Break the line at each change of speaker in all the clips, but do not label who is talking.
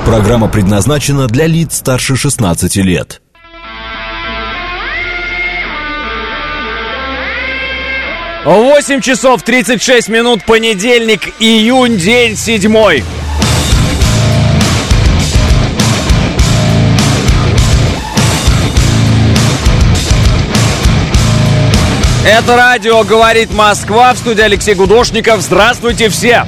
Программа предназначена для лиц старше 16 лет.
8 часов 36 минут, понедельник, июнь, день 7. Это радио «Говорит Москва», в студии Алексей Гудошников. Здравствуйте все!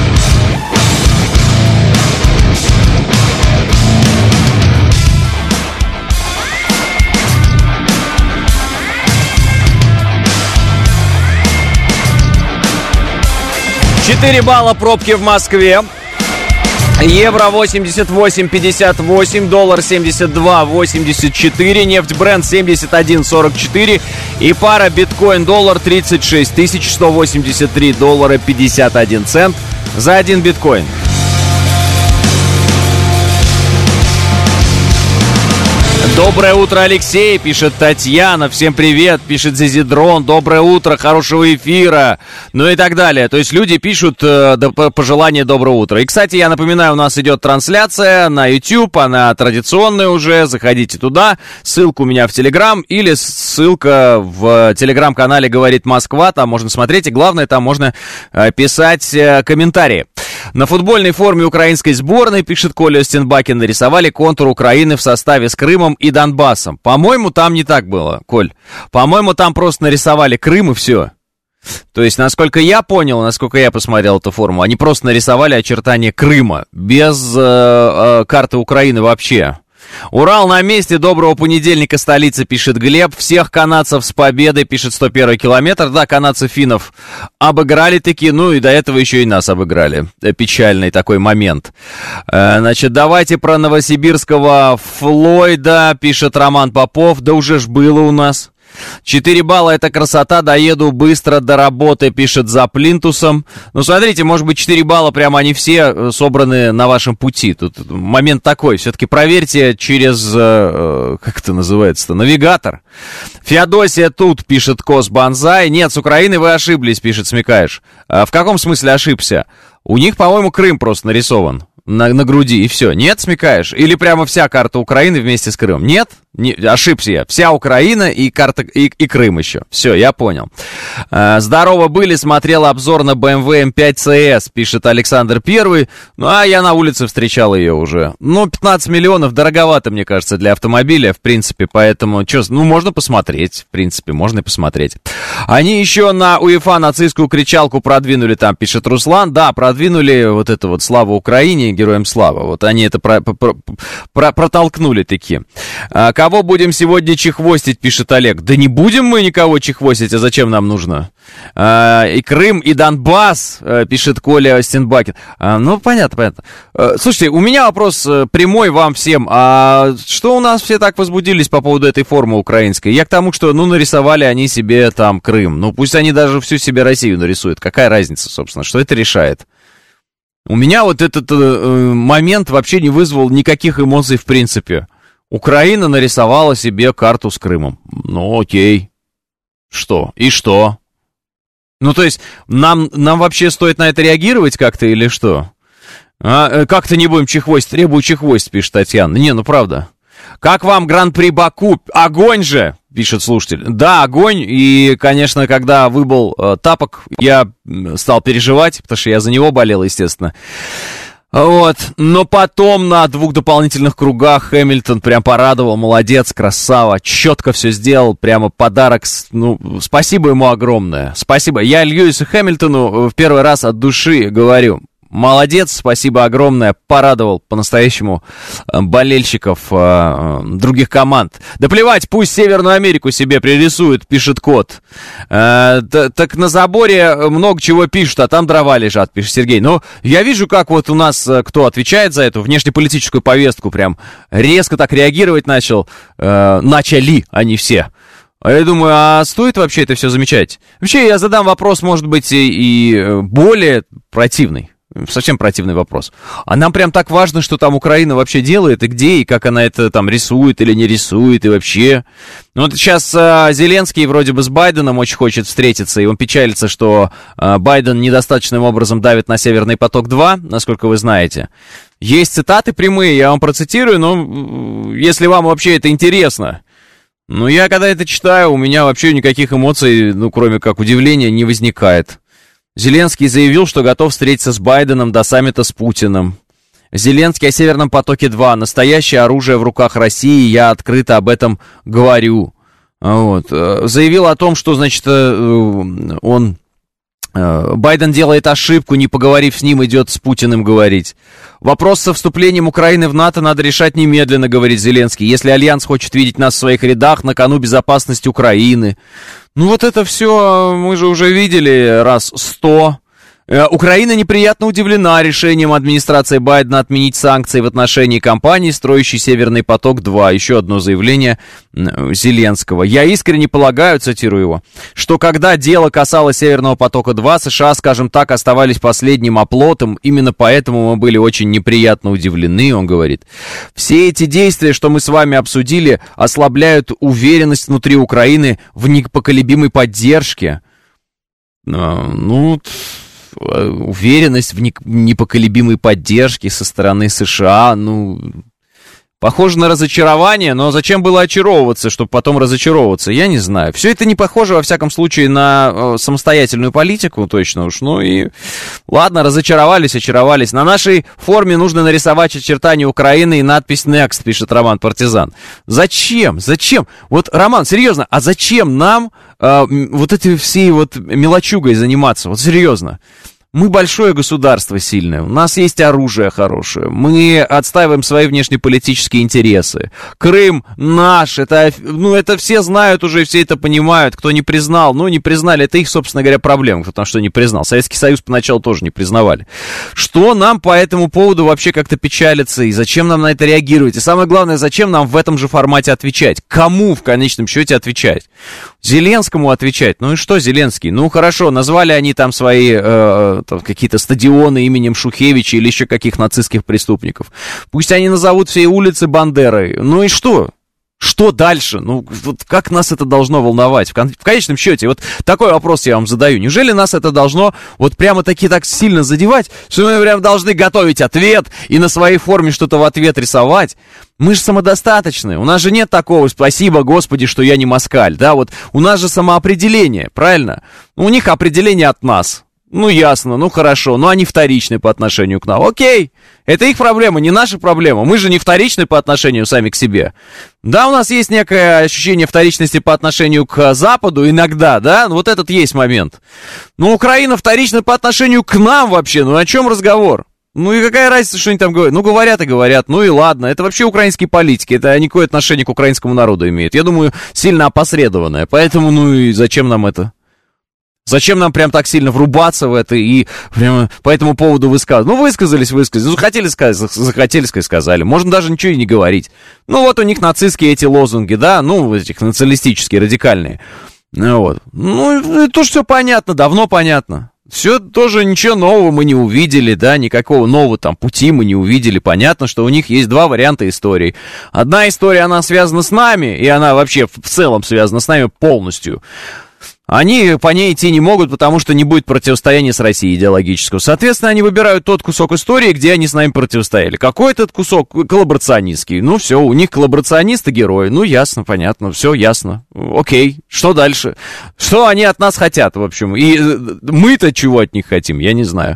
$4 балла пробки в Москве. Евро 88.58, доллар 72.84, нефть Brent 71.44 и пара биткоин-доллар 36 183 доллара 51 цент за 1 биткоин. Доброе утро, Алексей, пишет Татьяна. Всем привет, пишет Зизидрон. Доброе утро, хорошего эфира. Ну и так далее. То есть люди пишут пожелания доброго утра. И, кстати, я напоминаю, у нас идет трансляция на YouTube. Она традиционная уже. Заходите туда. Ссылка у меня в Telegram или ссылка в Telegram-канале «Говорит Москва». Там можно смотреть. И главное, там можно писать комментарии. На футбольной форме украинской сборной, пишет Коля Стенбакин, нарисовали контур Украины в составе с Крымом и Донбассом. По-моему, там не так было, Коль. По-моему, там просто нарисовали Крым и все. То есть, насколько я понял, насколько я посмотрел эту форму, они просто нарисовали очертания Крыма без карты Украины вообще. Урал на месте, доброго понедельника, столица, пишет Глеб. Всех канадцев с победой, пишет 101 километр. Да, канадцы финнов обыграли таки, ну и до этого еще и нас обыграли. Печальный такой момент. Значит, давайте про новосибирского Флойда, пишет Роман Попов. Да уже ж было у нас. 4 балла — это красота, доеду быстро до работы, пишет за плинтусом. Ну, смотрите, может быть, 4 балла прямо они все собраны на вашем пути. Тут момент такой, все-таки проверьте через, как это называется-то, навигатор. Феодосия тут, пишет Кос Бонзай. Нет, с Украины вы ошиблись, пишет Смекаешь. В каком смысле ошибся? У них, по-моему, Крым просто нарисован на груди, и все. Нет, Смекаешь? Или прямо вся карта Украины вместе с Крымом? Нет? Не, ошибся я. Вся Украина и карта и Крым еще. Все, я понял. Здорово были, смотрел обзор на BMW M5 CS, пишет Александр Первый. Ну, а я на улице встречал ее уже. Ну, 15 миллионов дороговато, мне кажется, для автомобиля, в принципе, поэтому, ну, можно посмотреть, в принципе, можно и посмотреть. Они еще на УЕФА нацистскую кричалку продвинули, там, пишет Руслан. Да, продвинули вот это вот «Слава Украине», героям слава. Вот они это протолкнули таки. Кого будем сегодня чехвостить, пишет Олег. Да не будем мы никого чехвостить, а зачем нам нужно? И Крым, и Донбасс, пишет Коля Стенбакин. Ну, понятно. Слушайте, у меня вопрос прямой вам всем. А что у нас все так возбудились по поводу этой формы украинской? Я к тому, что, ну, нарисовали они себе там Крым. Ну, пусть они даже всю себе Россию нарисуют. Какая разница, собственно, что это решает? У меня вот этот момент вообще не вызвал никаких эмоций в принципе. Украина нарисовала себе карту с Крымом. Ну, окей. Что? И что? Ну, то есть, нам вообще стоит на это реагировать как-то или что? Как-то не будем чехвостить, требую чехвостить, пишет Татьяна. Не, ну правда. Как вам Гран-при Баку? Огонь же, пишет слушатель. Да, огонь. И, конечно, когда выбыл Тапок, я стал переживать, потому что я за него болел, естественно. Вот, но потом на 2 дополнительных кругах Хэмилтон прям порадовал, молодец, красава, четко все сделал, прямо подарок, ну, спасибо ему огромное, спасибо. Я Льюису Хэмилтону в первый раз от души говорю, молодец, спасибо огромное, порадовал по-настоящему болельщиков других команд. Да плевать, пусть Северную Америку себе пририсует, пишет Кот. Так на заборе много чего пишут, а там дрова лежат, пишет Сергей. Но я вижу, как вот у нас, кто отвечает за эту внешнеполитическую повестку, прям резко так реагировать начали они все. А я думаю, а стоит вообще это все замечать? Вообще, я задам вопрос, может быть, и более противный. Совсем противный вопрос. А нам прям так важно, что там Украина вообще делает, и где, и как она это там рисует или не рисует, и вообще. Ну вот сейчас Зеленский вроде бы с Байденом очень хочет встретиться, и он печалится, что Байден недостаточным образом давит на Северный поток-2, насколько вы знаете. Есть цитаты прямые, я вам процитирую, но если вам вообще это интересно. Ну, я когда это читаю, у меня вообще никаких эмоций, ну, кроме как удивления, не возникает. Зеленский заявил, что готов встретиться с Байденом до саммита с Путиным. Зеленский о Северном потоке-2. Настоящее оружие в руках России, я открыто об этом говорю. Вот. Заявил о том, что, значит, Байден делает ошибку, не поговорив с ним, идет с Путиным говорить. Вопрос со вступлением Украины в НАТО надо решать немедленно, говорит Зеленский. Если Альянс хочет видеть нас в своих рядах, на кону безопасность Украины. Ну вот это все мы же уже видели раз 100. Украина неприятно удивлена решением администрации Байдена отменить санкции в отношении компании, строящей Северный поток-2. Еще одно заявление Зеленского. Я искренне полагаю, цитирую его, что когда дело касалось Северного потока-2, США, скажем так, оставались последним оплотом. Именно поэтому мы были очень неприятно удивлены, он говорит. Все эти действия, что мы с вами обсудили, ослабляют уверенность внутри Украины в непоколебимой поддержке. Уверенность в непоколебимой поддержке со стороны США, похоже на разочарование, но зачем было очаровываться, чтобы потом разочаровываться, я не знаю. Все это не похоже, во всяком случае, на самостоятельную политику, точно уж, ладно, разочаровались, очаровались. На нашей форме нужно нарисовать очертания Украины и надпись «Next», пишет Роман Партизан. Зачем? Вот, Роман, серьезно, а зачем нам вот этой всей вот мелочугой заниматься? Вот серьезно. Мы большое государство сильное, у нас есть оружие хорошее, мы отстаиваем свои внешнеполитические интересы. Крым наш, это все знают уже, все это понимают, кто не признал, не признали, это их, собственно говоря, проблема, кто там что не признал. Советский Союз поначалу тоже не признавали. Что нам по этому поводу вообще как-то печалиться, и зачем нам на это реагировать? И самое главное, зачем нам в этом же формате отвечать? Кому в конечном счете отвечать? Зеленскому отвечать? Ну и что Зеленский? Ну хорошо, назвали они там свои какие-то стадионы именем Шухевича или еще каких нацистских преступников. Пусть они назовут все улицы Бандерой. Ну и что? Что дальше? Вот как нас это должно волновать? В конечном счете, вот такой вопрос я вам задаю. Неужели нас это должно вот прямо-таки так сильно задевать, что мы прям должны готовить ответ и на своей форме что-то в ответ рисовать? Мы же самодостаточны. У нас же нет такого «спасибо, Господи, что я не москаль». Да, вот у нас же самоопределение, правильно? У них определение от нас. Ясно, хорошо, но они вторичны по отношению к нам. Окей, это их проблема, не наша проблема. Мы же не вторичны по отношению сами к себе. Да, у нас есть некое ощущение вторичности по отношению к Западу иногда, да, вот этот есть момент. Но Украина вторична по отношению к нам вообще, о чем разговор? И какая разница, что они там говорят? Говорят и говорят, и ладно. Это вообще украинские политики, это никакое отношение к украинскому народу имеет. Я думаю, сильно опосредованное, поэтому, и зачем нам это? Зачем нам прям так сильно врубаться в это и прямо по этому поводу высказывать? Высказались. Захотели сказать, сказали. Можно даже ничего и не говорить. Вот у них нацистские эти лозунги, да, этих националистические, радикальные. Тоже все понятно, давно понятно. Все тоже ничего нового мы не увидели, да, никакого нового там пути мы не увидели. Понятно, что у них есть два варианта истории. Одна история, она связана с нами, и она вообще в целом связана с нами полностью. Они по ней идти не могут, потому что не будет противостояния с Россией идеологического. Соответственно, они выбирают тот кусок истории, где они с нами противостояли. Какой этот кусок? Коллаборационистский. Все, у них коллаборационисты герои. Ясно, понятно, все ясно. Окей, что дальше? Что они от нас хотят, в общем? И мы-то чего от них хотим, я не знаю.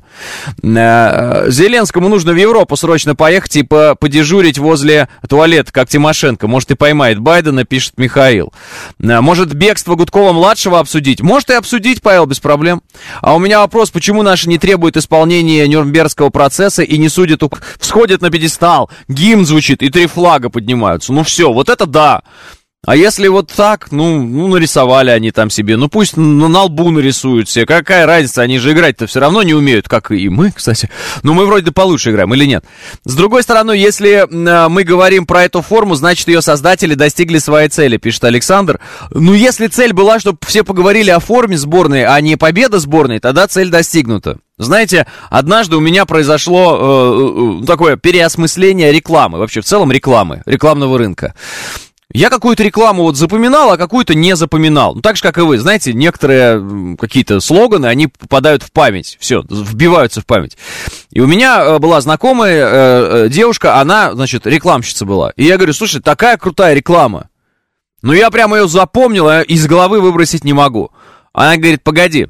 Зеленскому нужно в Европу срочно поехать и подежурить возле туалета, как Тимошенко. Может, и поймает Байдена, пишет Михаил. Может, бегство Гудкова-младшего обсудить? Может и обсудить, Павел, без проблем. А у меня вопрос, почему наши не требуют исполнения Нюрнбергского процесса и не судят, всходят на пьедестал, гимн звучит и 3 флага поднимаются. Все, вот это да. А если вот так, нарисовали они там себе, пусть на лбу нарисуют себе, какая разница, они же играть-то все равно не умеют, как и мы, кстати. Мы вроде получше играем, или нет? С другой стороны, если мы говорим про эту форму, значит, ее создатели достигли своей цели, пишет Александр. Если цель была, чтобы все поговорили о форме сборной, а не победа сборной, тогда цель достигнута. Знаете, однажды у меня произошло такое переосмысление рекламы, вообще в целом рекламы, рекламного рынка. Я какую-то рекламу вот запоминал, а какую-то не запоминал. Ну, так же, как и вы. Знаете, некоторые какие-то слоганы, они попадают в память. Все, вбиваются в память. И у меня была знакомая девушка, она, значит, рекламщица была. И я говорю, слушай, такая крутая реклама. Ну, я прямо ее запомнил, а из головы выбросить не могу. Она говорит, погоди.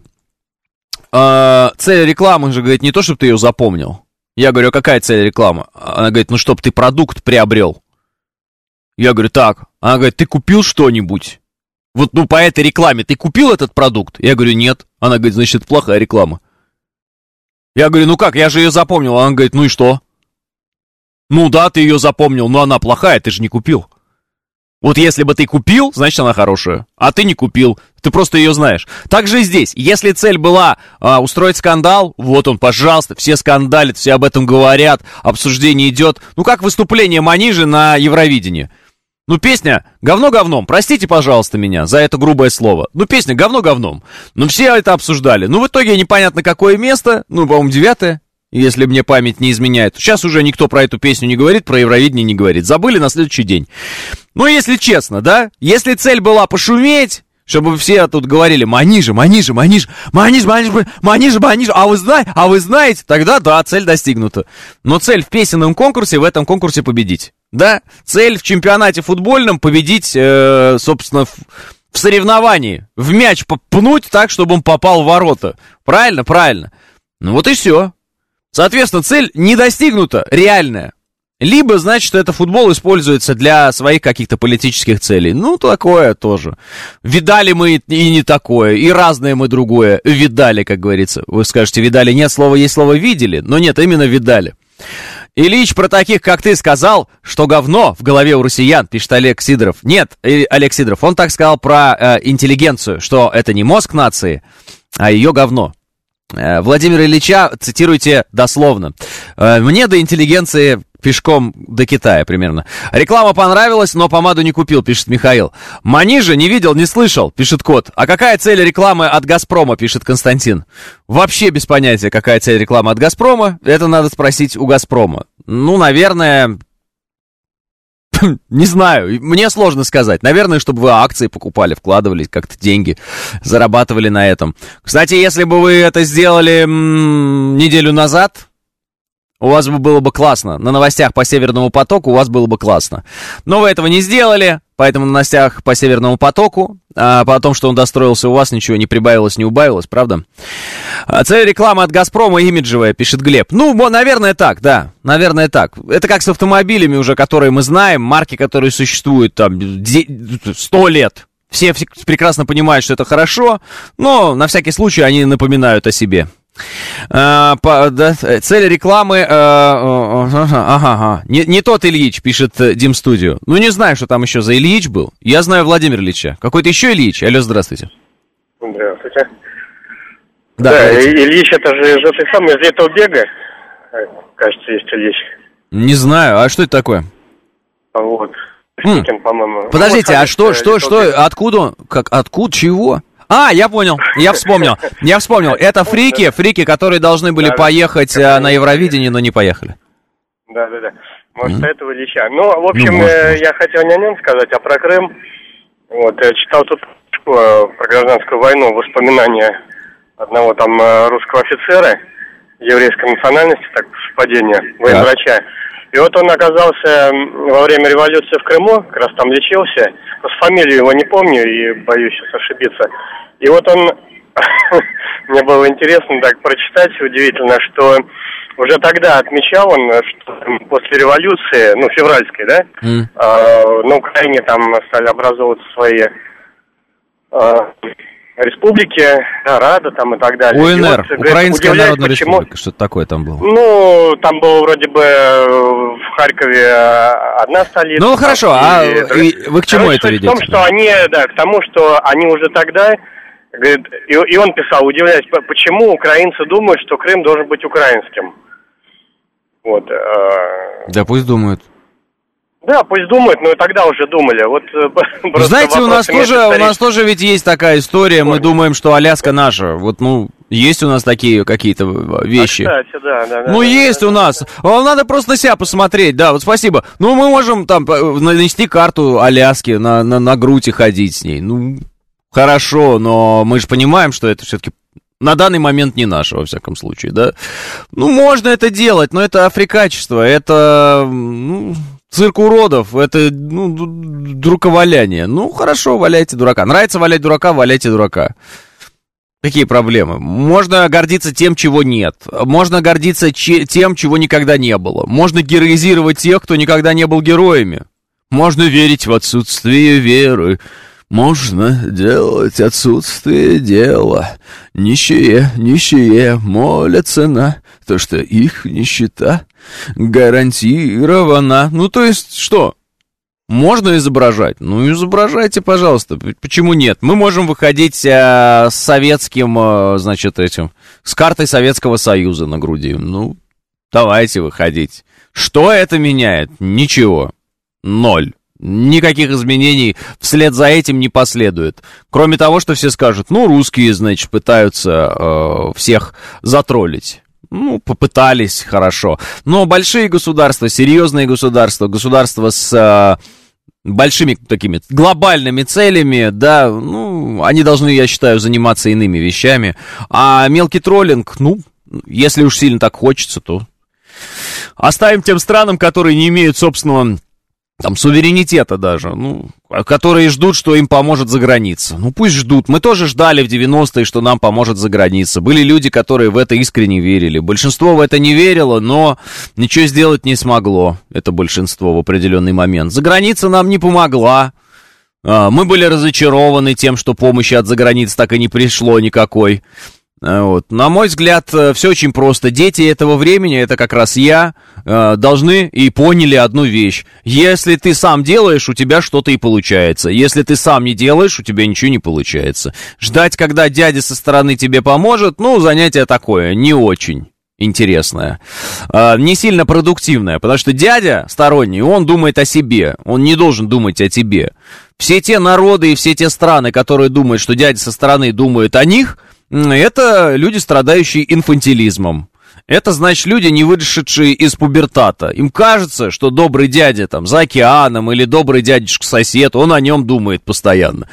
Цель рекламы же, говорит, не то, чтобы ты ее запомнил. Я говорю, а какая цель рекламы? Она говорит, ну, чтобы ты продукт приобрел. Я говорю, так. Она говорит, ты купил что-нибудь? Вот, ну, по этой рекламе ты купил этот продукт? Я говорю, нет. Она говорит, значит, это плохая реклама. Я говорю, ну как, я же ее запомнил. Она говорит, ну и что? Ну да, ты ее запомнил, но она плохая, ты же не купил. Вот если бы ты купил, значит, она хорошая. А ты не купил, ты просто ее знаешь. Так же и здесь. Если цель была устроить скандал, вот он, пожалуйста, все скандалят, все об этом говорят, обсуждение идет. Ну, как выступление Манижи на Евровидении. Ну, песня говно говном. Простите, пожалуйста, меня за это грубое слово. Ну, песня говно говном. Ну, все это обсуждали. Ну, в итоге непонятно какое место. Ну, по-моему, 9-е. Если мне память не изменяет. Сейчас уже никто про эту песню не говорит, про Евровидение не говорит. Забыли на следующий день. Ну, если честно, да? Если цель была пошуметь, чтобы все тут говорили Манижа, Манижа, Манижа, Манижа, Манижа, Манижа, Манижа, а вы знаете, тогда да, цель достигнута. Но цель в песенном конкурсе, в этом конкурсе победить. Да? Цель в чемпионате футбольном победить, собственно, в соревновании. В мяч пнуть так, чтобы он попал в ворота. Правильно? Правильно. Ну вот и все. Соответственно, цель не достигнута, реальная. Либо, значит, что это футбол используется для своих каких-то политических целей. Ну, такое тоже. Видали мы и не такое, и разное мы другое видали, как говорится. Вы скажете, видали, нет слова, есть слово видели, но нет, именно видали. Ильич про таких, как ты, сказал, что говно в голове у россиян, пишет Олег Сидоров. Нет, Олег Сидоров, он так сказал про интеллигенцию, что это не мозг нации, а ее говно. Владимира Ильича цитируйте дословно. Мне до интеллигенции пешком до Китая примерно. Реклама понравилась, но помаду не купил, пишет Михаил. Манижа не видел, не слышал, пишет Кот. А какая цель рекламы от Газпрома, пишет Константин. Вообще без понятия, какая цель рекламы от Газпрома. Это надо спросить у Газпрома. Ну, наверное... Не знаю, мне сложно сказать. Наверное, чтобы вы акции покупали, вкладывали как-то деньги, зарабатывали на этом. Кстати, если бы вы это сделали неделю назад, у вас было бы классно. На новостях по Северному потоку у вас было бы классно. Но вы этого не сделали, поэтому на новостях по Северному потоку, по том, что он достроился, у вас ничего не прибавилось, не убавилось, правда? Цель рекламы от «Газпрома» имиджевая, пишет Глеб. Ну, наверное, так, да, наверное, так. Это как с автомобилями уже, которые мы знаем, марки, которые существуют там 100 лет. Все прекрасно понимают, что это хорошо, но на всякий случай они напоминают о себе. Цель рекламы не тот Ильич, пишет Дим Студио. Ну не знаю, что там еще за Ильич был. Я знаю Владимира Ильича. Какой-то еще Ильич. Алло, здравствуйте.
Здравствуйте.
Да,
Ильич, это же ты сам из этого бега. Кажется, есть Ильич.
Не знаю, а что это такое?
Вот. Пекин, по-моему.
Подождите, а что, откуда, откуда, чего? А, я понял, я вспомнил. Это фрики, которые должны были поехать на Евровидение, но не поехали.
Да. Может, этого Ильича. Ну, в общем, я хотел не о нем сказать, а про Крым. Вот, я читал тут про гражданскую войну, воспоминания одного там русского офицера еврейской национальности, так, совпадение, военврача. И вот он оказался во время революции в Крыму, как раз там лечился. Просто фамилию его не помню и боюсь сейчас ошибиться. И вот он, мне было интересно так прочитать, удивительно, что уже тогда отмечал он, что после революции, ну, февральской, да, на Украине там стали образовываться свои республики, Рада там и так далее.
УНР,
вот,
Украинская Народная Республика, что-то такое там было.
Ну, там было вроде бы в Харькове одна столица.
Ну, хорошо, и вы к чему это ведете?
В том, что они, да, к тому, что они уже тогда, говорит, и он писал, удивляясь, почему украинцы думают, что Крым должен быть украинским. Вот.
Да пусть думают.
Да, Да, пусть думают, но и тогда уже думали. Вот,
знаете, у нас тоже ведь есть такая история, мы думаем, что Аляска наша. Вот, есть у нас такие какие-то вещи.
Кстати, да.
Есть у нас. Надо просто на себя посмотреть, да, вот спасибо. Мы можем там нанести карту Аляски, на грудь и ходить с ней. Хорошо, но мы же понимаем, что это все-таки на данный момент не наше, во всяком случае, да. Можно это делать, но это африкачество, это, цирк уродов, это, дураковаляние. Хорошо, валяйте дурака. Нравится валять дурака, валяйте дурака. Какие проблемы? Можно гордиться тем, чего нет. Можно гордиться тем, чего никогда не было. Можно героизировать тех, кто никогда не был героями. Можно верить в отсутствие веры. Можно делать отсутствие дела. Нищие молятся на то, что их нищета гарантирована. То есть что? Можно изображать? Изображайте, пожалуйста. Почему нет? Мы можем выходить с советским, с картой Советского Союза на груди. Давайте выходить. Что это меняет? Ничего. 0. Никаких изменений вслед за этим не последует. Кроме того, что все скажут, русские, пытаются всех затроллить. Попытались, хорошо. Но большие государства, серьезные государства, государства с большими такими глобальными целями, да, они должны, я считаю, заниматься иными вещами. А мелкий троллинг, если уж сильно так хочется, то оставим тем странам, которые не имеют собственного суверенитета даже, которые ждут, что им поможет за граница. Пусть ждут. Мы тоже ждали в 90-е, что нам поможет за граница. Были люди, которые в это искренне верили. Большинство в это не верило, но ничего сделать не смогло. Это большинство в определенный момент. За граница нам не помогла. Мы были разочарованы тем, что помощи от заграницы так и не пришло никакой. На мой взгляд, все очень просто. Дети этого времени, это как раз я, должны и поняли одну вещь. Если ты сам делаешь, у тебя что-то и получается. Если ты сам не делаешь, у тебя ничего не получается. Ждать, когда дядя со стороны тебе поможет, занятие такое, не очень интересное. Не сильно продуктивное, потому что дядя сторонний, он думает о себе, он не должен думать о тебе. Все те народы и все те страны, которые думают, что дядя со стороны думает о них, это люди, страдающие инфантилизмом. Это, значит, люди, не вышедшие из пубертата. Им кажется, что добрый дядя за океаном или добрый дядюшка-сосед, он о нем думает постоянно.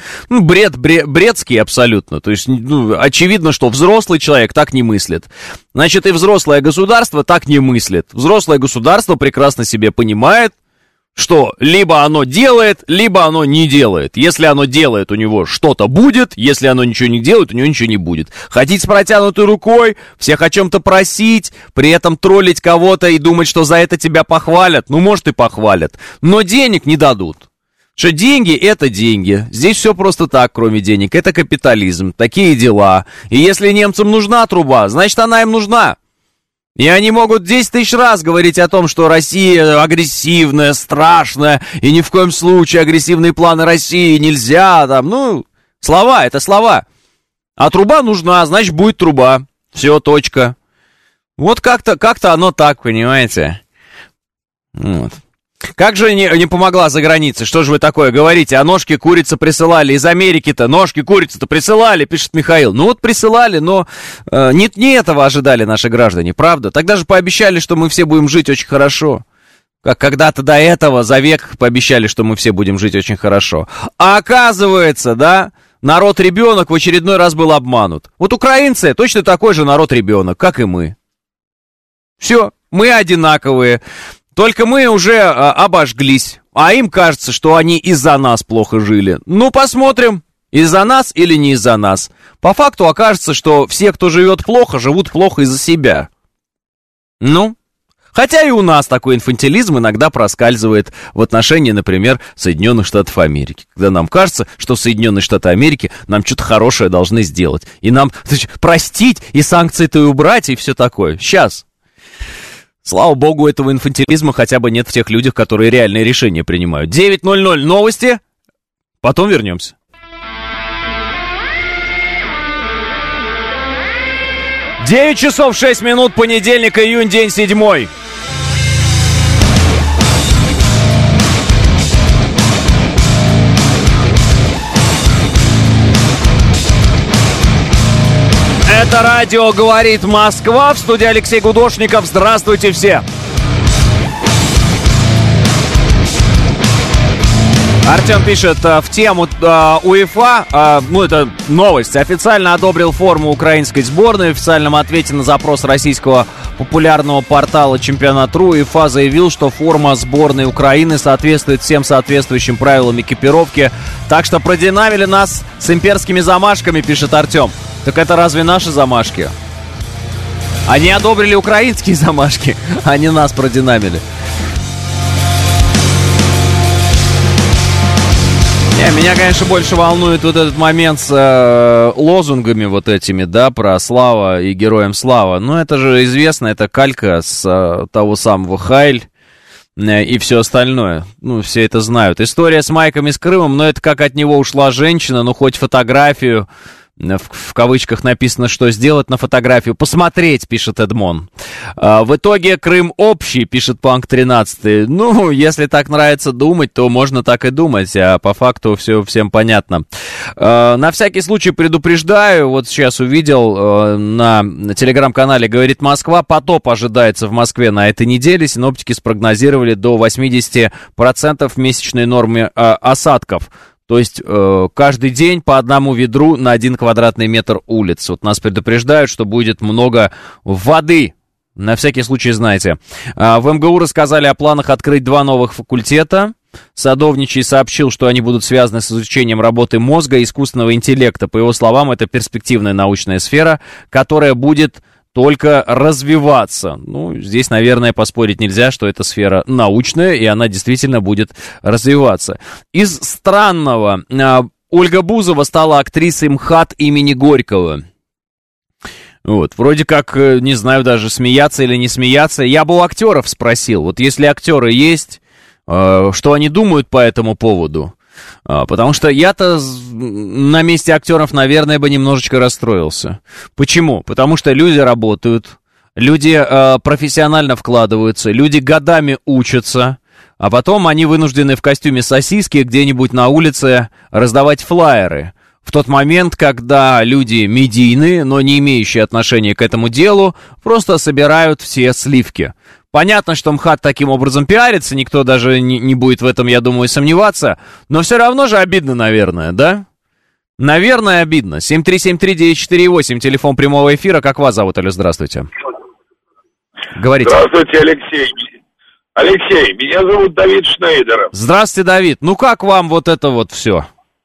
Бредский абсолютно. То есть, очевидно, что взрослый человек так не мыслит. Значит, и взрослое государство так не мыслит. Взрослое государство прекрасно себе понимает, что либо оно делает, либо оно не делает. Если оно делает, у него что-то будет. Если оно ничего не делает, у него ничего не будет. Ходить с протянутой рукой, всех о чем-то просить, при этом троллить кого-то и думать, что за это тебя похвалят. Может и похвалят, но денег не дадут. Что деньги — это деньги. Здесь все просто так, кроме денег. Это капитализм, такие дела. И если немцам нужна труба, значит, она им нужна. И они могут 10 тысяч раз говорить о том, что Россия агрессивная, страшная, и ни в коем случае агрессивные планы России нельзя, слова, это слова. А труба нужна, значит, будет труба. Все, точка. Вот как-то оно так, понимаете? Как же не помогла за границей? Что же вы такое говорите? А ножки курицы присылали из Америки-то. Ножки курицы-то присылали, пишет Михаил. Присылали, но не этого ожидали наши граждане, правда? Тогда же пообещали, что мы все будем жить очень хорошо. Как когда-то до этого за век пообещали, что мы все будем жить очень хорошо. А оказывается, да, народ-ребенок в очередной раз был обманут. Вот украинцы точно такой же народ-ребенок, как и мы. Все, мы одинаковые. Только мы уже обожглись, а им кажется, что они из-за нас плохо жили. Посмотрим, из-за нас или не из-за нас. По факту окажется, что все, кто живет плохо, живут плохо из-за себя. Хотя и у нас такой инфантилизм иногда проскальзывает в отношении, например, Соединенных Штатов Америки. Когда нам кажется, что Соединенные Штаты Америки нам что-то хорошее должны сделать. И нам простить, и санкции-то и убрать, и все такое. Сейчас. Слава богу, этого инфантилизма хотя бы нет в тех людях, которые реальные решения принимают. 9:00 новости, потом вернемся. 9 часов 6 минут, понедельник, июнь, день 7. Это радио «Говорит Москва». В студии Алексей Гудошников. Здравствуйте все. Артем пишет в тему УЕФА, это новость, официально одобрил форму украинской сборной. В официальном ответе на запрос российского популярного портала Чемпионат.ру УЕФА заявил, что форма сборной Украины соответствует всем соответствующим правилам экипировки. Так что продинамили нас с имперскими замашками, пишет Артем. Так это разве наши замашки? Они одобрили украинские замашки, они нас продинамили. Меня, конечно, больше волнует вот этот момент с лозунгами вот этими, да, про слава и героям слава. Но это же известно, это калька с того самого Хайль и все остальное. Все это знают. История с майками с Крымом, но это как от него ушла женщина, хоть фотографию. В кавычках написано, что сделать на фотографию. Посмотреть, пишет Эдмон. В итоге Крым общий, пишет Панк 13. Если так нравится думать, то можно так и думать, а по факту все всем понятно. На всякий случай предупреждаю, вот сейчас увидел на телеграм-канале «Говорит Москва», потоп ожидается в Москве на этой неделе. Синоптики спрогнозировали до 80% месячной нормы осадков. То есть каждый день по одному ведру на 1 квадратный метр улиц. Вот нас предупреждают, что будет много воды. На всякий случай знаете. В МГУ рассказали о планах открыть 2 новых факультета. Садовничий сообщил, что они будут связаны с изучением работы мозга и искусственного интеллекта. По его словам, это перспективная научная сфера, которая будет только развиваться. Здесь, наверное, поспорить нельзя, что эта сфера научная, и она действительно будет развиваться. Из странного. Ольга Бузова стала актрисой МХАТ имени Горького. Вроде как, не знаю даже, смеяться или не смеяться. Я бы у актеров спросил, если актеры есть, что они думают по этому поводу. Потому что я-то на месте актеров, наверное, бы немножечко расстроился. Почему? Потому что люди работают, люди профессионально вкладываются, люди годами учатся, а потом они вынуждены в костюме сосиски где-нибудь на улице раздавать флаеры. В тот момент, когда люди медийные, но не имеющие отношения к этому делу, просто собирают все сливки. Понятно, что МХАТ таким образом пиарится, никто даже не будет в этом, я думаю, сомневаться, но все равно же обидно, наверное, да? Наверное, обидно. 7373948, телефон прямого эфира. Как вас зовут, Алло, здравствуйте. Говорите.
Здравствуйте, Алексей. Алексей, меня зовут Давид Шнейдеров.
Здравствуйте, Давид. Как вам вот это вот все?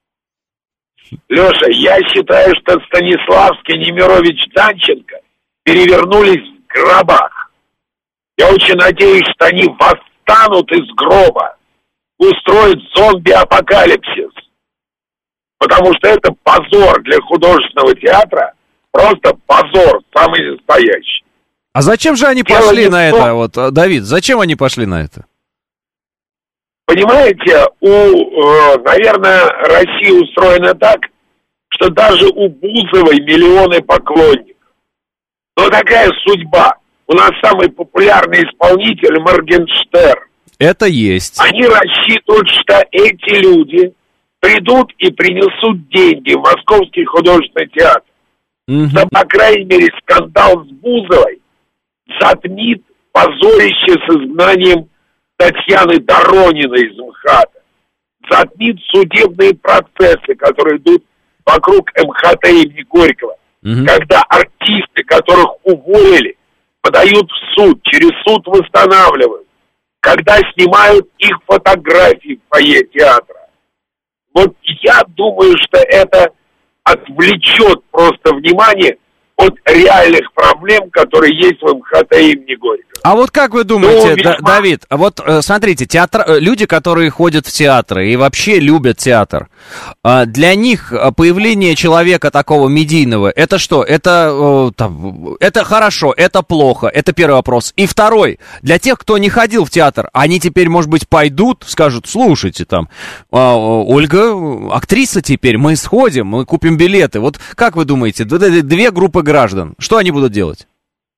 Леша, я считаю, что Станиславский, Немирович, Данченко перевернулись в гробах. Я очень надеюсь, что они восстанут из гроба, устроят зомби-апокалипсис. Потому что это позор для художественного театра, просто позор, самый настоящий.
А зачем же они пошли на это, Давид, зачем они пошли на это?
Понимаете, наверное, Россия устроена так, что даже у Бузовой миллионы поклонников. Но такая судьба. У нас самый популярный исполнитель Моргенштерн.
Это есть.
Они рассчитывают, что эти люди придут и принесут деньги в Московский художественный театр. Да, по крайней мере, скандал с Бузовой затмит позорище с изгнанием Татьяны Дорониной из МХАТа. Затмит судебные процессы, которые идут вокруг МХАТа имени Горького. Когда артисты, которых уволили, подают в суд, через суд восстанавливают. Когда снимают их фотографии в фойе театра. Я думаю, что это отвлечет просто внимание от реальных проблем, которые есть в МХАТ имени Горького.
А как вы думаете, Давид, смотрите, люди, которые ходят в театры и вообще любят театр, для них появление человека такого медийного, это что? Это хорошо, это плохо, это первый вопрос. И второй, для тех, кто не ходил в театр, они теперь, может быть, пойдут, скажут, слушайте, Ольга, актриса теперь, мы сходим, мы купим билеты. Как вы думаете, 2 группы граждан, что они будут делать?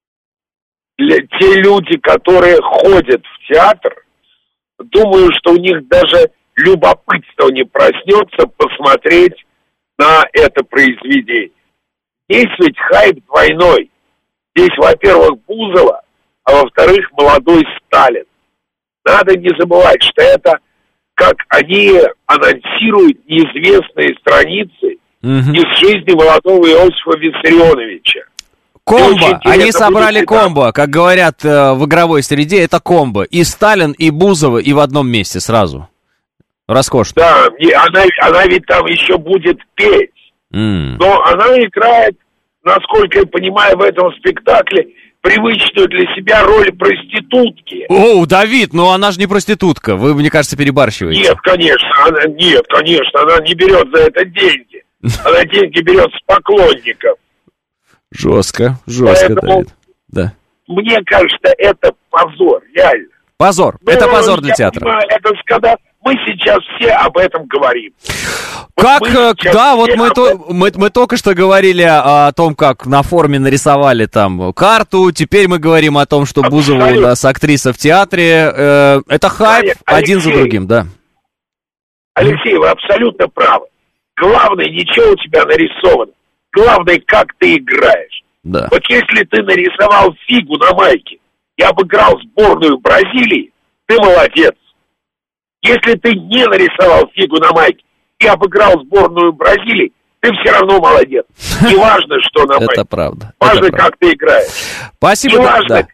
Те люди, которые ходят в театр, думаю, что у них даже любопытство не проснется посмотреть на это произведение. Здесь ведь хайп двойной. Здесь, во-первых, Бузова, а во-вторых, молодой Сталин. Надо не забывать, что это, как они анонсируют неизвестные страницы из жизни молодого Иосифа Виссарионовича.
Комбо, они собрали комбо, как говорят в игровой среде, это комбо. И Сталин, и Бузова, и в одном месте сразу. Роскошно.
Да, она ведь там еще будет петь. Но она играет, насколько я понимаю, в этом спектакле привычную для себя роль проститутки.
О, Давид, но она же не проститутка. Вы, мне кажется, перебарщиваете.
Нет, конечно, она не берет за это деньги. Она деньги берет с поклонников.
Жестко,
Поэтому,
Давид. Да.
Мне кажется, это позор, реально.
Позор, это позор для театра.
Понимаю, это когда мы сейчас все об этом говорим.
Как, да, вот мы только что говорили о том, как на форуме нарисовали там карту, теперь мы говорим о том, что Бузова у нас актриса в театре. Это хайп один за другим, да.
Алексей, вы абсолютно правы. Главное, ничего у тебя нарисовано. Главное, как ты играешь.
Да.
Вот если ты нарисовал фигу на майке и обыграл сборную Бразилии, ты молодец. Если ты не нарисовал фигу на майке и обыграл сборную Бразилии, ты все равно молодец. Не важно, что на майке.
Это правда.
Важно, как ты играешь.
Спасибо.
Не важно.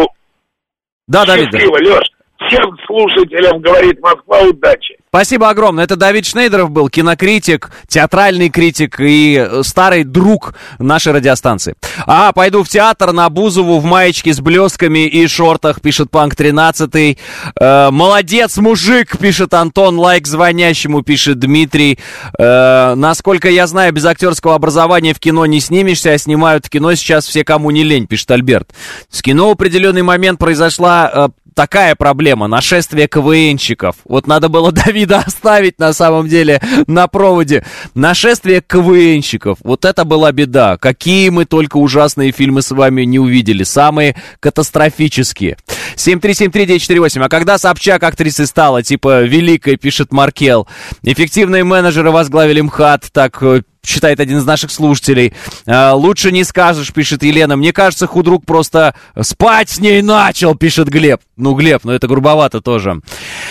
Да, Давид.
Счастливо, Леш. Всем слушателям говорит Москва, удачи.
Спасибо огромное. Это Давид Шнейдеров был, кинокритик, театральный критик и старый друг нашей радиостанции. Пойду в театр на Бузову в маечке с блестками и шортах, пишет Панк 13. Молодец, мужик, пишет Антон. Лайк звонящему, пишет Дмитрий. Насколько я знаю, без актерского образования в кино не снимешься, а снимают в кино сейчас все, кому не лень, пишет Альберт. С кино в определенный момент произошла такая проблема, нашествие КВНщиков. Вот надо было Давида оставить на самом деле на проводе. Нашествие КВНщиков. Вот это была беда. Какие мы только ужасные фильмы с вами не увидели. Самые катастрофические. 7373948. А когда Собчак актрисой стала, типа великой, пишет Маркел. Эффективные менеджеры возглавили МХАТ, так считает один из наших слушателей. Лучше не скажешь, пишет Елена. Мне кажется, худрук просто спать с ней начал, пишет Глеб. Ну, Глеб, это грубовато тоже.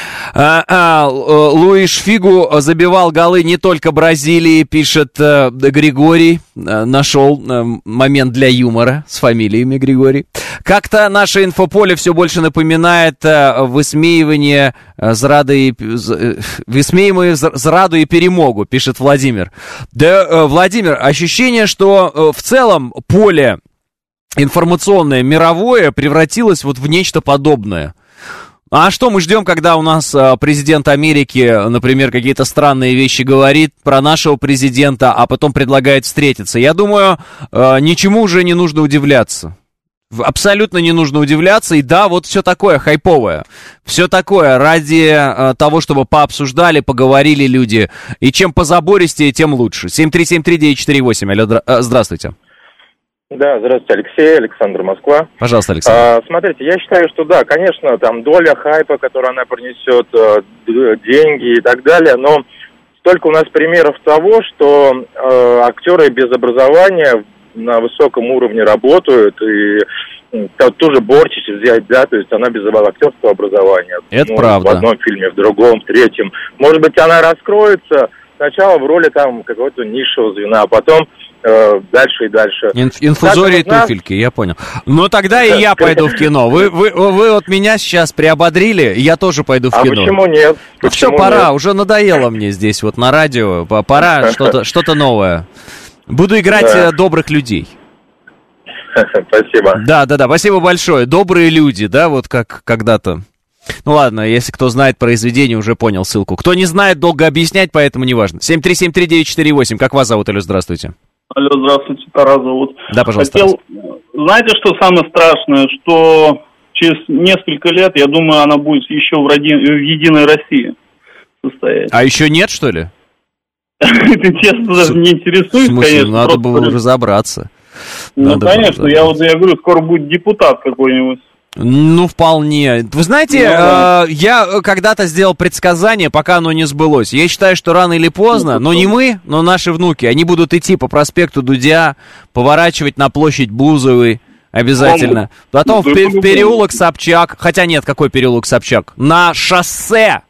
Луиш Фигу забивал голы не только Бразилии, пишет Григорий. Нашел момент для юмора с фамилиями Григорий. Как-то наше инфополе все больше напоминает высмеивание зраду и перемогу, пишет Владимир. Да, Владимир, ощущение, что в целом поле информационное мировое превратилось вот в нечто подобное. А что мы ждем, когда у нас президент Америки, например, какие-то странные вещи говорит про нашего президента, а потом предлагает встретиться? Я думаю, ничему уже не нужно удивляться. Абсолютно не нужно удивляться. И да, вот все такое хайповое. Все такое ради того, чтобы пообсуждали, поговорили люди. И чем позабористее, тем лучше. 7373948. Алло, здравствуйте.
Да, здравствуйте, Алексей, Александр, Москва.
Пожалуйста, Александр.
Смотрите, я считаю, что да, конечно, там доля хайпа, которую она принесет, деньги и так далее, но столько у нас примеров того, что актеры без образования на высоком уровне работают, и тоже Борчич взять, да, то есть она без актерского образования.
Это правда.
В одном фильме, в другом, в третьем. Может быть, она раскроется сначала в роли там какого-то низшего звена, а потом дальше и дальше.
Инфузории туфельки, я понял. Ну тогда и я пойду в кино. Вы вот меня сейчас приободрили, я тоже пойду в кино.
А почему нет?
Ну все, пора, уже надоело мне здесь вот на радио, пора что-то новое. Буду играть добрых людей.
Спасибо.
Да, спасибо большое. Добрые люди, да, вот как когда-то. Ну ладно, если кто знает произведение, уже понял ссылку. Кто не знает, долго объяснять, поэтому неважно. 7373948. Как вас зовут, Алло, здравствуйте.
Алло, здравствуйте, Тарас зовут.
Да, пожалуйста.
Знаете, что самое страшное? Что через несколько лет, я думаю, она будет еще в Единой России состоять.
А еще нет, что ли?
Честно, даже не интересуюсь, конечно.
Надо было разобраться.
Ну, конечно, я говорю, скоро будет депутат какой-нибудь.
Ну, вполне. Вы знаете, я когда-то сделал предсказание, пока оно не сбылось. Я считаю, что рано или поздно, но не мы, но наши внуки, они будут идти по проспекту Дудя, поворачивать на площадь Бузовой обязательно. Потом в переулок Собчак. Хотя нет, какой переулок Собчак? На шоссе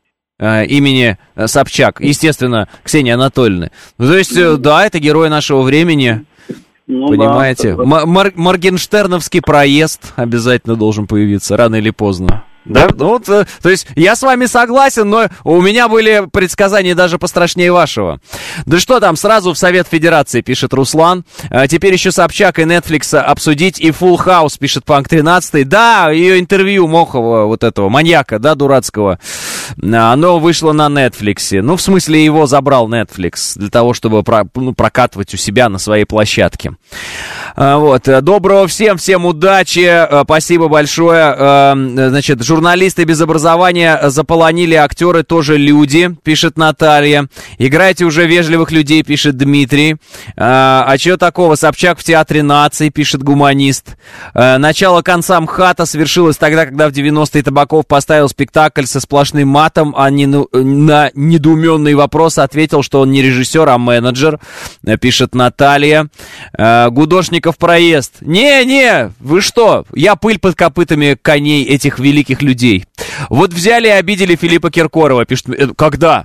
имени Собчак. Естественно, Ксении Анатольевны. Ну, то есть, да, это герой нашего времени. Ну, понимаете? Да. Моргенштерновский проезд обязательно должен появиться, рано или поздно. Да? Ну, вот, то есть я с вами согласен, но у меня были предсказания даже пострашнее вашего. Да что там, сразу в Совет Федерации, пишет Руслан. Теперь еще Собчак и Netflix обсудить, и Full House, пишет Панк 13. Да, ее интервью Мохова, вот этого маньяка, да, дурацкого, оно вышло на Netflix. Ну, в смысле, его забрал Netflix для того, чтобы прокатывать у себя на своей площадке. Вот. Доброго всем удачи, спасибо большое. Значит, журналисты без образования заполонили, актеры тоже люди, пишет Наталья. Играйте уже вежливых людей, пишет Дмитрий. А чего такого? Собчак в Театре наций, пишет гуманист. Начало конца МХАТа свершилось тогда, когда в 90-е Табаков поставил спектакль со сплошным матом, а на недоуменный вопрос ответил, что он не режиссер, а менеджер, пишет Наталья. Гудошников проезд. Не, вы что? Я пыль под копытами коней этих великих людей. Вот взяли и обидели Филиппа Киркорова, пишет. Когда?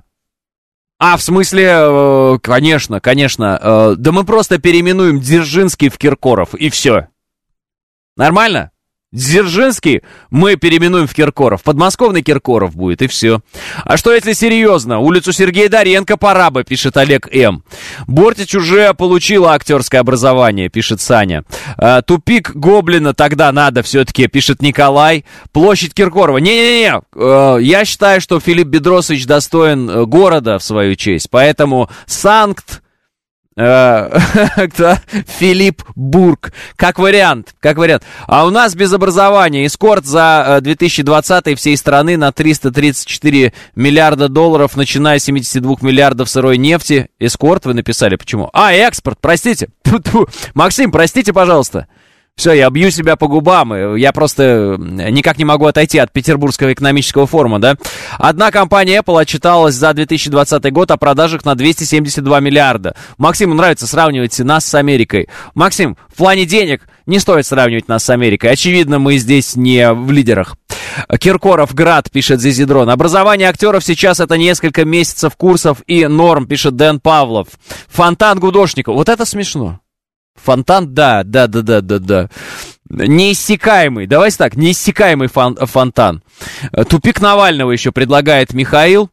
В смысле, конечно. Да мы просто переименуем Дзержинский в Киркоров, и все. Нормально? Дзержинский мы переименуем в Киркоров. Подмосковный Киркоров будет, и все. А что если серьезно? Улицу Сергея Доренко пора бы, пишет Олег М. Бортич уже получила актерское образование, пишет Саня. Тупик Гоблина тогда надо все-таки, пишет Николай. Площадь Киркорова. Не-не-не. Я считаю, что Филипп Бедросович достоин города в свою честь. Поэтому Филиппбург. Как вариант. А у нас без образования. Эскорт за 2020 всей страны на 334 миллиарда долларов, начиная с 72 миллиардов сырой нефти. Эскорт вы написали. Почему? Экспорт, простите. Максим, простите, пожалуйста. Все, я бью себя по губам. Я просто никак не могу отойти от Петербургского экономического форума, да? Одна компания Apple отчиталась за 2020 год о продажах на 272 миллиарда. Максиму нравится сравнивать нас с Америкой. Максим, в плане денег не стоит сравнивать нас с Америкой. Очевидно, мы здесь не в лидерах. Киркоров Град, пишет Зизидрон. Образование актеров сейчас это несколько месяцев курсов и норм, пишет Дэн Павлов. Фонтан Гудошников. Вот это смешно. Фонтан, да. Неиссякаемый, давайте так, неиссякаемый фонтан. Тупик Навального еще предлагает Михаил.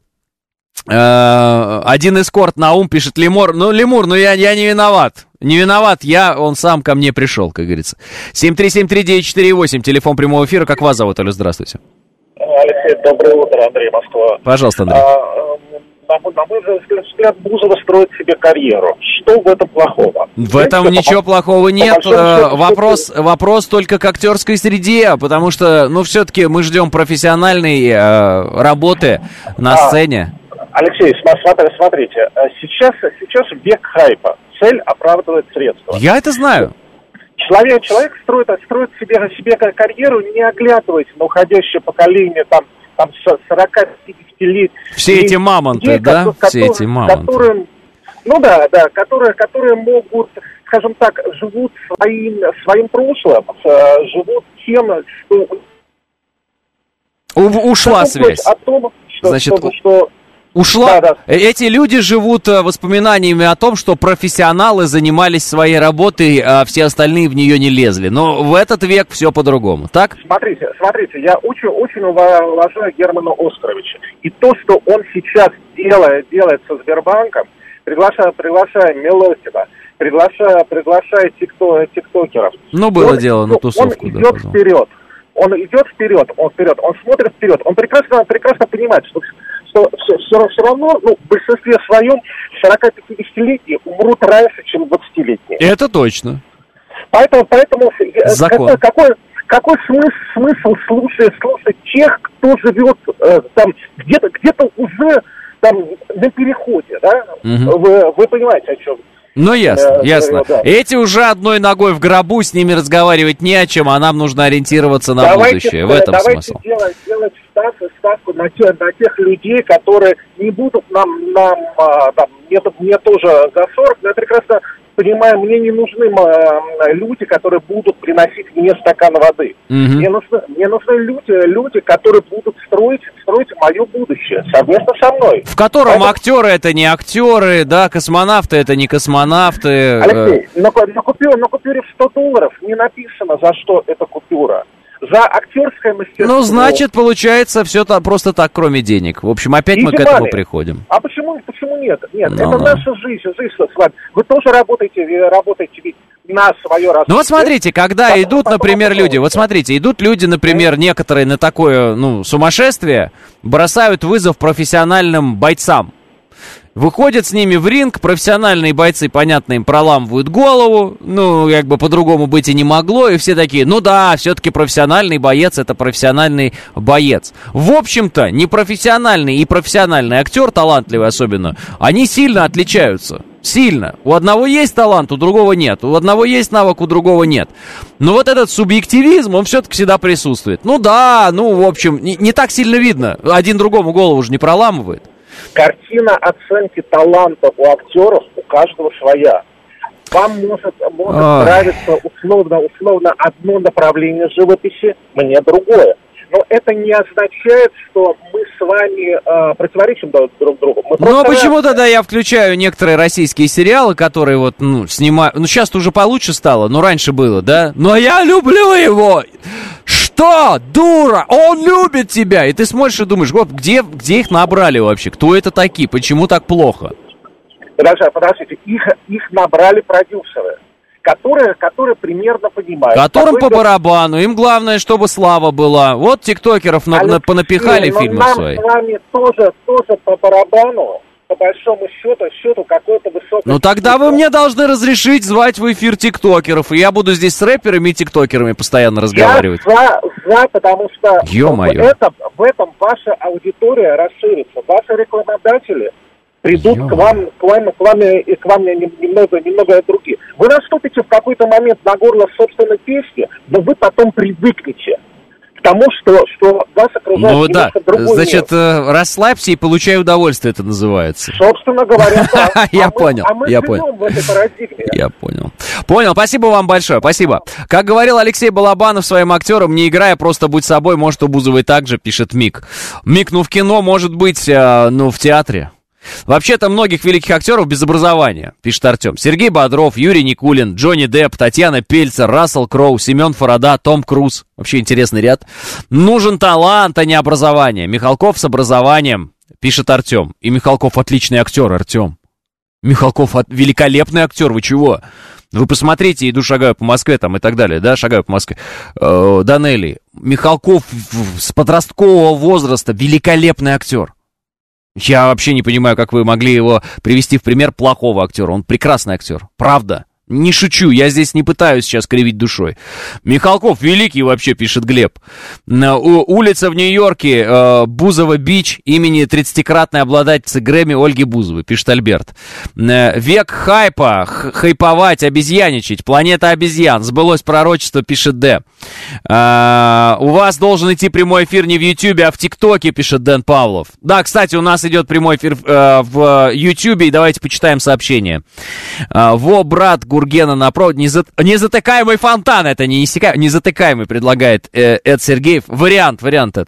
Один эскорт на ум, пишет Лемур. Лемур, я не виноват. Не виноват я, он сам ко мне пришел, как говорится. 7373948, телефон прямого эфира. Как вас зовут, Алло, здравствуйте.
Алексей, доброе утро, Андрей, Москва.
Пожалуйста, Андрей.
На мой взгляд, Бузова строит себе карьеру. Что в этом плохого?
В этом ничего плохого нет. Вопрос только к актерской среде, потому что, все-таки мы ждем профессиональной работы на сцене.
Алексей, смотрите, сейчас век хайпа. Цель оправдывает средства.
Я это знаю.
Человек строит себе карьеру, не оглядываясь на уходящее поколение, там 40-50 лет.
Все эти мамонты, да? Которые
могут, скажем так, живут своим прошлым, живут тем, что...
Ушла связь. Ушла. Да. Эти люди живут воспоминаниями о том, что профессионалы занимались своей работой, а все остальные в нее не лезли. Но в этот век все по-другому, так?
Смотрите, я очень уважаю Германа Оскаровича. И то, что он сейчас делает со Сбербанком, приглашая Милосина, приглашая тиктокеров.
Было дело на тусовку.
Он идет вперед, он смотрит вперед, он прекрасно понимает, что все равно, в большинстве своем 40-50-летние умрут раньше, чем 20-летние.
Это точно.
Поэтому
закон.
Какой смысл слушать тех, кто живет там где-то уже там на переходе, да? Угу. Вы понимаете, о чем?
Ну, ясно.
Да.
Эти уже одной ногой в гробу, с ними разговаривать не о чем, а нам нужно ориентироваться на будущее. В этом смысл.
Давайте делать ставку на тех людей, которые не будут мне тоже за 40, но я прекрасно понимаю, мне не нужны люди, которые будут приносить мне стакан воды. Мне нужны люди, которые будут строить мое будущее совместно со мной.
В котором актеры это не актеры, да, космонавты это не космонавты.
Алексей, на купюре в $100 не написано, за что эта купюра. За актерское мастерство.
Ну, значит, получается, все просто так, кроме денег. В общем, опять мы к этому приходим.
А почему нет? Нет, это наша жизнь с вами. Вы тоже работаете ведь на свое развитие.
Ну, вот смотрите, когда идут, например, люди, идут люди, например, некоторые на такое, сумасшествие, бросают вызов профессиональным бойцам. Выходят с ними в ринг, профессиональные бойцы, понятно, им проламывают голову, по-другому быть и не могло, и все такие, все-таки профессиональный боец, это профессиональный боец. В общем-то, непрофессиональный и профессиональный актер, талантливый особенно, они сильно отличаются. Сильно. У одного есть талант, у другого нет. У одного есть навык, у другого нет. Но вот этот субъективизм, он все-таки всегда присутствует. В общем, не так сильно видно. Один другому голову же не проламывает.
Картина оценки таланта у актеров у каждого своя. Вам может нравиться условно одно направление живописи, мне другое. Но это не означает, что мы с вами противоречим друг другу.
Почему тогда я включаю некоторые российские сериалы, которые снимают... сейчас уже получше стало, но раньше было, да? Но я люблю его! Что? Дура! Он любит тебя! И ты смотришь и думаешь, где их набрали вообще? Кто это такие? Почему так плохо?
Подождите, их набрали продюсеры, которые примерно понимают.
Которым по барабану. Им главное, чтобы слава была. Вот тиктокеров понапихали фильмы свои.
Нам с вами тоже по барабану. По большому счету какой-то высокий...
Тогда вы мне должны разрешить звать в эфир тиктокеров, и я буду здесь с рэперами и тиктокерами постоянно разговаривать.
Я за, потому что
в
этом ваша аудитория расширится. Ваши рекламодатели придут к вам немного другие. Вы наступите в какой-то момент на горло собственной песни, но вы потом привыкнете к тому, что вас окружает немножко другой мир.
Расслабься и получай удовольствие, это называется.
Собственно говоря, да.
Я понял.
Мы живем в этой парадигме.
Я понял. Спасибо вам большое, спасибо. Как говорил Алексей Балабанов своим актерам, не играя, просто будь собой, может, у Бузовой так же, пишет Мик. Мик, в кино, может быть, в театре. Вообще-то многих великих актеров без образования, пишет Артем. Сергей Бодров, Юрий Никулин, Джонни Депп, Татьяна Пельцер, Рассел Кроу, Семен Фарада, Том Круз. Вообще интересный ряд. Нужен талант, а не образование. Михалков с образованием, пишет Артем. И Михалков отличный актер, Артем. Михалков великолепный актер, вы чего? Вы посмотрите, иду, шагаю по Москве там и так далее, да, шагаю по Москве. Данелли. Михалков с подросткового возраста великолепный актер. Я вообще не понимаю, как вы могли его привести в пример плохого актера. Он прекрасный актер, правда. Не шучу, я здесь не пытаюсь сейчас кривить душой. Михалков великий вообще, пишет Глеб. Улица в Нью-Йорке, Бузова-Бич, имени 30-кратной обладательницы Грэмми Ольги Бузовой, пишет Альберт. Век хайпа, хайповать, обезьяничать, планета обезьян, сбылось пророчество, пишет Д. У вас должен идти прямой эфир не в Ютьюбе, а в ТикТоке, пишет Дэн Павлов. Да, кстати, у нас идет прямой эфир в Ютьюбе, и давайте почитаем сообщение. Брат Гургена на провод. Незатыкаемый фонтан. Это не незатыкаемый, предлагает Эд Сергеев. Вариант этот.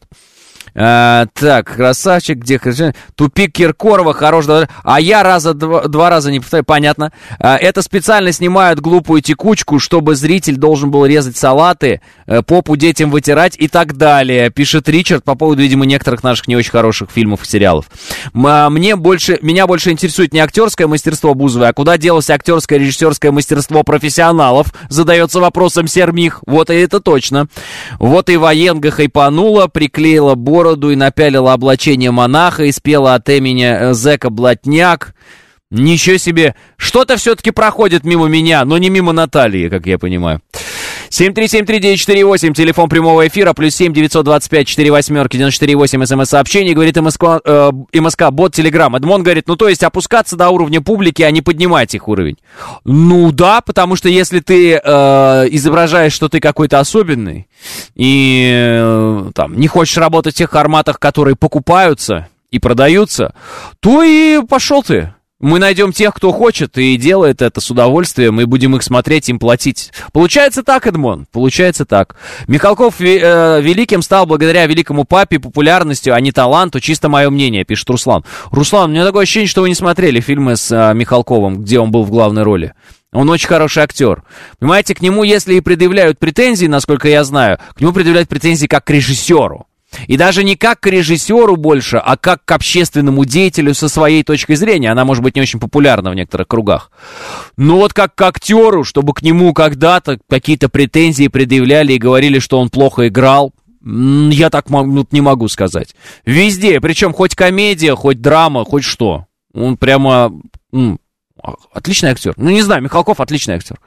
Так, красавчик, где тупик Киркорова, хорош. А я два раза не повторяю, понятно. Это специально снимают глупую текучку, чтобы зритель должен был резать салаты, попу детям вытирать и так далее, пишет Ричард по поводу, видимо, некоторых наших не очень хороших фильмов и сериалов. Меня больше интересует не актерское мастерство Бузовой, а куда делось актерское режиссерское мастерство профессионалов, задается вопросом Сермих. Вот и это точно. Вот и Военга хайпанула, приклеила бороду и напялила облачение монаха и спела от имени зэка блатняк. Ничего себе. Что-то все-таки проходит мимо меня, но не мимо Натальи, как я понимаю. 7373948, телефон прямого эфира, +7 925 48 94,8, смс-сообщение, говорит МСК, бот Телеграм. Эдмон говорит, ну то есть опускаться до уровня публики, а не поднимать их уровень. Ну да, потому что если ты изображаешь, что ты какой-то особенный, и там не хочешь работать в тех форматах, которые покупаются и продаются, то и пошел ты. Мы найдем тех, кто хочет и делает это с удовольствием, и будем их смотреть, им платить. Получается так, Эдмон, получается так. Михалков великим стал благодаря великому папе, популярностью, а не таланту. Чисто мое мнение, пишет Руслан. Руслан, у меня такое ощущение, что вы не смотрели фильмы с Михалковым, где он был в главной роли. Он очень хороший актер. Понимаете, к нему, если и предъявляют претензии, насколько я знаю, к нему предъявляют претензии как к режиссеру. И даже не как к режиссеру больше, а как к общественному деятелю со своей точкой зрения. Она может быть не очень популярна в некоторых кругах. Но вот как к актеру, чтобы к нему когда-то какие-то претензии предъявляли и говорили, что он плохо играл, я так не могу сказать. Везде, причем хоть комедия, хоть драма, хоть что. Он прямо... Отличный актер. Ну, не знаю, Михалков отличный актер.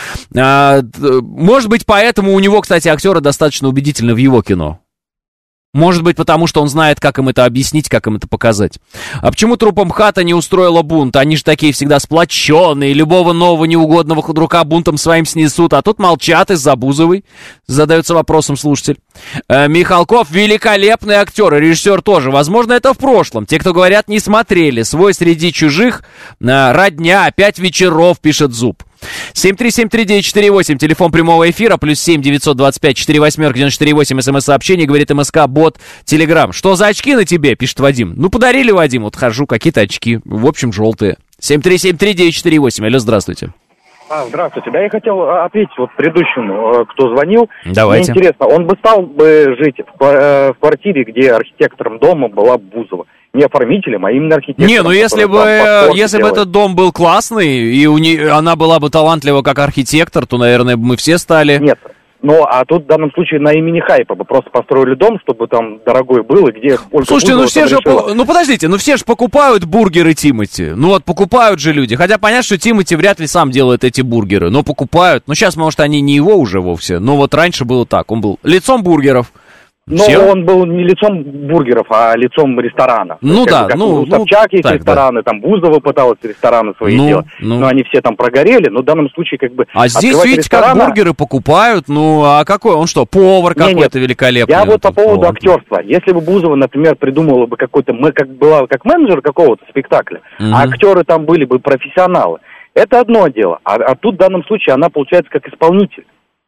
Может быть, поэтому у него, кстати, актеры достаточно убедительны в его кино. Может быть, потому что он знает, как им это объяснить, как им это показать. А почему труппа МХАТа не устроила бунт? Они же такие всегда сплоченные, любого нового неугодного худрука бунтом своим снесут, а тут молчат из-за Бузовой, задается вопросом слушатель. Михалков великолепный актер, и режиссер тоже. Возможно, это в прошлом. Те, кто говорят, не смотрели. Свой среди чужих, родня, 5 вечеров, пишет Зуб. 7373948, телефон прямого эфира, +7 925 48 94,8, смс-сообщение, говорит МСК, бот Телеграм. Что за очки на тебе, пишет Вадим. Ну, подарили, Вадим, вот хожу, какие-то очки, в общем, желтые. 7373948, алло, здравствуйте.
Здравствуйте. Да, я хотел ответить вот предыдущему, кто звонил.
Давайте.
Мне интересно, он бы стал бы жить в квартире, где архитектором дома была Бузова? Не оформителем, а именно архитектором.
Не, ну если бы этот дом был классный, и она была бы талантлива как архитектор, то, наверное, мы все стали.
Нет, ну, а тут в данном случае на имени Хайпа бы просто построили дом, чтобы там дорогой был, и где...
Слушайте, ну все же... Ну, подождите, ну все же покупают бургеры Тимати. Ну вот, покупают же люди. Хотя понятно, что Тимати вряд ли сам делает эти бургеры, но покупают. Ну, сейчас, может, они не его уже вовсе, но вот раньше было так. Он был лицом бургеров.
Но он был не лицом бургеров, а лицом ресторана.
Ну да,
у Собчак есть рестораны, там Бузова пыталась рестораны свои делать, но они все там прогорели, но в данном случае как бы...
А здесь, видите, как бургеры покупают, ну а какой, он что, повар какой-то великолепный?
Я вот по поводу актерства. Если бы Бузова, например, придумала бы какой-то, была как менеджер какого-то спектакля, а актеры там были бы профессионалы, это одно дело, а тут в данном случае она получается как исполнитель.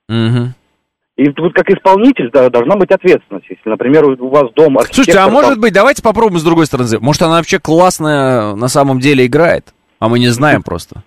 И тут как исполнитель должна быть ответственность. Если, например, у вас дом архитектор...
Слушайте, а может быть, давайте попробуем с другой стороны. Может, она вообще классно на самом деле играет, а мы не знаем просто.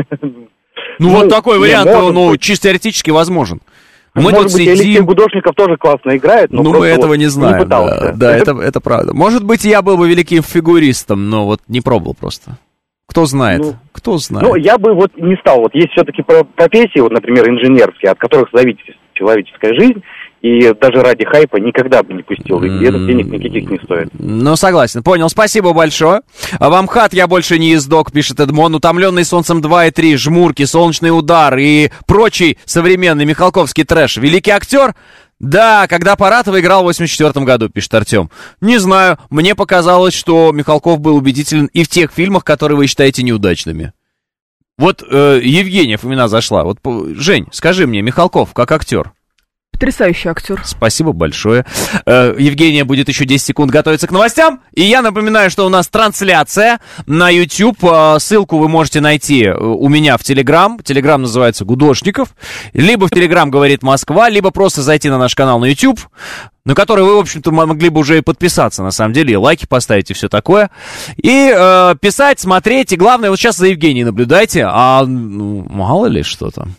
Ну, вот такой вариант, ну, чисто теоретически возможен.
Мы может быть, Алексей Гудошников тоже классно играет, но
мы этого не знаем.
Да,
это правда. Может быть, я был бы великим фигуристом, но вот не пробовал просто. Кто знает, кто знает.
Ну, я бы вот не стал. Вот есть все-таки профессии, вот, например, инженерские, от которых зависит человеческая жизнь, и даже ради хайпа никогда бы не пустил, и это денег никаких не стоит.
Ну, согласен, понял, спасибо большое. Вам хат, я больше не ездок, пишет Эдмон, утомленный солнцем 2 и 3, жмурки, солнечный удар и прочий современный михалковский трэш. Великий актер? Да, когда Паратов играл в 84 году, пишет Артем. Не знаю, мне показалось, что Михалков был убедителен и в тех фильмах, которые вы считаете неудачными. Вот Евгения Фомина зашла. Вот, Жень, скажи мне, Михалков как актер?
Потрясающий актер.
Спасибо большое. Евгения будет еще 10 секунд готовиться к новостям. И я напоминаю, что у нас трансляция на YouTube. Ссылку вы можете найти у меня в Telegram. Telegram называется Гудошников. Либо в Telegram говорит Москва, либо просто зайти на наш канал на YouTube, на который вы, в общем-то, могли бы уже и подписаться, на самом деле, и лайки поставить, и все такое. И писать, смотреть. И главное, вот сейчас за Евгенией наблюдайте. А ну, мало ли что там.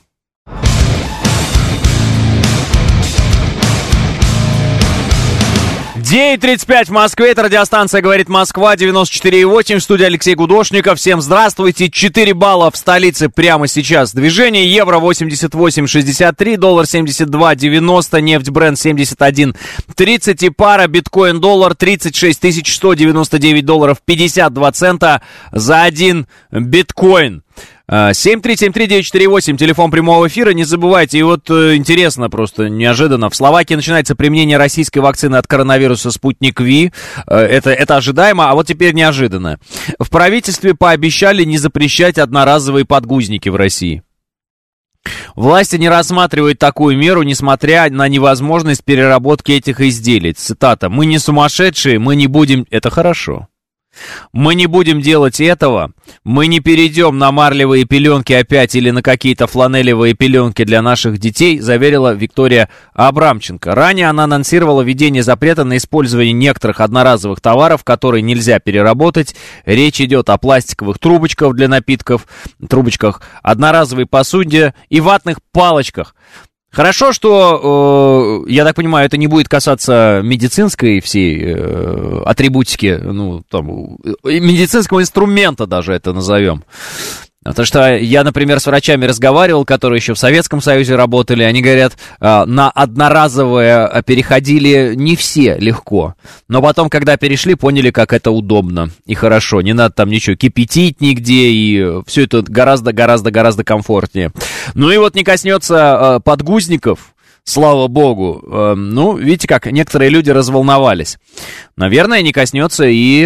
9:35 в Москве, это радиостанция «Говорит Москва», 94,8, в студии Алексей Гудошников. Всем здравствуйте, 4 балла в столице прямо сейчас. Движение, евро 88,63, доллар 72,90, нефть Brent 71,30 и пара биткоин-доллар 36 199 долларов 52 цента за один биткоин. 7373948, телефон прямого эфира, не забывайте. И вот интересно, просто неожиданно, в Словакии начинается применение российской вакцины от коронавируса «Спутник Ви». Это ожидаемо, а вот теперь неожиданно. В правительстве пообещали не запрещать одноразовые подгузники в России. Власти не рассматривают такую меру, несмотря на невозможность переработки этих изделий. Цитата. «Мы не сумасшедшие, мы не будем...» Это хорошо. «Мы не будем делать этого, мы не перейдем на марлевые пеленки опять или на какие-то фланелевые пеленки для наших детей», заверила Виктория Абрамченко. Ранее она анонсировала введение запрета на использование некоторых одноразовых товаров, которые нельзя переработать. Речь идет о пластиковых трубочках для напитков, трубочках, одноразовой посуде и ватных палочках. Хорошо, что, я так понимаю, это не будет касаться медицинской всей атрибутики, ну, там, медицинского инструмента даже это назовем. Потому что я, например, с врачами разговаривал, которые еще в Советском Союзе работали, они говорят, на одноразовое переходили не все легко, но потом, когда перешли, поняли, как это удобно и хорошо, не надо там ничего кипятить нигде, и все это гораздо комфортнее. Ну и вот не коснется подгузников, слава богу, ну, видите, как некоторые люди разволновались. Наверное, не коснется и,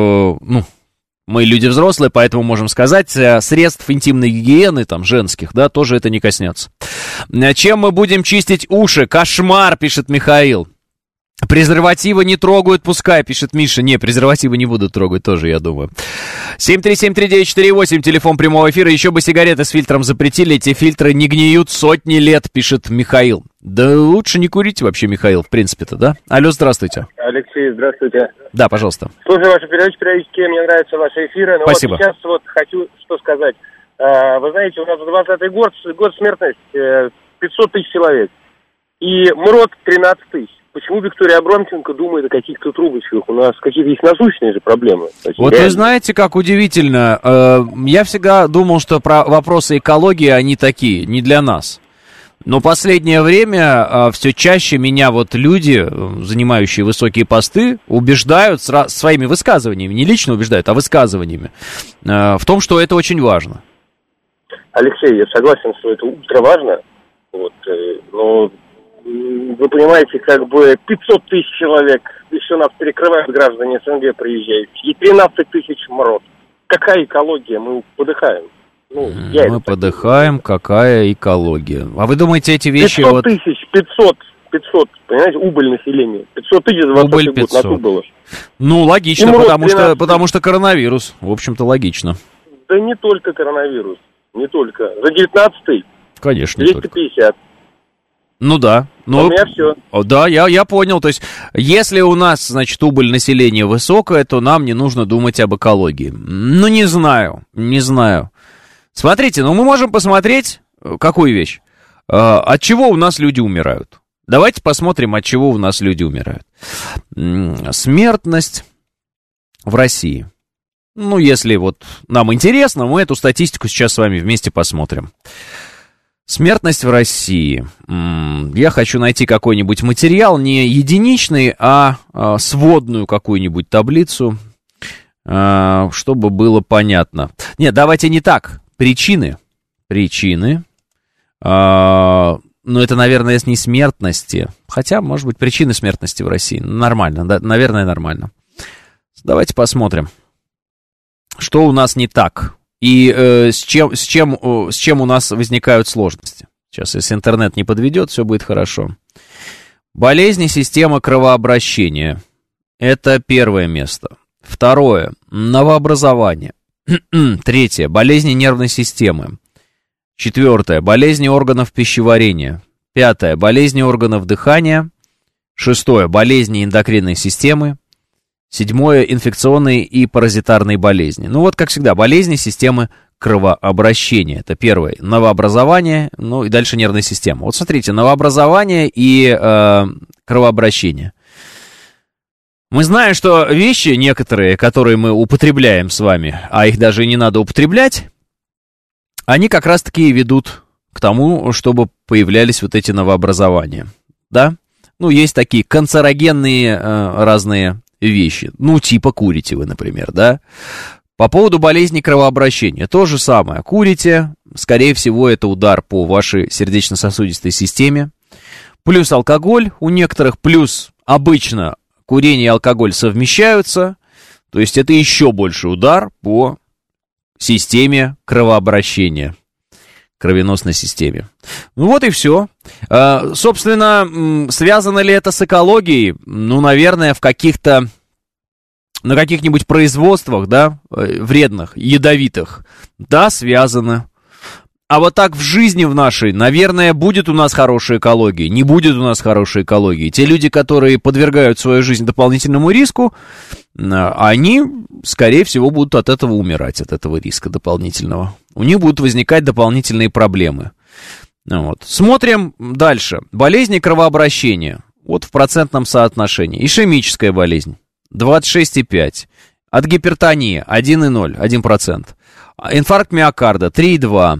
мы люди взрослые, поэтому можем сказать, средств интимной гигиены, там, женских, да, тоже это не коснется. Чем мы будем чистить уши? Кошмар, пишет Михаил. Презервативы не трогают, пускай, пишет Миша. Не, презервативы не будут трогать тоже, я думаю. 7373948, телефон прямого эфира. Еще бы сигареты с фильтром запретили, эти фильтры не гниют сотни лет, пишет Михаил. Да лучше не курите вообще, Михаил, в принципе-то, да? Алло, здравствуйте.
Алексей, здравствуйте.
Да, пожалуйста.
Слушаю ваши передачи периодически, мне нравятся ваши эфиры. Но
спасибо.
Вот сейчас вот хочу что сказать. Вы знаете, у нас 20-й год смертность 500 тысяч человек. И МРОД 13 тысяч. Почему Виктория Абрамченко думает о каких-то трубочках? У нас какие-то есть насущные же проблемы.
Вот реально. Вы знаете, как удивительно. Я всегда думал, что про вопросы экологии, они такие, не для нас. Но последнее время все чаще меня вот люди, занимающие высокие посты, убеждают своими высказываниями, не лично убеждают, а высказываниями, в том, что это очень важно.
Алексей, я согласен, что это ультра важно, вот, но вы понимаете, как бы 500 тысяч человек, еще нас перекрывают граждане СНГ приезжающие, и 13 тысяч МРОД. Какая экология? Мы подыхаем. Мы подыхаем, какая экология. А вы думаете, эти вещи... 500 тысяч, 500, понимаете, убыль населения. 500 тысяч за 20 год на то было.
Ну, логично, потому что коронавирус. В общем-то, логично.
Да не только коронавирус, не только. За 19-й.
Конечно,
250.
Ну да.
У меня все.
Да, я понял. То есть, если у нас, значит, убыль населения высокая, то нам не нужно думать об экологии. Ну, не знаю. Смотрите, мы можем посмотреть, какую вещь. От чего у нас люди умирают. Давайте посмотрим, от чего у нас люди умирают. Смертность в России. Ну, если вот нам интересно, мы эту статистику сейчас с вами вместе посмотрим. Смертность в России. Я хочу найти какой-нибудь материал, не единичный, а сводную какую-нибудь таблицу, чтобы было понятно. Нет, давайте не так. Причины. Но это, наверное, не смертности. Хотя, может быть, причины смертности в России. Нормально, да, наверное, нормально. Давайте посмотрим, что у нас не так. И с чем у нас возникают сложности. Сейчас, если интернет не подведет, все будет хорошо. Болезни системы кровообращения. Это первое место. Второе. Новообразование. Третье. Болезни нервной системы. Четвертое. Болезни органов пищеварения. Пятое. Болезни органов дыхания. Шестое. Болезни эндокринной системы. Седьмое. Инфекционные и паразитарные болезни. Ну вот, как всегда, болезни системы кровообращения. Это первое. Новообразование, ну и дальше нервная система. Вот смотрите, новообразование и кровообращение. Мы знаем, что вещи некоторые, которые мы употребляем с вами, а их даже не надо употреблять, они как раз-таки ведут к тому, чтобы появлялись вот эти новообразования. Да? Ну, есть такие канцерогенные разные вещи. Ну, типа курите вы, например, да? По поводу болезней кровообращения. То же самое. Курите, скорее всего, это удар по вашей сердечно-сосудистой системе. Плюс алкоголь у некоторых, плюс обычно курение и алкоголь совмещаются. То есть это еще больший удар по системе кровообращения, кровеносной системе. Ну вот и все. Собственно, связано ли это с экологией? Ну, наверное, на каких-нибудь производствах, да, вредных, ядовитых. Да, связано. А вот так в жизни в нашей, наверное, будет у нас хорошая экология, не будет у нас хорошей экологии. Те люди, которые подвергают свою жизнь дополнительному риску, они, скорее всего, будут от этого умирать, от этого риска дополнительного. У них будут возникать дополнительные проблемы. Вот. Смотрим дальше. Болезни кровообращения. Вот в процентном соотношении. Ишемическая болезнь 26,5. От гипертонии 1,0, 1%. Инфаркт миокарда 3,2.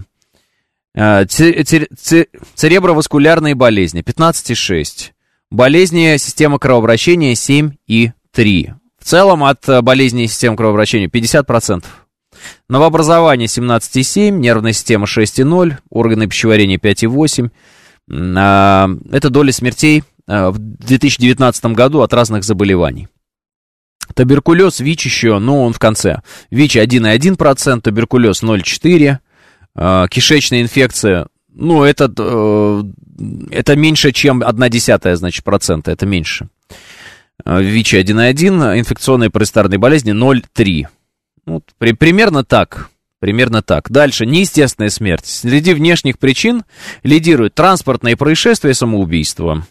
Цереброваскулярные болезни 15,6. Болезни системы кровообращения 7,3. В целом от болезней системы кровообращения 50%. Новообразование 17,7, нервная система 6,0, органы пищеварения 5,8. Это доля смертей в 2019 году от разных заболеваний. Туберкулез, ВИЧ еще, но он в конце. ВИЧ 1,1%, туберкулез 0,4%. Кишечная инфекция, ну, это меньше, чем 0,1, значит, процента, это меньше. ВИЧ 1,1, инфекционные паразитарные болезни 0,3. Вот, примерно так. Дальше, неестественная смерть. Среди внешних причин лидируют транспортные происшествия, самоубийства.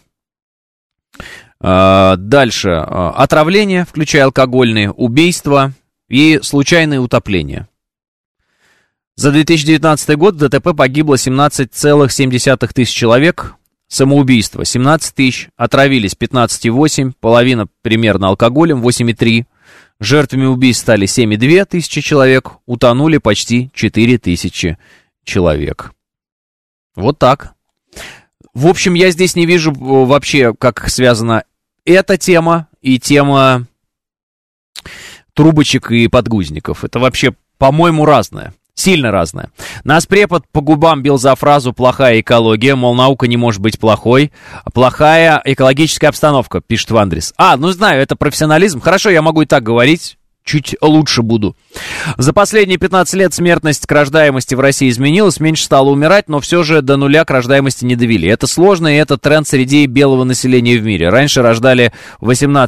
Дальше, отравление, включая алкогольные, убийства и случайные утопления. За 2019 год в ДТП погибло 17,7 тысяч человек, самоубийство 17 тысяч, отравились 15,8, половина примерно алкоголем 8,3, жертвами убийств стали 7,2 тысячи человек, утонули почти 4 тысячи человек. Вот так. В общем, я здесь не вижу вообще, как связана эта тема и тема трубочек и подгузников. Это вообще, по-моему, разное. Сильно разное. Нас препод по губам бил за фразу «плохая экология», мол, наука не может быть плохой. Плохая экологическая обстановка, пишет Вандрис. Ну знаю, это профессионализм. Хорошо, я могу и так говорить. Чуть лучше буду. За последние 15 лет смертность к рождаемости в России изменилась, меньше стало умирать, но все же до нуля к рождаемости не довели. Это сложно, и это тренд среди белого населения в мире. Раньше рожали в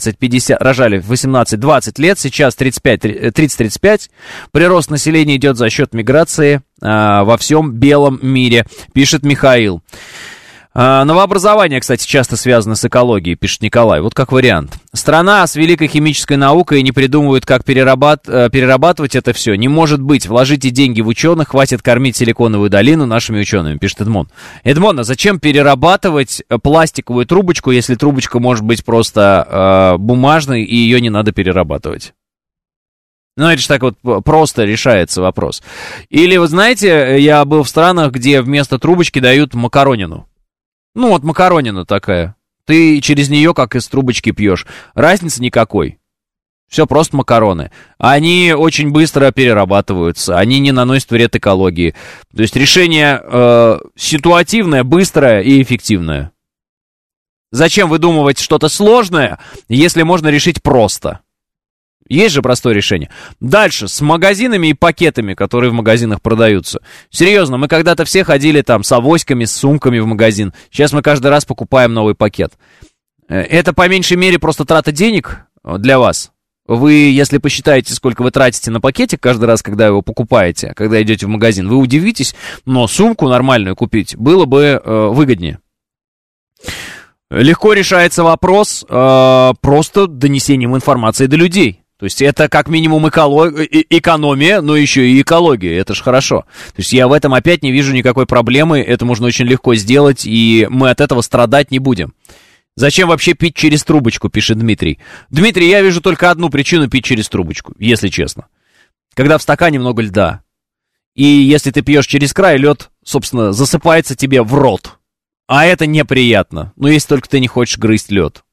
18-20 лет, сейчас 30-35. Прирост населения идет за счет миграции во всем белом мире, пишет Михаил. Новообразование, кстати, часто связано с экологией, пишет Николай. Вот как вариант. Страна с великой химической наукой не придумывает, как перерабатывать это все. Не может быть. Вложите деньги в ученых, хватит кормить Силиконовую долину нашими учеными, пишет Эдмон. Эдмон, а зачем перерабатывать пластиковую трубочку, если трубочка может быть просто бумажной, и ее не надо перерабатывать? Ну, это же так вот просто решается вопрос. Или, вы знаете, я был в странах, где вместо трубочки дают макаронину. Ну, вот макаронина такая. Ты через нее, как из трубочки, пьешь. Разницы никакой. Все просто макароны. Они очень быстро перерабатываются. Они не наносят вред экологии. То есть решение ситуативное, быстрое и эффективное. Зачем выдумывать что-то сложное, если можно решить просто? Есть же простое решение. Дальше, с магазинами и пакетами, которые в магазинах продаются. Серьезно, мы когда-то все ходили там с авоськами, с сумками в магазин. Сейчас мы каждый раз покупаем новый пакет. Это по меньшей мере просто трата денег для вас. Вы, если посчитаете, сколько вы тратите на пакетик каждый раз, когда его покупаете, когда идете в магазин, вы удивитесь, но сумку нормальную купить было бы выгоднее. Легко решается вопрос просто донесением информации до людей. То есть это как минимум экономия, но еще и экология, это же хорошо. То есть я в этом опять не вижу никакой проблемы, это можно очень легко сделать, и мы от этого страдать не будем. Зачем вообще пить через трубочку, пишет Дмитрий. Дмитрий, я вижу только одну причину пить через трубочку, если честно. Когда в стакане много льда. И если ты пьешь через край, лед, собственно, засыпается тебе в рот. А это неприятно. Но если только ты не хочешь грызть лед.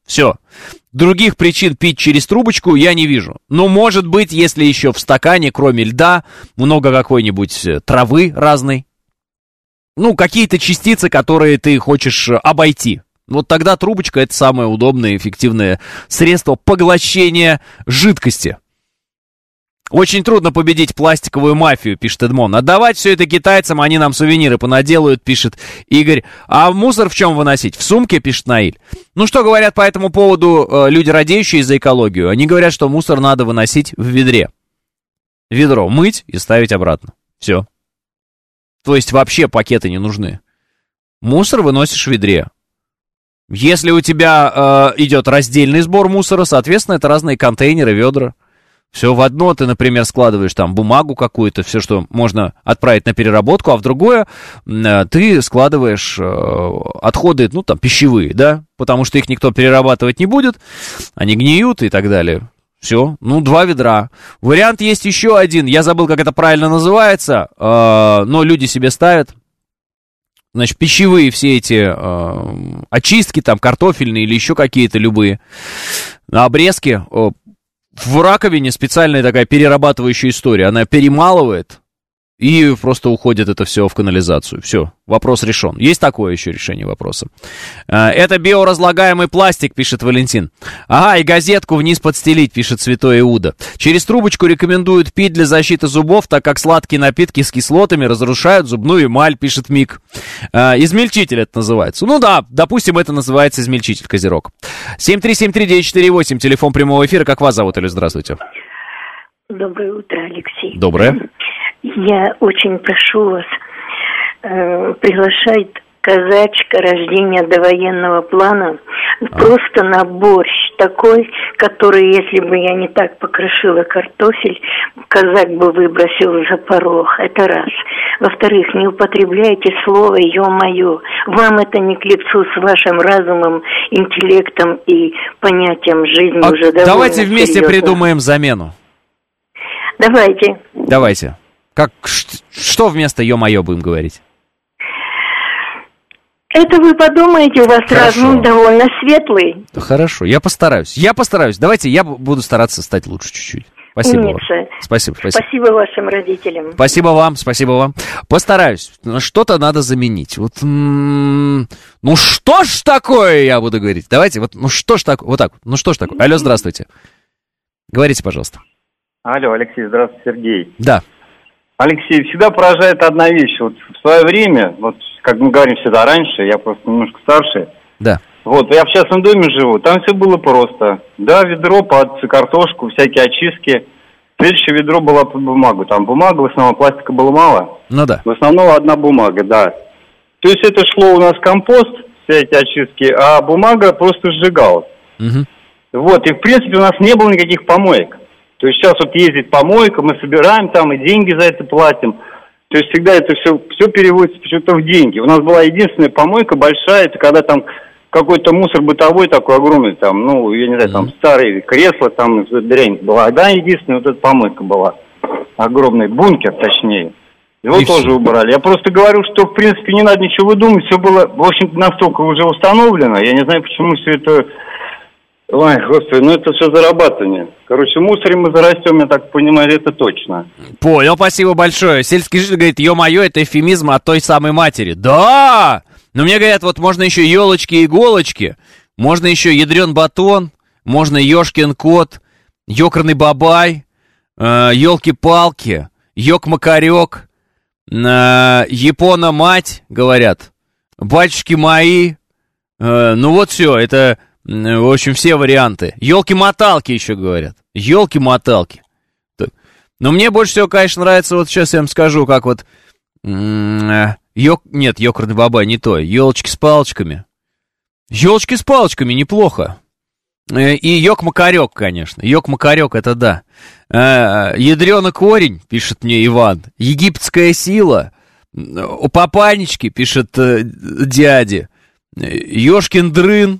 Все. Других причин пить через трубочку я не вижу. Но, может быть, если еще в стакане, кроме льда, много какой-нибудь травы разной, ну, какие-то частицы, которые ты хочешь обойти. Вот тогда трубочка — это самое удобное и эффективное средство поглощения жидкости. Очень трудно победить пластиковую мафию, пишет Эдмон. Отдавать все это китайцам, они нам сувениры понаделают, пишет Игорь. А мусор в чем выносить? В сумке, пишет Наиль. Ну, что говорят по этому поводу люди, радеющие за экологию? Они говорят, что мусор надо выносить в ведре. Ведро мыть и ставить обратно. Все. То есть вообще пакеты не нужны. Мусор выносишь в ведре. Если у тебя идет раздельный сбор мусора, соответственно, это разные контейнеры, ведра. Все в одно ты, например, складываешь там бумагу какую-то, все, что можно отправить на переработку, а в другое ты складываешь отходы, ну, там, пищевые, да, потому что их никто перерабатывать не будет, они гниют и так далее. Все, ну, 2 ведра. Вариант есть еще один, я забыл, как это правильно называется, но люди себе ставят. Значит, пищевые все эти очистки, там, картофельные или еще какие-то любые обрезки. В раковине специальная такая перерабатывающая история. Она перемалывает, и просто уходит это все в канализацию. Все, вопрос решен. Есть такое еще решение вопроса. Это биоразлагаемый пластик, пишет Валентин. Ага, и газетку вниз подстелить, пишет Святой Иуда. Через трубочку рекомендуют пить для защиты зубов, так как сладкие напитки с кислотами разрушают зубную эмаль, пишет Мик. Измельчитель это называется. Ну да, допустим, это называется измельчитель, Козерог. 7373948, телефон прямого эфира. Как вас зовут, Илюш? Здравствуйте.
Доброе утро, Алексей.
Доброе.
Я очень прошу вас, приглашает казачка рождения довоенного плана просто на борщ такой, который, если бы я не так покрошила картофель, казак бы выбросил за порог. Это раз. Во-вторых, не употребляйте слово «ё-моё». Вам это не к лицу с вашим разумом, интеллектом и понятием жизни уже довольно
давайте вместе
серьезно.
Придумаем замену.
Давайте.
Что вместо «ё-моё» будем говорить?
Это вы подумаете, у вас разум довольно светлый.
Хорошо, я постараюсь. Давайте я буду стараться стать лучше чуть-чуть. Спасибо вам. Спасибо.
Спасибо вашим родителям.
Спасибо вам. Постараюсь. Что-то надо заменить. Вот, ну что ж такое, я буду говорить. Давайте, ну что ж такое, вот так. Ну что ж такое. Алло, здравствуйте. Говорите, пожалуйста.
Алло, Алексей, здравствуйте, Сергей.
Да.
Алексей, всегда поражает одна вещь. Вот в свое время, вот как мы говорим всегда раньше, я просто немножко старше.
Да.
Вот, я в частном доме живу, там все было просто. Да, ведро под картошку, всякие очистки. Следующее ведро было под бумагу. Там бумага, в основном пластика было мало.
Ну да.
В основном одна бумага, да. То есть это шло у нас компост, все эти очистки, а бумага просто сжигалась.
Угу.
Вот, и в принципе у нас не было никаких помоек. То есть сейчас вот ездит помойка, мы собираем там и деньги за это платим. То есть всегда это все переводится почему-то в деньги. У нас была единственная помойка большая, это когда там какой-то мусор бытовой такой огромный, там, ну, я не знаю, там старые кресла, там дрянь была. Да, единственная вот эта помойка была. Огромный бункер, точнее. Его и тоже все убрали. Я просто говорю, что в принципе не надо ничего выдумывать, все было, в общем-то, настолько уже установлено. Я не знаю, почему все это... Ой, господи, ну это все зарабатывание. Короче, в мусоре мы зарастем, я так понимаю, это точно.
Понял, спасибо большое. Сельский житель говорит, ё-моё, это эвфемизм от той самой матери. Да! Но мне говорят, вот можно еще елочки-иголочки, можно еще ядрен батон, можно ёшкин кот, ёкарный бабай, елки-палки, ёк-макарек, япона-мать, говорят, батюшки мои. Ну вот все, это... В общем, все варианты. Ёлки-моталки еще говорят. Ёлки-моталки. Но мне больше всего, конечно, нравится, вот сейчас я вам скажу, как вот... Нет, ёкарный бабай, не то. Ёлочки с палочками. Ёлочки с палочками, неплохо. И ёк-макарек, конечно. Ёк-макарек, это да. Ядрёный корень, пишет мне Иван. Египетская сила. У папанечки, пишет дяди. Ёшкин дрын.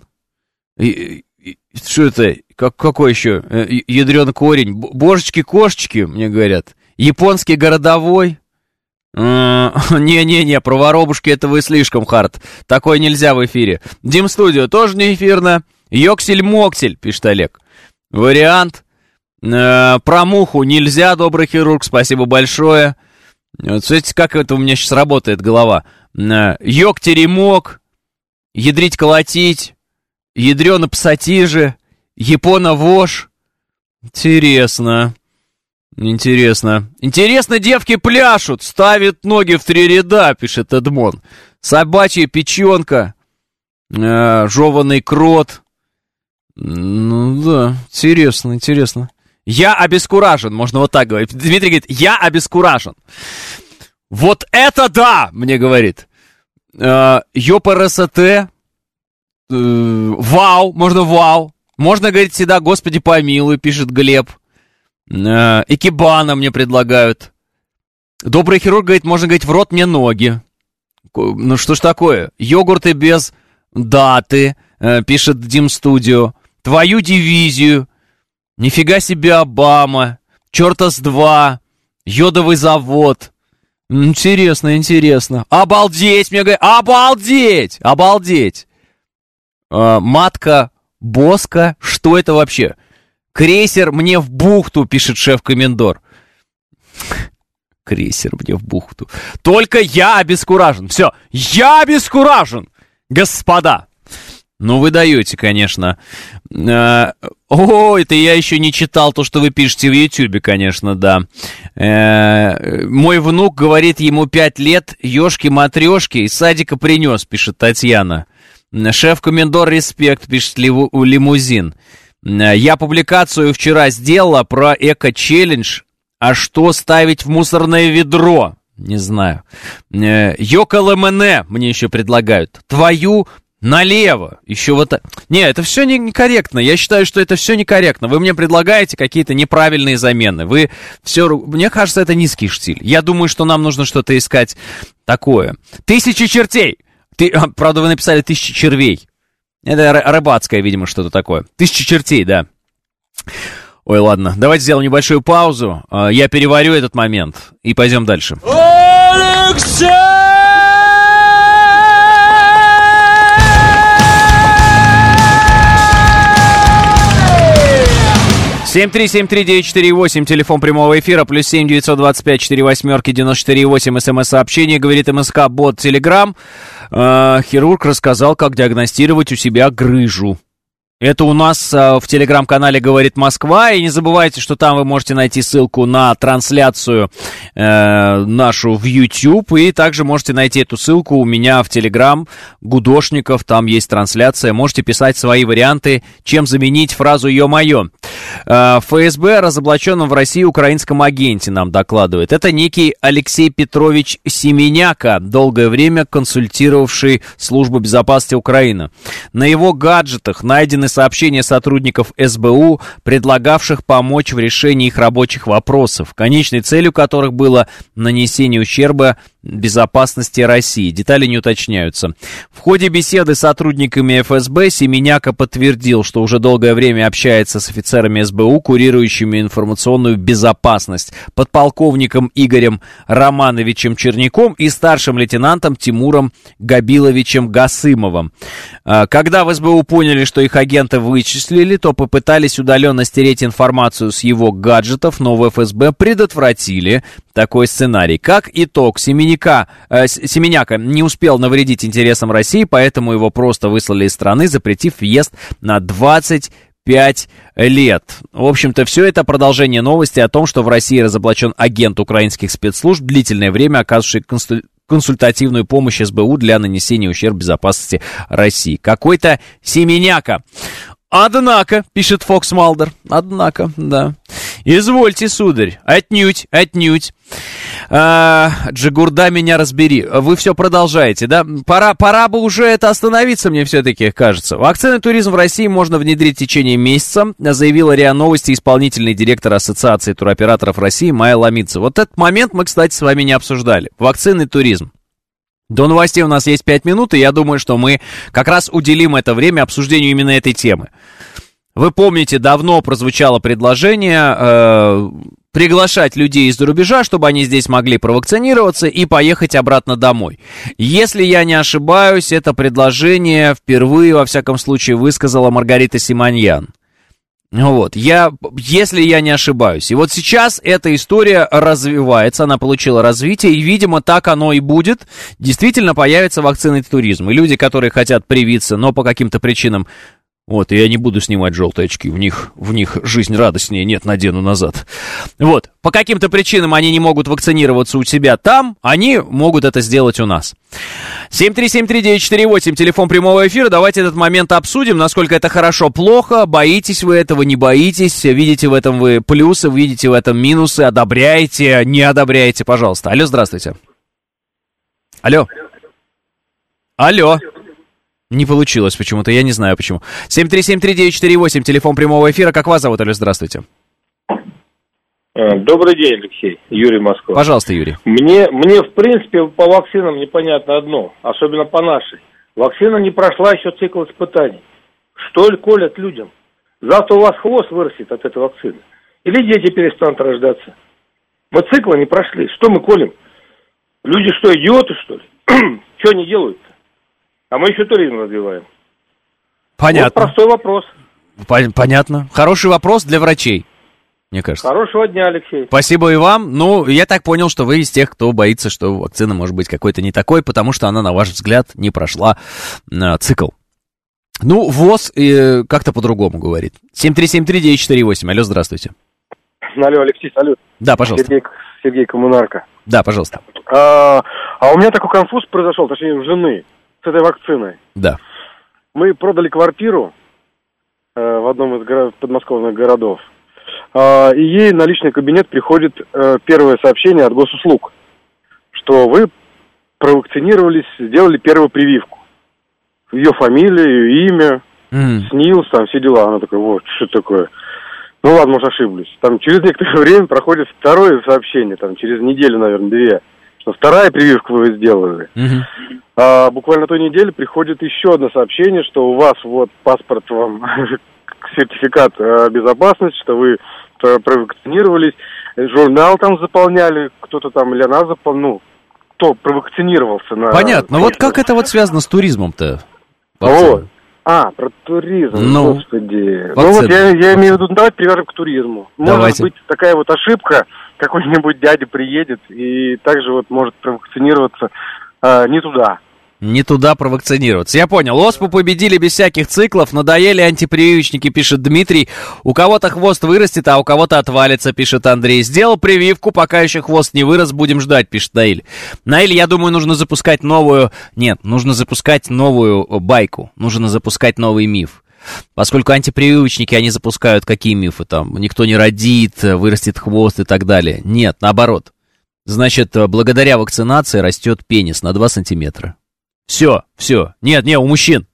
Что это? Какой еще? Ядрёный корень. Божечки-кошечки, мне говорят. Японский городовой. Не-не-не, про воробушки это вы слишком хард. Такое нельзя в эфире. Дим-студио тоже не эфирно. Йоксель-моксель, пишет Олег. Вариант. Про муху нельзя, добрый хирург, спасибо большое. Вот, смотрите, как это у меня сейчас работает голова. Йог-теремок, ядрить-колотить, ядрёно-пассатижи, япона-вож. Интересно. Интересно, девки пляшут, ставят ноги в 3 ряда, пишет Эдмон. Собачья печенка, жеванный крот. Ну да, интересно. Я обескуражен, можно вот так говорить. Дмитрий говорит, я обескуражен. Вот это да, мне говорит. ЙОПРСТ, вау, можно вау. Можно говорить всегда, Господи помилуй, пишет Глеб. Экибана мне предлагают. Добрый хирург говорит, можно говорить, в рот мне ноги. Ну что ж такое? Йогурты без даты, пишет Дим Студио. Твою дивизию. Нифига себе Обама. Чёрта с два. Йодовый завод. Интересно. Обалдеть, мне говорят. Обалдеть. Матка Боска. Что это вообще? Крейсер мне в бухту, пишет шеф-комендор. Крейсер мне в бухту. Только я обескуражен. Все, я обескуражен, господа. Ну, вы даете, конечно. Это я еще не читал то, что вы пишете в Ютьюбе, конечно, да. Мой внук говорит, ему 5 лет, ёшки-матрёшки из садика принес, пишет Татьяна. Шеф-комендор, респект, пишет Лимузин. Я публикацию вчера сделала про эко-челлендж. А что ставить в мусорное ведро? Не знаю. Йоколэмэне мне еще предлагают. Твою налево. Еще вот... Не, это все некорректно. Я считаю, что это все некорректно. Вы мне предлагаете какие-то неправильные замены. Вы все... Мне кажется, это низкий штиль. Я думаю, что нам нужно что-то искать такое. 1000 чертей. Правда, вы написали 1000 червей. Это рыбацкое, видимо, что-то такое. 1000 чертей, да. Ой, ладно, давайте сделаем небольшую паузу. Я переварю этот момент и пойдем дальше. Алексей! 7373948, телефон прямого эфира, плюс 7 925 48 94,8, смс-сообщение, говорит МСК-бот Телеграм. Хирург рассказал, как диагностировать у себя грыжу. Это у нас в телеграм-канале «Говорит Москва», и не забывайте, что там вы можете найти ссылку на трансляцию нашу в YouTube, и также можете найти эту ссылку у меня в телеграм Гудошников, там есть трансляция, можете писать свои варианты, чем заменить фразу «ё-моё». ФСБ о разоблаченном в России украинском агенте нам докладывает. Это некий Алексей Петрович Семеняка, долгое время консультировавший Службу безопасности Украины. На его гаджетах найдены сообщения сотрудников СБУ, предлагавших помочь в решении их рабочих вопросов, конечной целью которых было нанесение ущерба безопасности России. Детали не уточняются. В ходе беседы с сотрудниками ФСБ Семеняка подтвердил, что уже долгое время общается с офицерами СБУ, курирующими информационную безопасность, подполковником Игорем Романовичем Черняком и старшим лейтенантом Тимуром Габиловичем Гасымовым. Когда в СБУ поняли, что их агента вычислили, то попытались удаленно стереть информацию с его гаджетов, но в ФСБ предотвратили такой сценарий. Как итог, Семеняка не успел навредить интересам России, поэтому его просто выслали из страны, запретив въезд на 25 лет. В общем-то, все это продолжение новости о том, что в России разоблачен агент украинских спецслужб, длительное время оказывавший консультативную помощь СБУ для нанесения ущерба безопасности России. Какой-то Семеняка. Однако, пишет Фокс Малдер, однако, да. Извольте, сударь, отнюдь. Джигурда, меня разбери. Вы все продолжаете, да? Пора бы уже это остановиться, мне все-таки кажется. Вакцинный туризм в России можно внедрить в течение месяца, заявила РИА Новости исполнительный директор Ассоциации туроператоров России Майя Ломидзе. Вот этот момент мы, кстати, с вами не обсуждали. Вакцинный туризм. До новостей у нас есть 5 минут, и я думаю, что мы как раз уделим это время обсуждению именно этой темы. Вы помните, давно прозвучало предложение приглашать людей из-за рубежа, чтобы они здесь могли провакцинироваться и поехать обратно домой. Если я не ошибаюсь, это предложение впервые, во всяком случае, высказала Маргарита Симоньян. Вот, если я не ошибаюсь. И вот сейчас эта история развивается, она получила развитие, и, видимо, так оно и будет. Действительно появится вакцинный туризм. И люди, которые хотят привиться, но по каким-то причинам... Вот, и я не буду снимать желтые очки, в них жизнь радостнее, нет, надену назад. Вот, по каким-то причинам они не могут вакцинироваться у себя там, они могут это сделать у нас. 7373948, телефон прямого эфира, давайте этот момент обсудим, насколько это хорошо, плохо, боитесь вы этого, не боитесь, видите в этом вы плюсы, видите в этом минусы, одобряете, не одобряете, пожалуйста. Алло, здравствуйте. Алло. Не получилось почему-то, я не знаю почему. 7373948, телефон прямого эфира. Как вас зовут, Алло, здравствуйте.
Добрый день, Алексей. Юрий, Москва.
Пожалуйста, Юрий.
Мне в принципе, по вакцинам непонятно одно, особенно по нашей. Вакцина не прошла еще цикл испытаний. Что ли колят людям? Завтра у вас хвост вырастет от этой вакцины. Или дети перестанут рождаться. Мы циклы не прошли. Что мы колем? Люди что, идиоты, что ли? Что они делают-то? А мы еще туризм развиваем.
Понятно.
Вот простой вопрос.
Понятно. Хороший вопрос для врачей, мне кажется.
Хорошего дня, Алексей.
Спасибо и вам. Ну, я так понял, что вы из тех, кто боится, что вакцина может быть какой-то не такой, потому что она, на ваш взгляд, не прошла цикл. Ну, ВОЗ как-то по-другому говорит. 7373948. Алло, здравствуйте.
Алло, Алексей, салют.
Да, пожалуйста.
Сергей Коммунарка.
Да, пожалуйста.
А у меня такой конфуз произошел, точнее, у жены. С этой вакциной.
Да.
Мы продали квартиру в одном из подмосковных городов, и ей на личный кабинет приходит первое сообщение от госуслуг, что вы провакцинировались, сделали первую прививку. Ее фамилия, ее имя, СНИЛС, там все дела. Она такая, вот, что такое? Ну ладно, может, ошиблись. Там через некоторое время проходит второе сообщение, там через неделю, наверное, 2, что вторая прививка вы сделали. А буквально на той неделе приходит еще одно сообщение, что у вас вот паспорт вам, сертификат безопасности, что вы провакцинировались, журнал там заполняли, кто-то там или она заполнил, кто провакцинировался.
Понятно, вот как это вот связано с туризмом-то?
Вот. Про туризм, господи. Ну вот я имею в виду, давайте привяжем к туризму. Может быть такая вот ошибка, какой-нибудь дядя приедет и также вот может провакцинироваться не туда.
Не туда провакцинироваться. Я понял. Оспу победили без всяких циклов, надоели антипрививочники, пишет Дмитрий. У кого-то хвост вырастет, а у кого-то отвалится, пишет Андрей. Сделал прививку, пока еще хвост не вырос, будем ждать, пишет Наиль. Наиль, я думаю, нужно запускать новую... Нет, нужно запускать новую байку. Нужно запускать новый миф. Поскольку антипрививочники, они запускают какие мифы там? Никто не родит, вырастет хвост и так далее. Нет, наоборот. Значит, благодаря вакцинации растет пенис на 2 сантиметра. Все. Нет, у мужчин.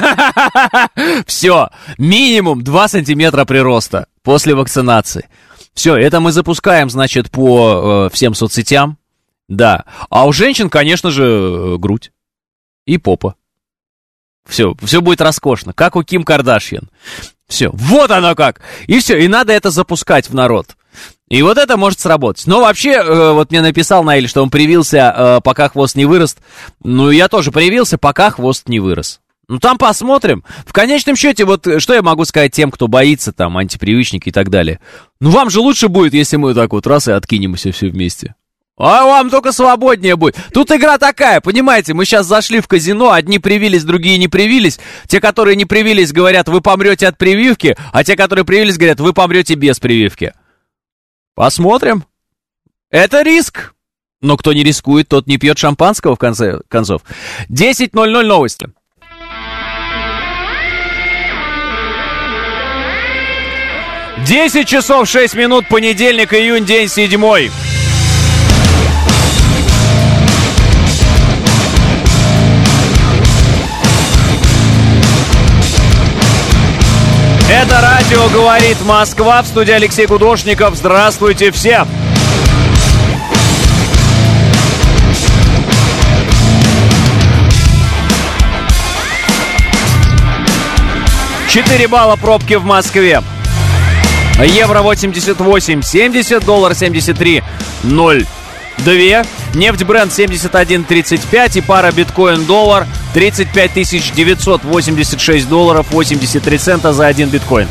Все. Минимум 2 сантиметра прироста после вакцинации. Все, это мы запускаем, значит, по всем соцсетям. Да. А у женщин, конечно же, грудь и попа. Все будет роскошно, как у Ким Кардашьян. Все, вот оно как. И все, и надо это запускать в народ. И вот это может сработать. Но вообще, вот мне написал Наиль, что он привился, пока хвост не вырос. Ну, я тоже привился, пока хвост не вырос. Ну, там посмотрим. В конечном счете, вот что я могу сказать тем, кто боится, там, антипрививочники и так далее. Ну, вам же лучше будет, если мы так вот раз и откинемся все вместе. А вам только свободнее будет. Тут игра такая, понимаете, мы сейчас зашли в казино, одни привились, другие не привились. Те, которые не привились, говорят, вы помрете от прививки, а те, которые привились, говорят, вы помрете без прививки. Посмотрим. Это риск. Но кто не рискует, тот не пьет шампанского, в конце концов. 10:00 новости. Десять часов 6 минут, понедельник, июнь, день 7. Это радио «Говорит Москва», в студии Алексей Гудошников. Здравствуйте всем! 4 балла пробки в Москве. Евро 88.70, доллар 73.02, нефть Брент 71.35 и пара биткоин-доллар 35 986 долларов 83 цента за 1 биткоин.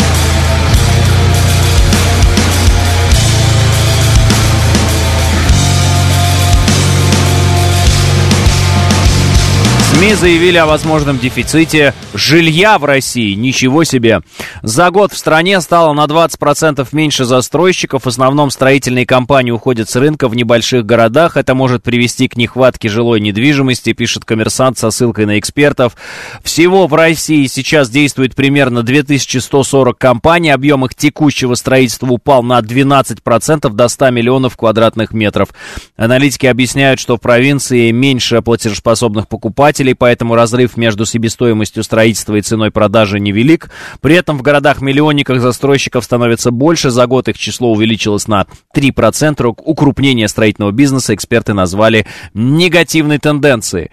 СМИ заявили о возможном дефиците жилья в России. Ничего себе. За год в стране стало на 20% меньше застройщиков. В основном строительные компании уходят с рынка в небольших городах. Это может привести к нехватке жилой недвижимости, пишет «Коммерсант» со ссылкой на экспертов. Всего в России сейчас действует примерно 2140 компаний. Объем их текущего строительства упал на 12% до 100 миллионов квадратных метров. Аналитики объясняют, что в провинции меньше платежеспособных покупателей, поэтому разрыв между себестоимостью строительства и ценой продажи невелик. При этом в городах-миллионниках застройщиков становится больше. За год их число увеличилось на 3%. Укрупнение строительного бизнеса эксперты назвали негативной тенденцией.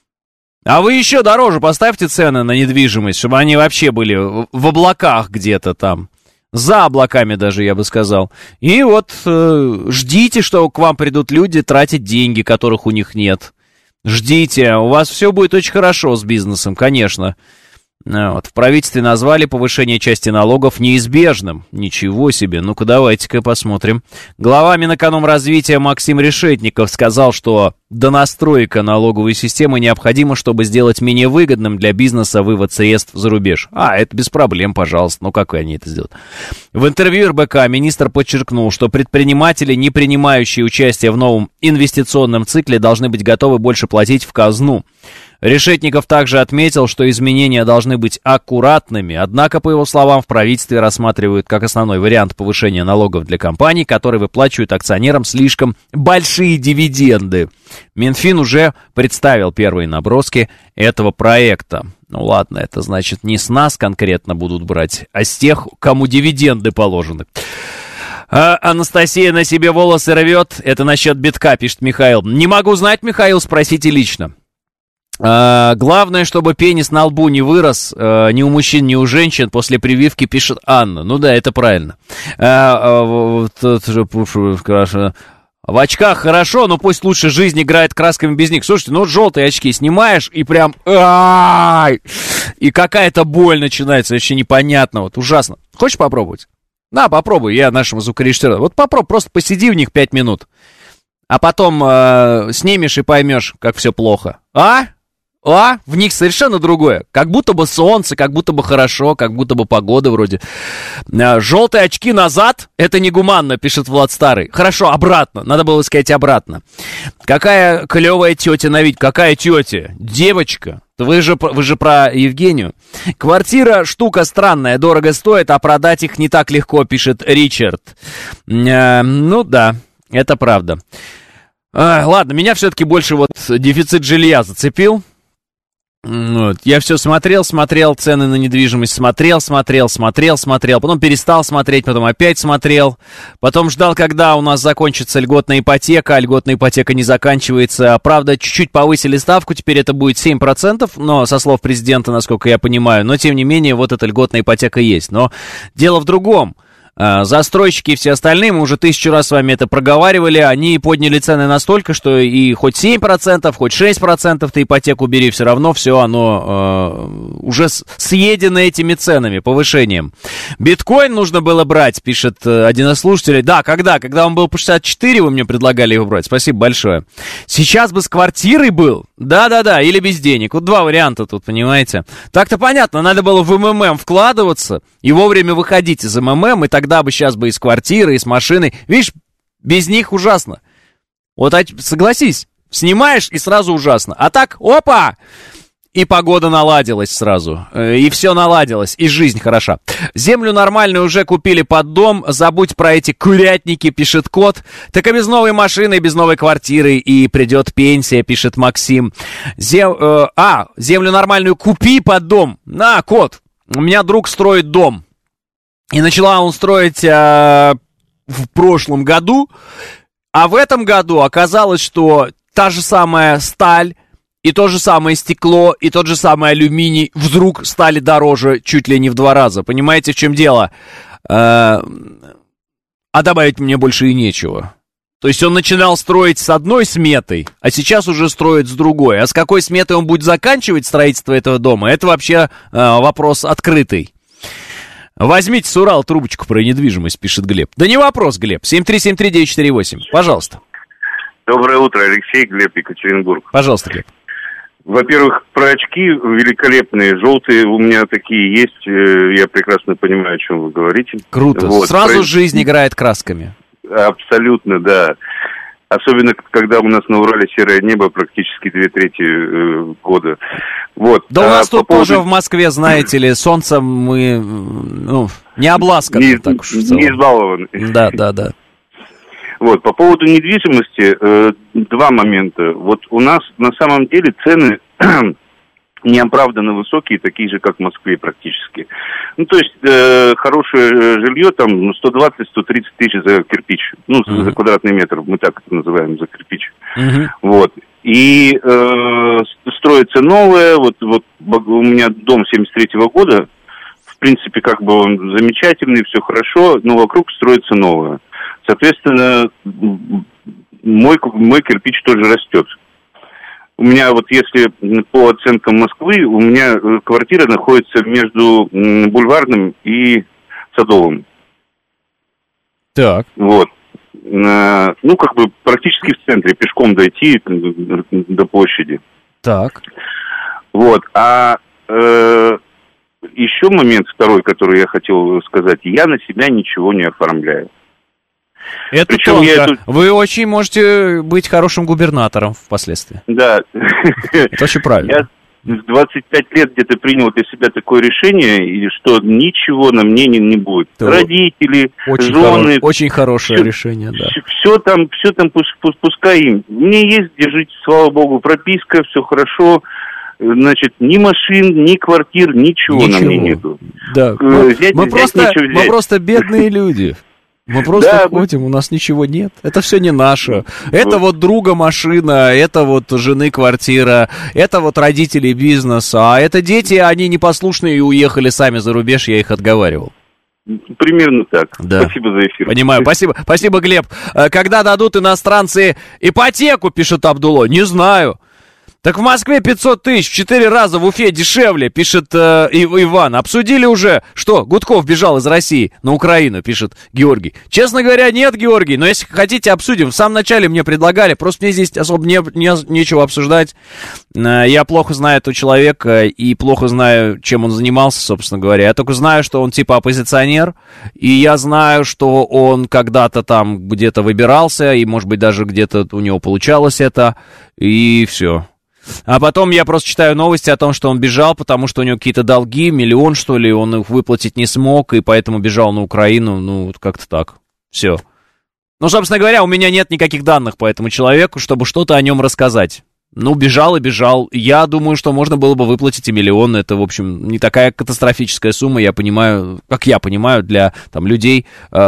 А вы еще дороже поставьте цены на недвижимость, чтобы они вообще были в облаках где-то там. За облаками даже, я бы сказал. И вот ждите, что к вам придут люди тратить деньги, которых у них нет. Ждите, у вас все будет очень хорошо с бизнесом, конечно. Вот, в правительстве назвали повышение части налогов неизбежным. Ничего себе, ну-ка давайте-ка посмотрим. Глава Минэкономразвития Максим Решетников сказал, что донастройка налоговой системы необходима, чтобы сделать менее выгодным для бизнеса вывод средств за рубеж. Это без проблем, пожалуйста. Ну как они это сделают? В интервью РБК министр подчеркнул, что предприниматели, не принимающие участие в новом инвестиционном цикле, должны быть готовы больше платить в казну. Решетников также отметил, что изменения должны быть аккуратными, однако, по его словам, в правительстве рассматривают как основной вариант повышения налогов для компаний, которые выплачивают акционерам слишком большие дивиденды. Минфин уже представил первые наброски этого проекта. Ну ладно, это значит не с нас конкретно будут брать, а с тех, кому дивиденды положены. Анастасия на себе волосы рвет. Это насчет битка, пишет Михаил. Не могу знать, Михаил, спросите лично. Главное, чтобы пенис на лбу не вырос ни у мужчин, ни у женщин после прививки, пишет Анна. Ну да, это правильно. В очках хорошо, но пусть лучше жизнь играет красками без них. Слушайте, ну желтые очки снимаешь и прям... И какая-то боль начинается, вообще непонятно, вот ужасно. Хочешь попробовать? На, попробуй, я нашему звукорежиссеру. Вот попробуй, просто посиди в них 5 минут. А потом снимешь и поймешь, как все плохо. В них совершенно другое. Как будто бы солнце, как будто бы хорошо, как будто бы погода вроде. Желтые очки назад, это негуманно, пишет Влад Старый. Хорошо, обратно, надо было сказать обратно. Какая клевая тетя на вид, какая тетя? Девочка. Вы же про Евгению. Квартира штука странная, дорого стоит, а продать их не так легко, пишет Ричард. Ну да, это правда. Ладно, меня все-таки больше вот дефицит жилья зацепил. Вот. Я все смотрел цены на недвижимость, смотрел, потом перестал смотреть, потом опять смотрел, потом ждал, когда у нас закончится льготная ипотека, а льготная ипотека не заканчивается. Правда, чуть-чуть повысили ставку, теперь это будет 7%, но со слов президента, насколько я понимаю, но тем не менее, вот эта льготная ипотека есть. Но дело в другом. Застройщики и все остальные, мы уже 1000 раз с вами это проговаривали, они подняли цены настолько, что и хоть 7%, хоть 6% ты ипотеку бери, все равно все оно уже съедено этими ценами, повышением. Биткоин нужно было брать, пишет один из слушателей. Да, когда он был по 64, вы мне предлагали его брать, спасибо большое. Сейчас бы с квартирой был, да, или без денег, вот два варианта тут, понимаете. Так-то понятно, надо было в МММ вкладываться и вовремя выходить из МММ, и тогда бы сейчас бы и с квартирой, и с машиной. Видишь, без них ужасно. Вот согласись, снимаешь и сразу ужасно. А так, опа! И погода наладилась сразу. И все наладилось, и жизнь хороша. Землю нормальную уже купили под дом. Забудь про эти курятники, пишет Кот. Так и без новой машины, и без новой квартиры и придет пенсия, пишет Максим. Землю нормальную купи под дом. На, Кот, у меня друг строит дом. И начала он строить в прошлом году, а в этом году оказалось, что та же самая сталь и то же самое стекло, и тот же самый алюминий вдруг стали дороже чуть ли не в 2 раза. Понимаете, в чем дело? А добавить мне больше и нечего. То есть он начинал строить с одной сметой, а сейчас уже строит с другой. А с какой сметой он будет заканчивать строительство этого дома, это вообще вопрос открытый. Возьмите с Урала трубочку про недвижимость, пишет Глеб. Да не вопрос, Глеб. 7373948. Пожалуйста.
Доброе утро, Алексей, Глеб, Екатеринбург.
Пожалуйста, Глеб.
Во-первых, про очки великолепные, желтые у меня такие есть. Я прекрасно понимаю, о чем вы говорите.
Круто. Вот. Сразу жизнь играет красками.
Абсолютно, да. Особенно, когда у нас на Урале серое небо практически 2/3 года. Вот.
Да у нас тут тоже в Москве, знаете ли, солнцем мы, не обласканы.
Не избалованы.
Да.
Вот, по поводу недвижимости, 2 момента. Вот у нас на самом деле цены неоправданно высокие, такие же, как в Москве практически. Ну, то есть, хорошее жилье, там, 120-130 тысяч за кирпич. Ну, за квадратный метр, мы так это называем, за кирпич. Вот. И строится новое, вот у меня дом 73-го года, в принципе, как бы он замечательный, все хорошо, но вокруг строится новое. Соответственно, мой кирпич тоже растет. У меня вот если по оценкам Москвы, у меня квартира находится между Бульварным и Садовым.
Так.
Вот. Ну, как бы практически в центре, пешком дойти до площади.
Так.
Вот. А еще момент второй, который я хотел сказать. Я на себя ничего не оформляю.
Это
причем
тонко. Вы очень можете быть хорошим губернатором впоследствии.
Да.
Это очень правильно.
Я в 25 лет где-то принял для себя такое решение, и что ничего на мне не будет.
То
родители,
очень
жены.
Очень хорошее решение, да.
Все там пускай им. Мне есть, где жить, слава богу, прописка, все хорошо. Значит, ни машин, ни квартир, ничего. На мне нету.
Да. Мы просто бедные люди. Мы просто ходим, у нас ничего нет. Это все не наше. Это вот друга машина, это вот жены квартира, это вот родители бизнес, а это дети, они непослушные и уехали сами за рубеж, я их отговаривал.
Примерно так.
Да.
Спасибо за эфир.
Понимаю, спасибо, Глеб. Когда дадут иностранцы ипотеку, пишет Абдулло, не знаю. Так в Москве 500 тысяч, в 4 раза, в Уфе дешевле, пишет Иван. Обсудили уже, что Гудков бежал из России на Украину, пишет Георгий. Честно говоря, нет, Георгий, но если хотите, обсудим. В самом начале мне предлагали, просто мне здесь особо нечего обсуждать. Я плохо знаю этого человека и плохо знаю, чем он занимался, собственно говоря. Я только знаю, что он типа оппозиционер, и я знаю, что он когда-то там где-то выбирался, и, может быть, даже где-то у него получалось это, и все. А потом я просто читаю новости о том, что он бежал, потому что у него какие-то долги, 1 миллион, что ли, он их выплатить не смог, и поэтому бежал на Украину, ну, как-то так, все. Ну, собственно говоря, у меня нет никаких данных по этому человеку, чтобы что-то о нем рассказать. Ну, бежал и бежал. Я думаю, что можно было бы выплатить и 1 миллион, это, в общем, не такая катастрофическая сумма, я понимаю, как я понимаю, для, там, людей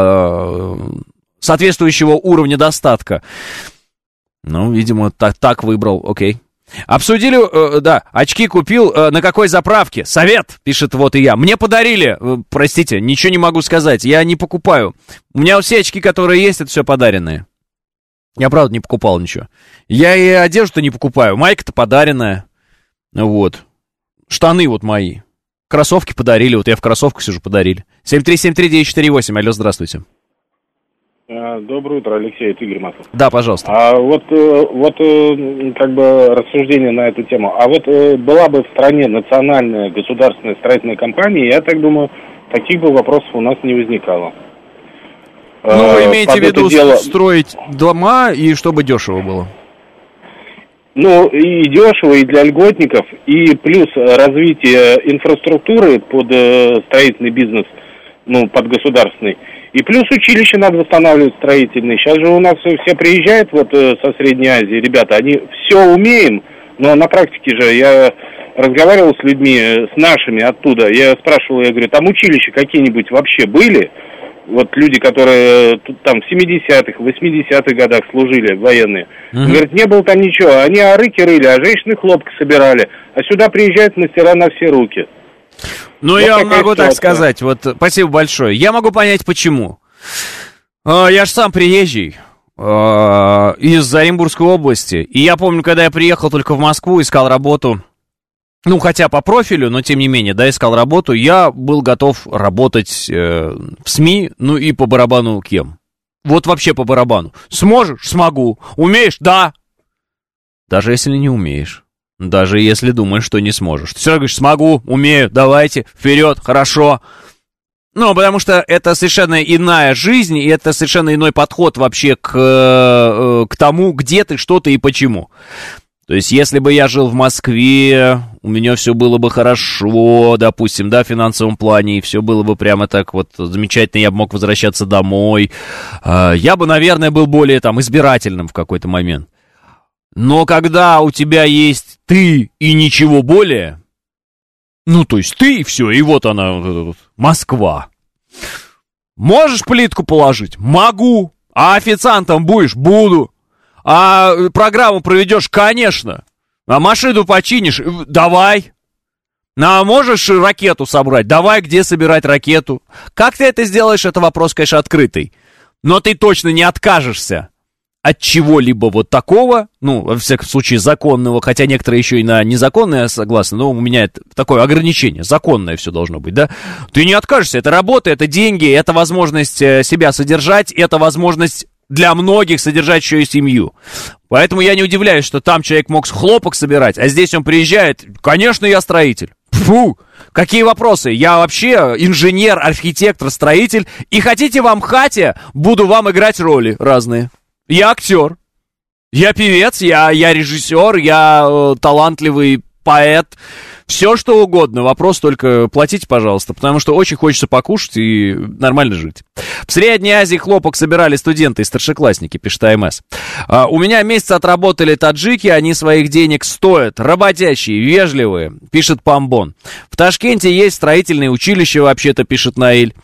соответствующего уровня достатка. Ну, видимо, так выбрал, окей. Обсудили, очки купил, на какой заправке? Совет, пишет вот и я. Мне подарили, простите, ничего не могу сказать, я не покупаю. У меня все очки, которые есть, это все подаренные. Я, правда, не покупал ничего. Я и одежду-то не покупаю, майка-то подаренная. Вот. Штаны вот мои. Кроссовки подарили, вот я в кроссовках сижу, подарили. 7373948, алло, здравствуйте.
Доброе утро, Алексей, это Игорь Маслов.
Да, пожалуйста.
Вот как бы рассуждение на эту тему. А вот была бы в стране национальная государственная строительная компания, я так думаю, таких бы вопросов у нас не возникало.
Ну, вы имеете в виду строить дома и чтобы дешево было?
Ну, и дешево, и для льготников, и плюс развитие инфраструктуры под строительный бизнес, ну, под государственный. И плюс училище надо восстанавливать строительные. Сейчас же у нас все приезжают вот со Средней Азии, ребята, они все умеем, но на практике же я разговаривал с людьми, с нашими оттуда, я спрашивал, я говорю, там училища какие-нибудь вообще были? вот люди, которые тут там в 70-х, 80-х годах служили, военные, говорят, не было там ничего, они арыки рыли, а женщины хлопка собирали, а сюда приезжают мастера на все руки.
Ну, я вам могу так сказать, вот, спасибо большое. Я могу понять, почему. Я же сам приезжий из Оренбургской области, и я помню, когда я приехал только в Москву, искал работу, ну, хотя по профилю, но тем не менее, да, искал работу, я был готов работать в СМИ, ну, и по барабану кем. Вот вообще по барабану. Сможешь? Смогу. Умеешь? Да. Даже если не умеешь. Даже если думаешь, что не сможешь. Ты все равно говоришь, смогу, умею, давайте, вперед, хорошо. Ну, потому что это совершенно иная жизнь, и это совершенно иной подход вообще к тому, где ты, что ты и почему. То есть, если бы я жил в Москве, у меня все было бы хорошо, допустим, да, в финансовом плане, и все было бы прямо так вот замечательно, я бы мог возвращаться домой, я бы, наверное, был более там избирательным в какой-то момент. Но когда у тебя есть ты и ничего более, ну, то есть ты и все, и вот она, Москва. Можешь плитку положить? Могу. А официантом будешь? Буду. А программу проведешь? Конечно. А машину починишь? Давай. А можешь ракету собрать? Давай, где собирать ракету? Как ты это сделаешь? Это вопрос, конечно, открытый. Но ты точно не откажешься от чего-либо вот такого, ну, во всяком случае, законного, хотя некоторые еще и на незаконное согласны, но у меня это такое ограничение, законное все должно быть, да? Ты не откажешься, это работа, это деньги, это возможность себя содержать, это возможность для многих содержать еще и семью. Поэтому я не удивляюсь, что там человек мог хлопок собирать, а здесь он приезжает, конечно, я строитель. Фу, какие вопросы? Я вообще инженер, архитектор, строитель, и хотите в Амхате, буду вам играть роли разные. Я актер, я певец, я режиссер, я талантливый поэт, все что угодно. Вопрос только платите, пожалуйста, потому что очень хочется покушать и нормально жить. В Средней Азии хлопок собирали студенты и старшеклассники, пишет АМС. У меня месяц отработали таджики, они своих денег стоят, работящие, вежливые, пишет Памбон. В Ташкенте есть строительное училище, вообще-то, пишет Наиль.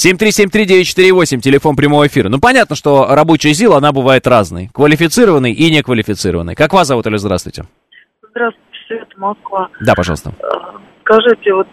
7373948, телефон прямого эфира. Ну, понятно, что рабочая сила, она бывает разной. Квалифицированной и неквалифицированной. Как вас зовут, Оля? Здравствуйте.
Здравствуйте, это Москва.
Да, пожалуйста.
Скажите, вот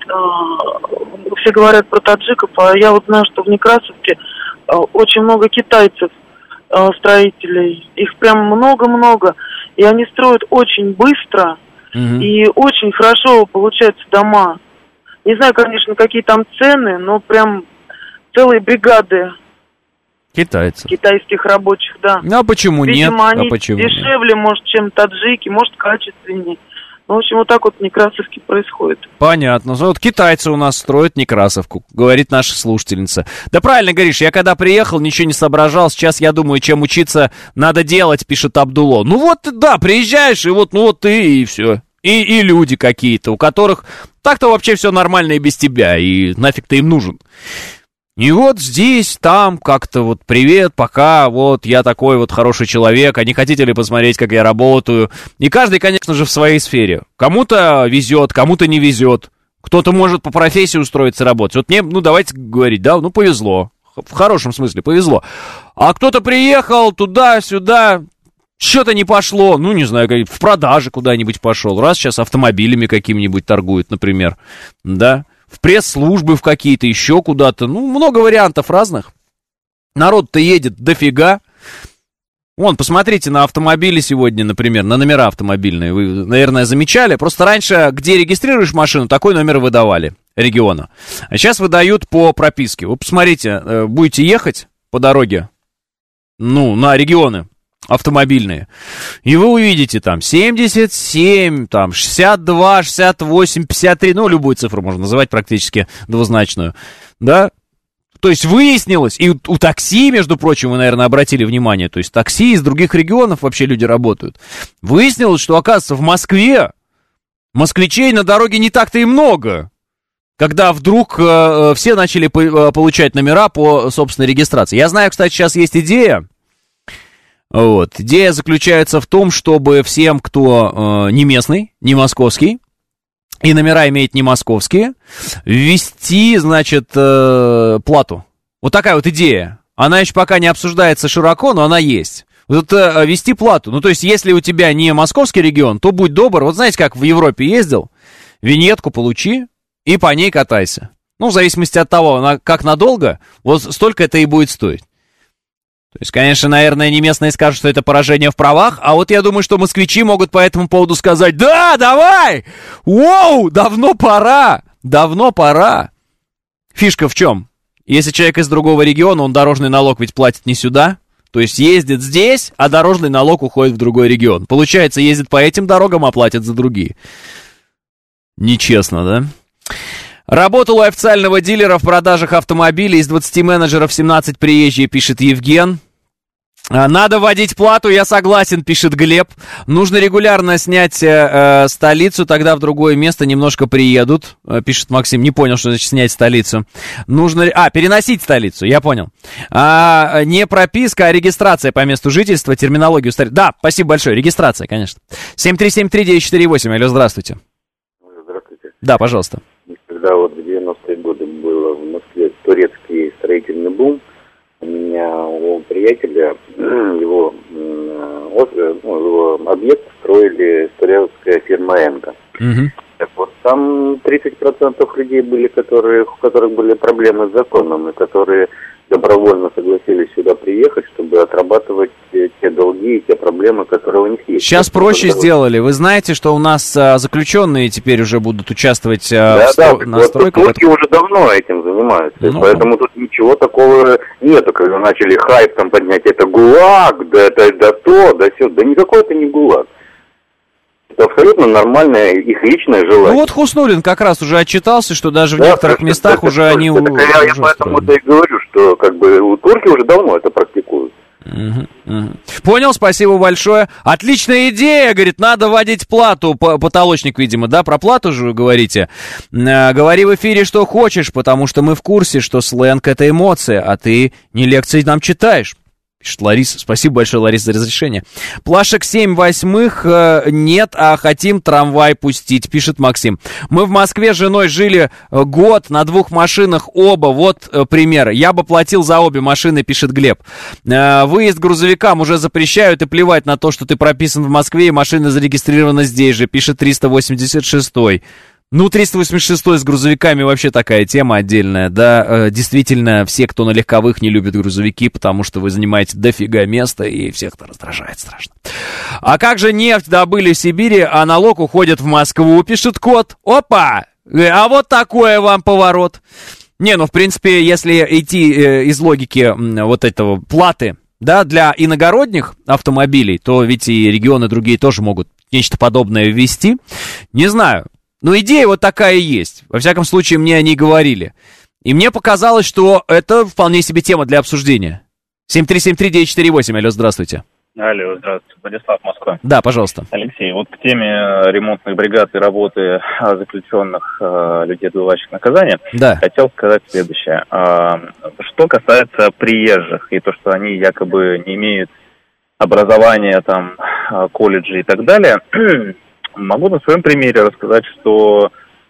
все говорят про таджиков, а я вот знаю, что в Некрасовке очень много китайцев, строителей. Их прям много-много. И они строят очень быстро и очень хорошо получаются дома. Не знаю, конечно, какие там цены, но прям целые бригады
китайцев.
Китайских рабочих, да.
Ну, а почему
видимо,
нет?
Они
а почему
дешевле,
нет?
Может, чем таджики, может, качественнее. Ну, в общем, вот так вот в Некрасовке происходит.
Понятно. Вот китайцы у нас строят Некрасовку, говорит наша слушательница. Да правильно говоришь, я когда приехал, ничего не соображал. Сейчас я думаю, чем учиться надо делать, пишет Абдулло. Ну вот, да, приезжаешь, и вот, ну вот ты, и все. И люди какие-то, у которых так-то вообще все нормально и без тебя, и нафиг ты им нужен. И вот здесь, там, как-то вот привет, пока, вот я такой вот хороший человек, а не хотите ли посмотреть, как я работаю? И каждый, конечно же, в своей сфере. Кому-то везет, кому-то не везет. Кто-то может по профессии устроиться работать. Вот мне, ну давайте говорить, да, ну повезло. В хорошем смысле повезло. А кто-то приехал туда-сюда, что-то не пошло, ну не знаю, в продаже куда-нибудь пошел. Раз сейчас автомобилями какими-нибудь торгует, например, да. В пресс-службы в какие-то, еще куда-то. Ну, много вариантов разных. Народ-то едет дофига. Вон, посмотрите на автомобили сегодня, например, на номера автомобильные. Вы, наверное, замечали. Просто раньше, где регистрируешь машину, такой номер выдавали региона. А сейчас выдают по прописке. Вы посмотрите, будете ехать по дороге, ну, на регионы автомобильные, и вы увидите там 77, там 62, 68, 53, ну, любую цифру можно называть практически двузначную, да? То есть выяснилось, и у такси, между прочим, вы, наверное, обратили внимание, то есть такси из других регионов вообще люди работают. Выяснилось, что, оказывается, в Москве москвичей на дороге не так-то и много, когда вдруг все начали получать номера по собственной регистрации. Я знаю, кстати, сейчас есть идея. Вот. Идея заключается в том, чтобы всем, кто не местный, не московский, и номера имеет не московские, ввести, значит, плату. Вот такая вот идея. Она еще пока не обсуждается широко, но она есть. Вот ввести плату. Ну, то есть, если у тебя не московский регион, то будь добр. Вот знаете, как в Европе ездил? Виньетку получи и по ней катайся. Ну, в зависимости от того, как надолго, вот столько это и будет стоить. То есть, конечно, наверное, не местные скажут, что это поражение в правах, а вот я думаю, что москвичи могут по этому поводу сказать: да, давай! Воу, давно пора! Давно пора! Фишка в чем? Если человек из другого региона, он дорожный налог ведь платит не сюда, то есть ездит здесь, а дорожный налог уходит в другой регион. Получается, ездит по этим дорогам, а платит за другие. Нечестно, да? Работал у официального дилера в продажах автомобилей, из 20 менеджеров 17 приезжие, пишет Евген. Надо вводить плату, я согласен, пишет Глеб. Нужно регулярно снять столицу, тогда в другое место немножко приедут, пишет Максим. Не понял, что значит снять столицу. Нужно... переносить столицу, я понял. Не прописка, а регистрация по месту жительства, терминологию ставить. Да, спасибо большое, регистрация, конечно. 7373948, алло, здравствуйте.
Здравствуйте.
Да, пожалуйста.
Когда вот в 90-е годы было в Москве турецкий строительный бум, у меня у приятеля его объект строили турецкая фирма «Энка». Так вот, там 30% людей были, у которых были проблемы с законом, и которые добровольно согласились сюда приехать, чтобы отрабатывать те долги и те проблемы, которые у них есть.
Сейчас проще сделали. Вы знаете, что у нас заключенные теперь уже будут участвовать на стройках?
Вот турки уже давно этим занимаются, поэтому тут ничего такого нету, когда начали хайп там поднять, это ГУЛАГ, да то, да все, да никакой это не ГУЛАГ. Это абсолютно нормальное их личное желание.
Ну вот Хуснуллин как раз уже отчитался, что даже в некоторых местах уже они...
Я поэтому-то и говорю, что как бы турки уже давно это практикуют.
Понял, спасибо большое. Отличная идея, говорит, надо вводить плату. Потолочник, видимо, да, про плату же вы говорите. Говори в эфире, что хочешь, потому что мы в курсе, что сленг — это эмоция, а ты не лекции нам читаешь. Пишет Лариса. Спасибо большое, Лариса, за разрешение. Плашек 7/8 нет, а хотим трамвай пустить, пишет Максим. Мы в Москве с женой жили год на 2 машинах оба. Вот пример. Я бы платил за обе машины, пишет Глеб. Выезд грузовикам уже запрещают, и плевать на то, что ты прописан в Москве, и машина зарегистрирована здесь же, пишет 386. Ну, 386 с грузовиками вообще такая тема отдельная, да, действительно, все, кто на легковых, не любят грузовики, потому что вы занимаете дофига места, и всех это раздражает страшно. А как же нефть добыли в Сибири, а налог уходит в Москву, пишет кот. Опа! А вот такой вам поворот. Не, ну, в принципе, если идти из логики вот этого платы, да, для иногородних автомобилей, то ведь и регионы другие тоже могут нечто подобное ввести. Не знаю. Но идея вот такая есть. Во всяком случае, мне о ней говорили. И мне показалось, что это вполне себе тема для обсуждения. 7373948, алло, здравствуйте.
Алло, здравствуйте. Владислав, Москва.
Да, пожалуйста.
Алексей, вот к теме ремонтных бригад и работы заключенных людей, отбывающих наказание, хотел сказать следующее. Что касается приезжих и то, что они якобы не имеют образования, там, колледжи и так далее... Могу на своем примере рассказать, что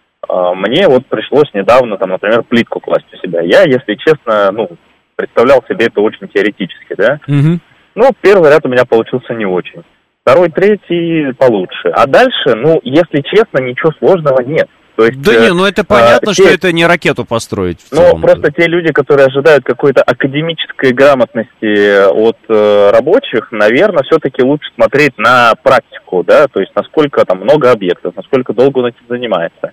мне вот пришлось недавно, там, например, плитку класть у себя. Я, если честно, представлял себе это очень теоретически, да. Ну, первый ряд у меня получился не очень. Второй, третий получше. А дальше, если честно, ничего сложного нет. То есть,
это понятно, что это не ракету построить.
Просто те люди, которые ожидают какой-то академической грамотности от рабочих, наверное, все-таки лучше смотреть на практику, да, то есть насколько там много объектов, насколько долго он этим занимается.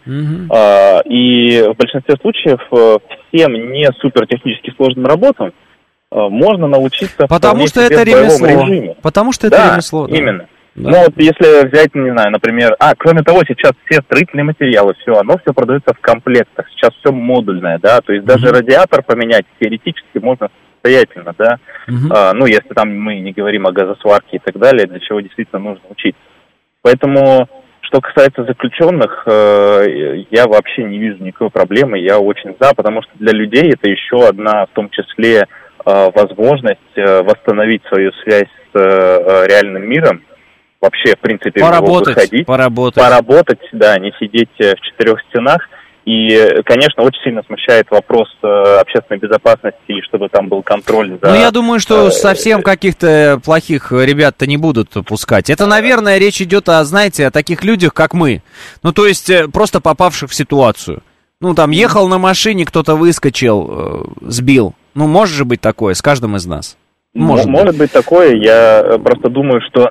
И в большинстве случаев всем не супертехнически сложным работам можно научиться
потому что это ремесло. Потому что это ремесло.
Да, именно. Да. Ну, вот если взять, не знаю, например... кроме того, сейчас все строительные материалы, оно все продается в комплектах. Сейчас все модульное, да, то есть даже радиатор поменять теоретически можно самостоятельно, да. Если там мы не говорим о газосварке и так далее, для чего действительно нужно учиться. Поэтому, что касается заключенных, я вообще не вижу никакой проблемы, я очень за, потому что для людей это еще одна, в том числе, возможность восстановить свою связь с реальным миром. Вообще, в принципе, выходить, поработать, да, не сидеть в 4 стенах. И, конечно, очень сильно смущает вопрос общественной безопасности, и чтобы там был контроль за...
Ну, я думаю, что совсем каких-то плохих ребят-то не будут пускать. Это, наверное, речь идет о, знаете, о таких людях, как мы. Ну, то есть, просто попавших в ситуацию. Ну, там, ехал на машине, кто-то выскочил, сбил. Ну, может же быть такое с каждым из нас.
Может быть такое. Я просто думаю, что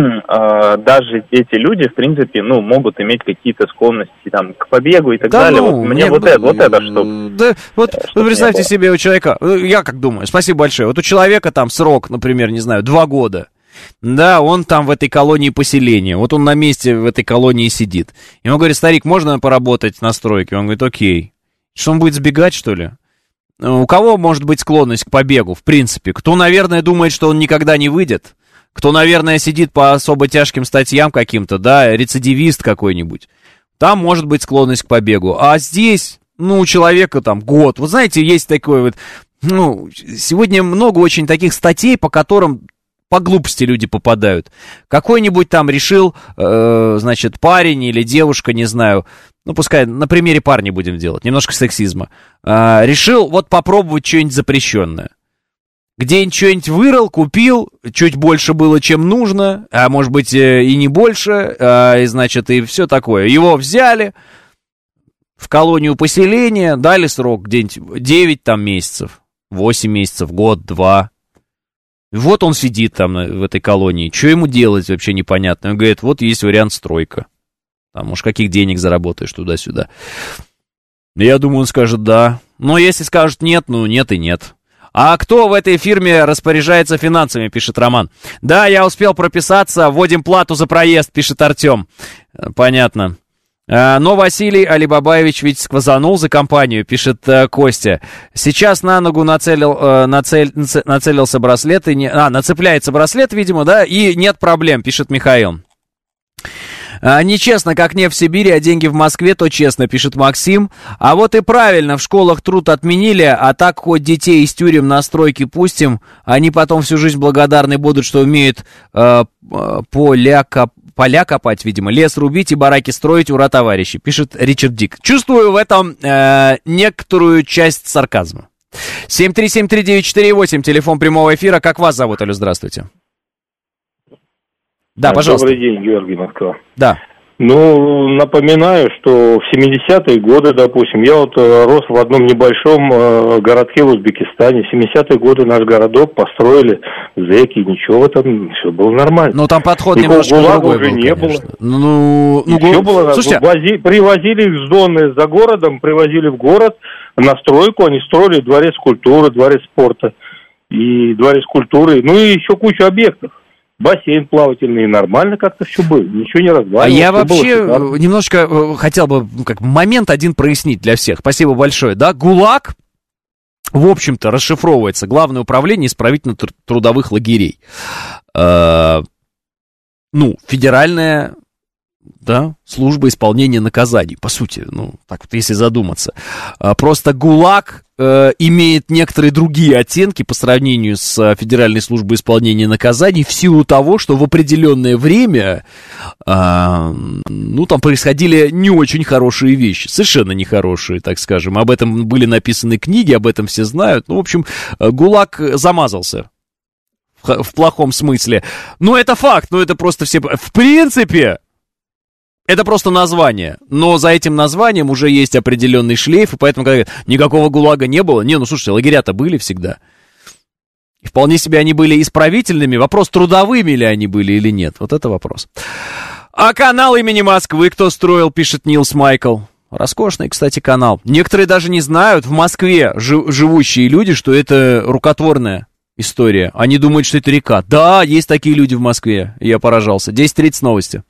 даже эти люди, в принципе, ну, могут иметь какие-то склонности там к побегу и так далее.
Ну,
вот мне вот это что.
Да, вот вы представьте себе у человека, я как думаю, спасибо большое, вот у человека там срок, например, не знаю, 2 года. Да, он там в этой колонии поселения, вот он на месте в этой колонии сидит. Ему говорит: старик, можно поработать на стройке? Он говорит: окей. Что, он будет сбегать, что ли? У кого может быть склонность к побегу, в принципе? Кто, наверное, думает, что он никогда не выйдет? Кто, наверное, сидит по особо тяжким статьям каким-то, да, рецидивист какой-нибудь? Там может быть склонность к побегу. А здесь, ну, у человека там год. Вот знаете, есть такой вот, ну, сегодня много очень таких статей, по которым по глупости люди попадают. Какой-нибудь там решил, значит, парень или девушка, не знаю, ну, пускай на примере парня будем делать, немножко сексизма, решил вот попробовать что-нибудь запрещенное. Где-нибудь что-нибудь вырыл, купил, чуть больше было, чем нужно, а может быть и не больше, и, значит, и все такое. Его взяли в колонию поселения, дали срок где-нибудь 9 там месяцев, 8 месяцев, год, 2. И вот он сидит там в этой колонии. Что ему делать, вообще непонятно. Он говорит: вот есть вариант стройка. Там, может, каких денег заработаешь туда-сюда. Я думаю, он скажет да. Но если скажет нет, ну нет и нет. А кто в этой фирме распоряжается финансами, пишет Роман. Да, я успел прописаться, вводим плату за проезд, пишет Артем. Понятно. Но Василий Алибабаевич ведь сквозанул за компанию, пишет Костя. Сейчас на ногу нацелился браслет, нацепляется браслет, видимо, да, и нет проблем, пишет Михаил. Нечестно, как не в Сибири, а деньги в Москве, то честно, пишет Максим. А вот и правильно, в школах труд отменили, а так хоть детей из тюрем на стройки пустим, они потом всю жизнь благодарны будут, что умеют поля копать, видимо, лес рубить и бараки строить, ура, товарищи, пишет Ричард Дик. Чувствую в этом некоторую часть сарказма. 7373948, телефон прямого эфира. Как вас зовут, алло, здравствуйте. Да, пожалуйста.
Добрый день, Георгий, Москва.
Да.
Ну, напоминаю, что в 70-е годы, допустим, я вот рос в одном небольшом городке в Узбекистане. В 70-е годы наш городок построили зэки, ничего в этом, все было нормально.
Ну, там подход немножко другой
уже
был,
не
конечно.
было. Все было.
Слушайте,
привозили их с зоны за городом, привозили в город на стройку, они строили дворец культуры, дворец спорта и дворец культуры, ну и еще кучу объектов. Бассейн плавательный, нормально как-то все было, ничего не разваливалось.
А я вообще немножко хотел бы как момент один прояснить для всех. Спасибо большое. Да, ГУЛАГ, в общем-то, расшифровывается Главное управление исправительно-трудовых лагерей. Федеральная, да, служба исполнения наказаний, по сути, ну, так вот, если задуматься. Просто ГУЛАГ имеет некоторые другие оттенки по сравнению с Федеральной службой исполнения наказаний в силу того, что в определенное время, там происходили не очень хорошие вещи, совершенно нехорошие, так скажем. Об этом были написаны книги, об этом все знают. Ну, в общем, ГУЛАГ замазался. В плохом смысле. Но это факт, это просто все... В принципе... Это просто название, но за этим названием уже есть определенный шлейф, и поэтому, когда говорят, никакого ГУЛАГа не было, слушайте, лагеря-то были всегда. И вполне себе они были исправительными, вопрос, трудовыми ли они были или нет, вот это вопрос. А канал имени Москвы кто строил, пишет Нилс Майкл. Роскошный, кстати, канал. Некоторые даже не знают, в Москве живущие люди, что это рукотворная история. Они думают, что это река. Да, есть такие люди в Москве, я поражался. 10:30 новости.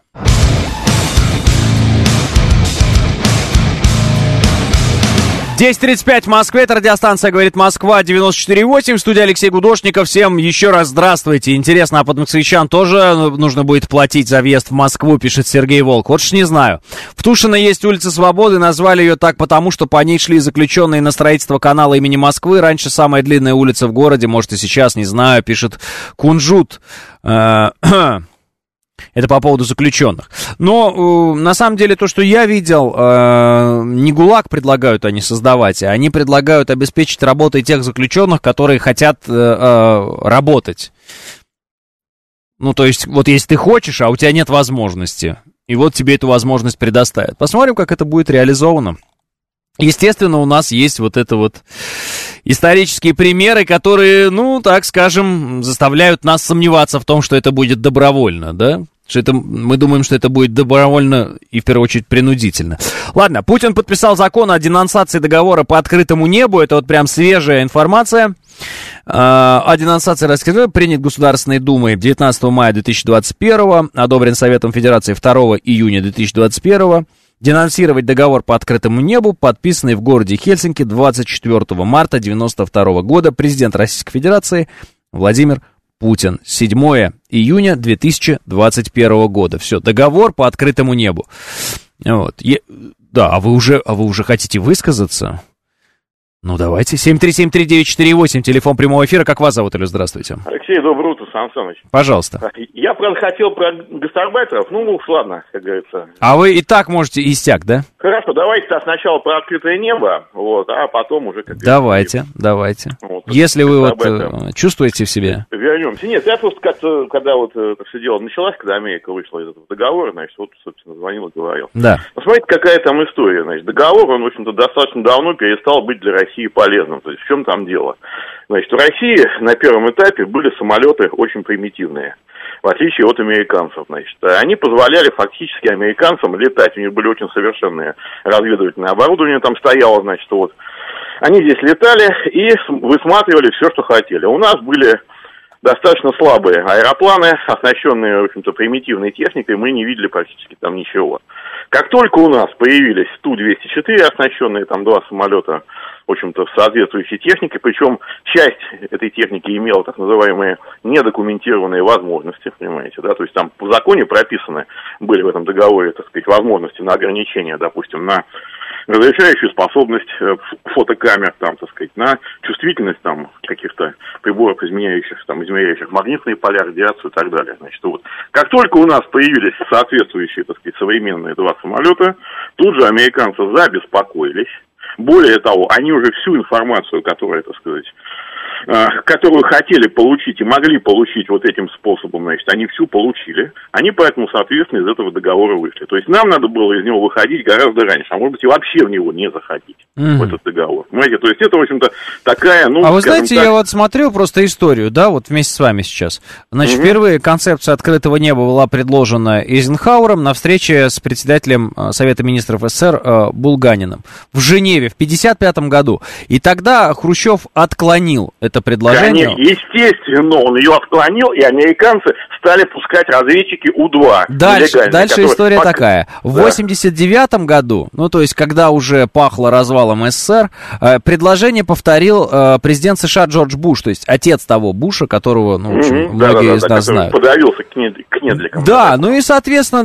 10:35 в Москве, это радиостанция «Говорит Москва», 94.8, студия Алексей Гудошников. Всем еще раз здравствуйте. Интересно, а подмосковчан тоже нужно будет платить за въезд в Москву, пишет Сергей Волк. Вот ж не знаю. В Тушино есть улица Свободы, назвали ее так потому, что по ней шли заключенные на строительство канала имени Москвы. Раньше самая длинная улица в городе, может и сейчас, не знаю, пишет Кунжут. Это по поводу заключенных. Но на самом деле то, что я видел, не ГУЛАГ предлагают они создавать, а они предлагают обеспечить работой тех заключенных, которые хотят работать. Ну, то есть, вот если ты хочешь, а у тебя нет возможности, и вот тебе эту возможность предоставят. Посмотрим, как это будет реализовано. Естественно, у нас есть вот это вот исторические примеры, которые, ну, так скажем, заставляют нас сомневаться в том, что это будет добровольно, да? Что это, мы думаем, что это будет добровольно и, в первую очередь, принудительно. Ладно, Путин подписал закон о денонсации договора по открытому небу. Это вот прям свежая информация. О денонсации рассказываю. Принят Государственной Думой 19 мая 2021, одобрен Советом Федерации 2 июня 2021. Денонсировать договор по открытому небу, подписанный в городе Хельсинки 24 марта 1992 года. Президент Российской Федерации Владимир Путин. 7 июня 2021 года. Все, договор по открытому небу. Вот. Да, а вы уже хотите высказаться? Ну, давайте. 7373948, телефон прямого эфира. Как вас зовут, Илюш? Здравствуйте.
Алексей, доброе утро, Сан Саныч.
Пожалуйста.
Я, правда, хотел про гастарбайтеров, ну уж ладно, как говорится.
А вы и так можете истяк, да?
Хорошо, давайте сначала про открытое небо, вот, а потом уже... Как
давайте. Вот, если вы вот чувствуете в себе...
Вернемся. Нет, я просто как-то, когда вот это все дело началось, когда Америка вышла из этого договора, значит, вот, собственно, звонил и говорил.
Да.
Посмотрите, какая там история, значит, договор, он, в общем-то, достаточно давно перестал быть для России полезным. То есть в чем там дело? Значит, в России на первом этапе были самолеты очень примитивные, в отличие от американцев. Значит, они позволяли фактически американцам летать. У них были очень совершенные разведывательное оборудование там стояло, значит, вот. Они здесь летали и высматривали все, что хотели. У нас были достаточно слабые аэропланы, оснащенные, в общем-то, примитивной техникой, мы не видели практически там ничего. Как только у нас появились Ту-204, оснащенные там 2 самолета, в общем-то, с соответствующей техникой, причем часть этой техники имела так называемые недокументированные возможности, понимаете, да, то есть там по законе прописаны были в этом договоре, так сказать, возможности на ограничение, допустим, на разрешающую способность фотокамер, там, так сказать, на чувствительность там каких-то приборов, измеряющих магнитные поля, радиацию и так далее. Значит, вот. Как только у нас появились соответствующие, так сказать, современные 2 самолета, тут же американцы забеспокоились. Более того, они уже всю информацию, которую хотели получить и могли получить вот этим способом, значит, они всю получили. Они поэтому, соответственно, из этого договора вышли. То есть нам надо было из него выходить гораздо раньше, а может быть и вообще в него не заходить, в этот договор. Понимаете, то есть это, в общем-то, такая, ну,
а вы знаете, так... я вот смотрю просто историю, да, вот вместе с вами сейчас. Значит, впервые концепция открытого неба была предложена Эйзенхауэром на встрече с председателем Совета министров СССР Булганиным в Женеве в 1955 году. И тогда Хрущев отклонил это предложение.
Конечно, естественно, он ее отклонил, и американцы стали пускать разведчики У-2.
Дальше история такая. В 1989 году, ну то есть когда уже пахло развалом СССР, предложение повторил президент США Джордж Буш, то есть отец того Буша, которого, ну, в общем, многие из нас знают.
Подавился к недликам.
Да, ну и, соответственно,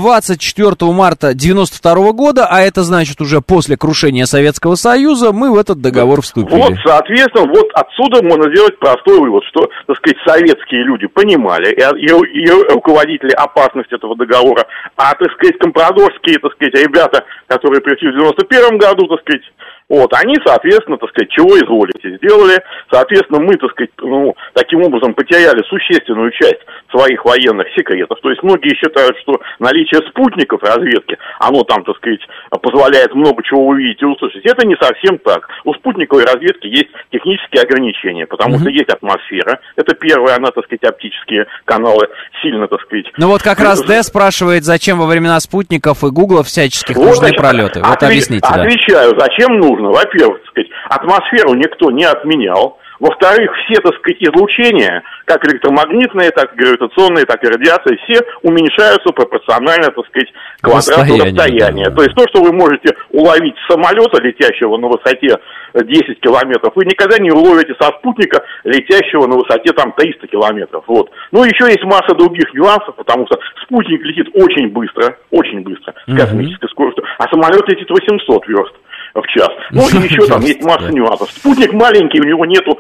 24 марта 1992 года, а это значит уже после крушения Советского Союза, мы в этот договор вступили.
Вот, соответственно, вот отсюда можно сделать простой вывод, что, так сказать, советские люди понимали и руководители опасность этого договора, а, так сказать, компрадорские, так сказать, ребята, которые пришли в 91 году, так сказать, вот, они, соответственно, так сказать, чего изволите, сделали. Соответственно, мы, так сказать, ну, таким образом потеряли существенную часть своих военных секретов. То есть многие считают, что наличие спутников разведки, оно там, так сказать, позволяет много чего увидеть и услышать. Это не совсем так. У спутниковой разведки есть технические ограничения, потому что есть атмосфера. Это первое, она, так сказать, оптические каналы сильно, так сказать...
Ну вот как раз Д спрашивает, зачем во времена спутников и Гугла всяческих нужны пролеты. Вот объясните, да.
Отвечаю, зачем нужно? Во-первых, так сказать, атмосферу никто не отменял. Во-вторых, все, так сказать, излучения, как электромагнитные, так и гравитационные, так и радиация, все уменьшаются пропорционально, так сказать, квадрату расстояния. Да. То есть то, что вы можете уловить с самолета, летящего на высоте 10 километров, вы никогда не уловите со спутника, летящего на высоте там 300 километров. Вот. Ну, еще есть масса других нюансов, потому что спутник летит очень быстро, с космической скоростью, а самолет летит 800 верст в час. Ну, и еще там есть масса нюансов. Спутник маленький, у него нету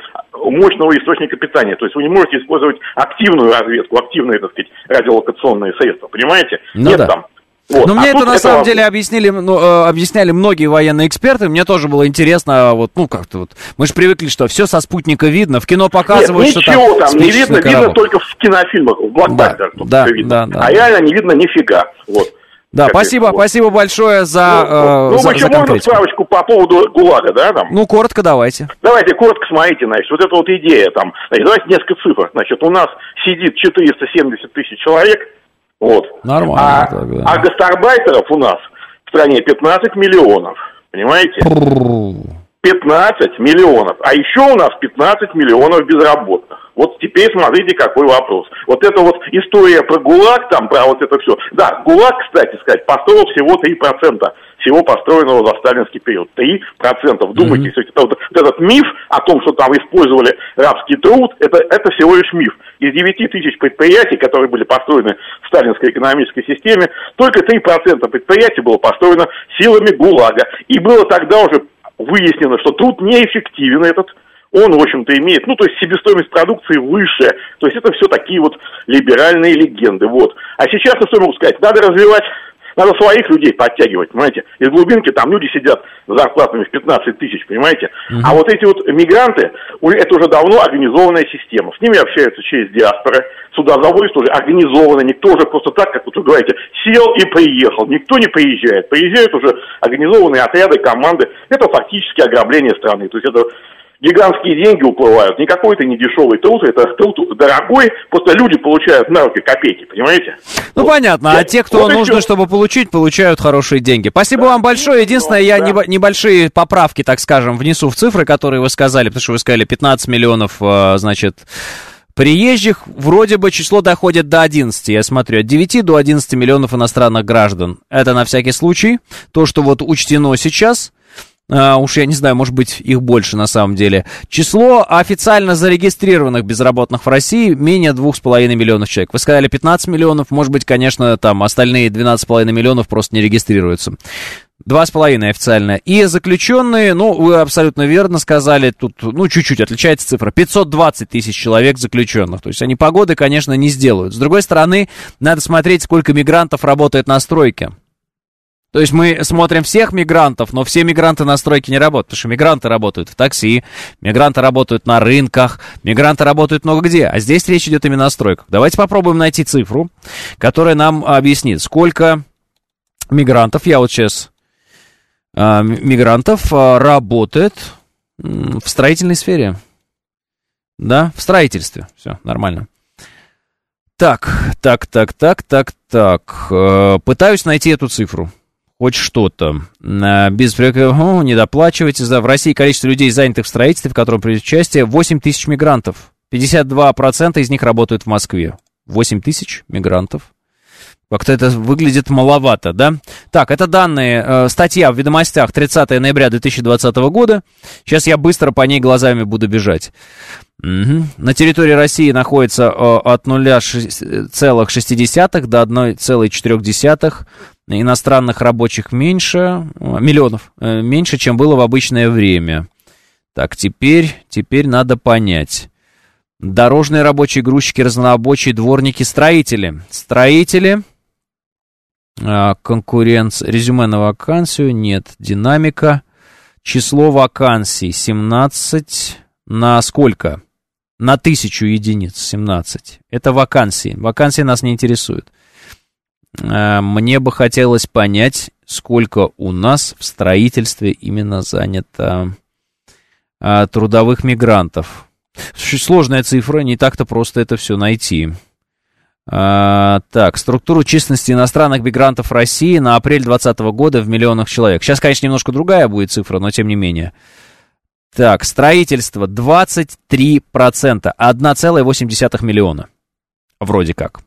мощного источника питания. То есть вы не можете использовать активную разведку, активные, так сказать, радиолокационные средства, понимаете?
Ну, нет там. Вот. Но мне это на самом деле объясняли многие военные эксперты. Мне тоже было интересно, вот, ну как-то вот. Мы же привыкли, что все со спутника видно, в кино показывают,
нет,
что
ничего там не видно, видно только в кинофильмах, в блокбастерах.
Да,
видно.
Да.
А реально не видно нифига. Вот.
Да, спасибо большое за
мы еще можно справочку по поводу ГУЛАГа, да, там?
Ну, коротко давайте.
Давайте, коротко смотрите, значит, вот эта вот идея там, значит, давайте несколько цифр. Значит, у нас сидит 470 тысяч человек, вот.
Нормально.
А гастарбайтеров у нас в стране 15 миллионов, понимаете? 15 миллионов. А еще у нас 15 миллионов безработных. Вот теперь смотрите, какой вопрос. Вот эта вот история про ГУЛАГ, там, про вот это все. Да, ГУЛАГ, кстати сказать, построил всего 3% всего построенного за сталинский период. 3%. Вдумайтесь, вот этот миф о том, что там использовали рабский труд, это всего лишь миф. Из 9 тысяч предприятий, которые были построены в сталинской экономической системе, только 3% предприятий было построено силами ГУЛАГа. И было тогда уже выяснено, что труд неэффективен этот, он, в общем-то, имеет, ну, то есть себестоимость продукции выше, то есть это все такие вот либеральные легенды, вот. А сейчас, что я могу сказать, надо развивать, надо своих людей подтягивать, понимаете, из глубинки там люди сидят с зарплатами в 15 тысяч, понимаете, а вот эти вот мигранты, это уже давно организованная система, с ними общаются через диаспоры, сюда завозят уже организованно, никто уже просто так, как вот вы говорите, сел и приехал, никто не приезжает, приезжают уже организованные отряды, команды, это фактически ограбление страны, то есть это гигантские деньги уплывают, не какой-то не дешевый труд, это труд дорогой, просто люди получают на руки копейки, понимаете?
Ну, вот. Понятно, а те, кто вот нужно, чтобы получить, получают хорошие деньги. Спасибо вам большое. Единственное, я небольшие поправки, так скажем, внесу в цифры, которые вы сказали, потому что вы сказали 15 миллионов, значит, приезжих, вроде бы число доходит до 11, я смотрю, от 9 до 11 миллионов иностранных граждан. Это на всякий случай, то, что вот учтено сейчас. Уж я не знаю, может быть, их больше на самом деле. Число официально зарегистрированных безработных в России менее 2,5 миллионов человек. Вы сказали 15 миллионов, может быть, конечно, там остальные 12,5 миллионов просто не регистрируются. 2,5 официально. И заключенные, ну, вы абсолютно верно сказали, тут, ну, чуть-чуть отличается цифра. 520 тысяч человек заключенных. То есть они погоды, конечно, не сделают. С другой стороны, надо смотреть, сколько мигрантов работает на стройке. То есть мы смотрим всех мигрантов, но все мигранты на стройке не работают, потому что мигранты работают в такси, мигранты работают на рынках, мигранты работают много где, а здесь речь идет именно о стройках. Давайте попробуем найти цифру, которая нам объяснит, сколько мигрантов, я вот сейчас, мигрантов работает в строительной сфере, да, в строительстве, все, нормально. Так, пытаюсь найти эту цифру. Хоть что-то. Без недоплачивайте. В России количество людей, занятых в строительстве, в котором принимают участие, 8 тысяч мигрантов. 52% из них работают в Москве. 8 тысяч мигрантов. Как-то это выглядит маловато, да? Так, это данные, статья в «Ведомостях» 30 ноября 2020 года. Сейчас я быстро по ней глазами буду бежать. Угу. На территории России находится от 0,6 до 1,4 иностранных рабочих миллионов меньше, чем было в обычное время. Так, теперь надо понять. Дорожные рабочие, грузчики, разнорабочие, дворники, строители. Конкуренция. Резюме на вакансию. Нет. Динамика. Число вакансий. 17 на сколько? На 1000 единиц. 17. Это вакансии. Вакансии нас не интересуют. Мне бы хотелось понять, сколько у нас в строительстве именно занято трудовых мигрантов. Сложная цифра, не так-то просто это все найти. Так, структуру численности иностранных мигрантов в России на апрель 2020 года в миллионах человек. Сейчас, конечно, немножко другая будет цифра, но тем не менее. Так, строительство 23%, 1,8 миллиона. Вроде как.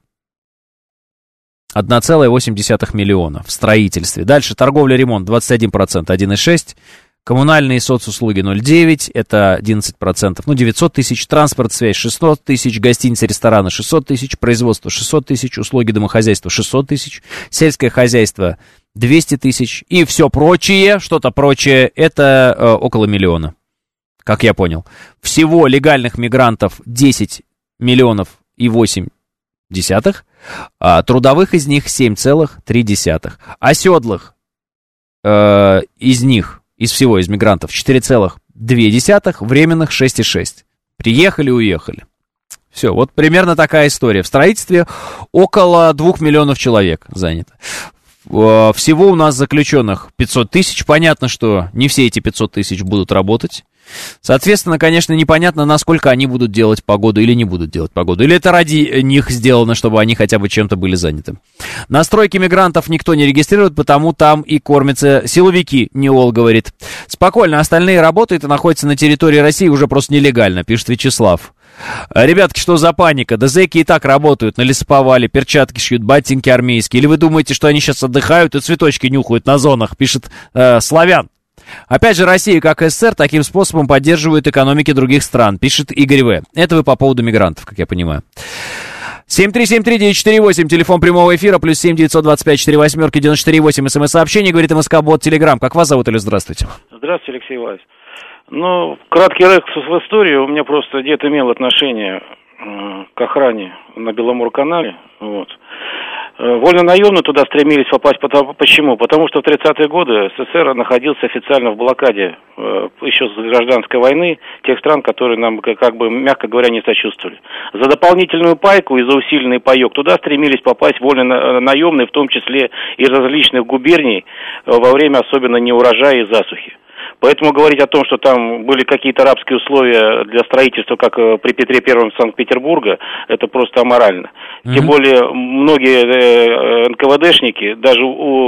1,8 миллиона в строительстве. Дальше торговля, ремонт 21%, 1,6%. Коммунальные соцуслуги 0,9%, это 11%, 900 тысяч. Транспорт, связь 600 тысяч. Гостиницы, рестораны 600 тысяч. Производство 600 тысяч. Услуги домохозяйства 600 тысяч. Сельское хозяйство 200 тысяч. И все прочее, что-то прочее, это около миллиона. как я понял. Всего легальных мигрантов 10 миллионов и 8 десятых, а трудовых из них 7,3. Оседлых из них, из мигрантов 4,2, временных 6,6. Приехали, уехали. Все, вот примерно такая история. В строительстве около 2 миллионов человек занято. Всего у нас заключенных 500 тысяч. Понятно, что не все эти 500 тысяч будут работать. Соответственно, конечно, непонятно, насколько они будут делать погоду или не будут делать погоду. Или это ради них сделано, чтобы они хотя бы чем-то были заняты. На стройке мигрантов никто не регистрирует, потому там и кормятся силовики, Неол говорит. Спокойно, остальные работают и находятся на территории России уже просто нелегально, пишет Вячеслав. Ребятки, что за паника? Да зэки и так работают на лесоповале, перчатки шьют, ботинки армейские. Или вы думаете, что они сейчас отдыхают и цветочки нюхают на зонах, пишет Славян. Опять же, Россия, как СССР, таким способом поддерживает экономики других стран, пишет Игорь В. Это вы по поводу мигрантов, как я понимаю. 7373948, телефон прямого эфира, плюс 7 925 48 94 смс-сообщение, говорит МСК-бот Телеграм. Как вас зовут или здравствуйте?
Здравствуйте, Алексей Иванович. Ну, краткий экскурс в историю. У меня просто дед имел отношение к охране на Беломор-канале. Вот. Вольно-наемно туда стремились попасть. Почему? Потому что в 30-е годы СССР находился официально в блокаде еще с гражданской войны тех стран, которые нам, как бы, мягко говоря, не сочувствовали. За дополнительную пайку и за усиленный паек туда стремились попасть вольно-наемные, в том числе из различных губерний, во время особенно неурожая и засухи. Поэтому говорить о том, что там были какие-то рабские условия для строительства, как при Петре Первом Санкт-Петербурга, это просто аморально. Тем более многие НКВДшники даже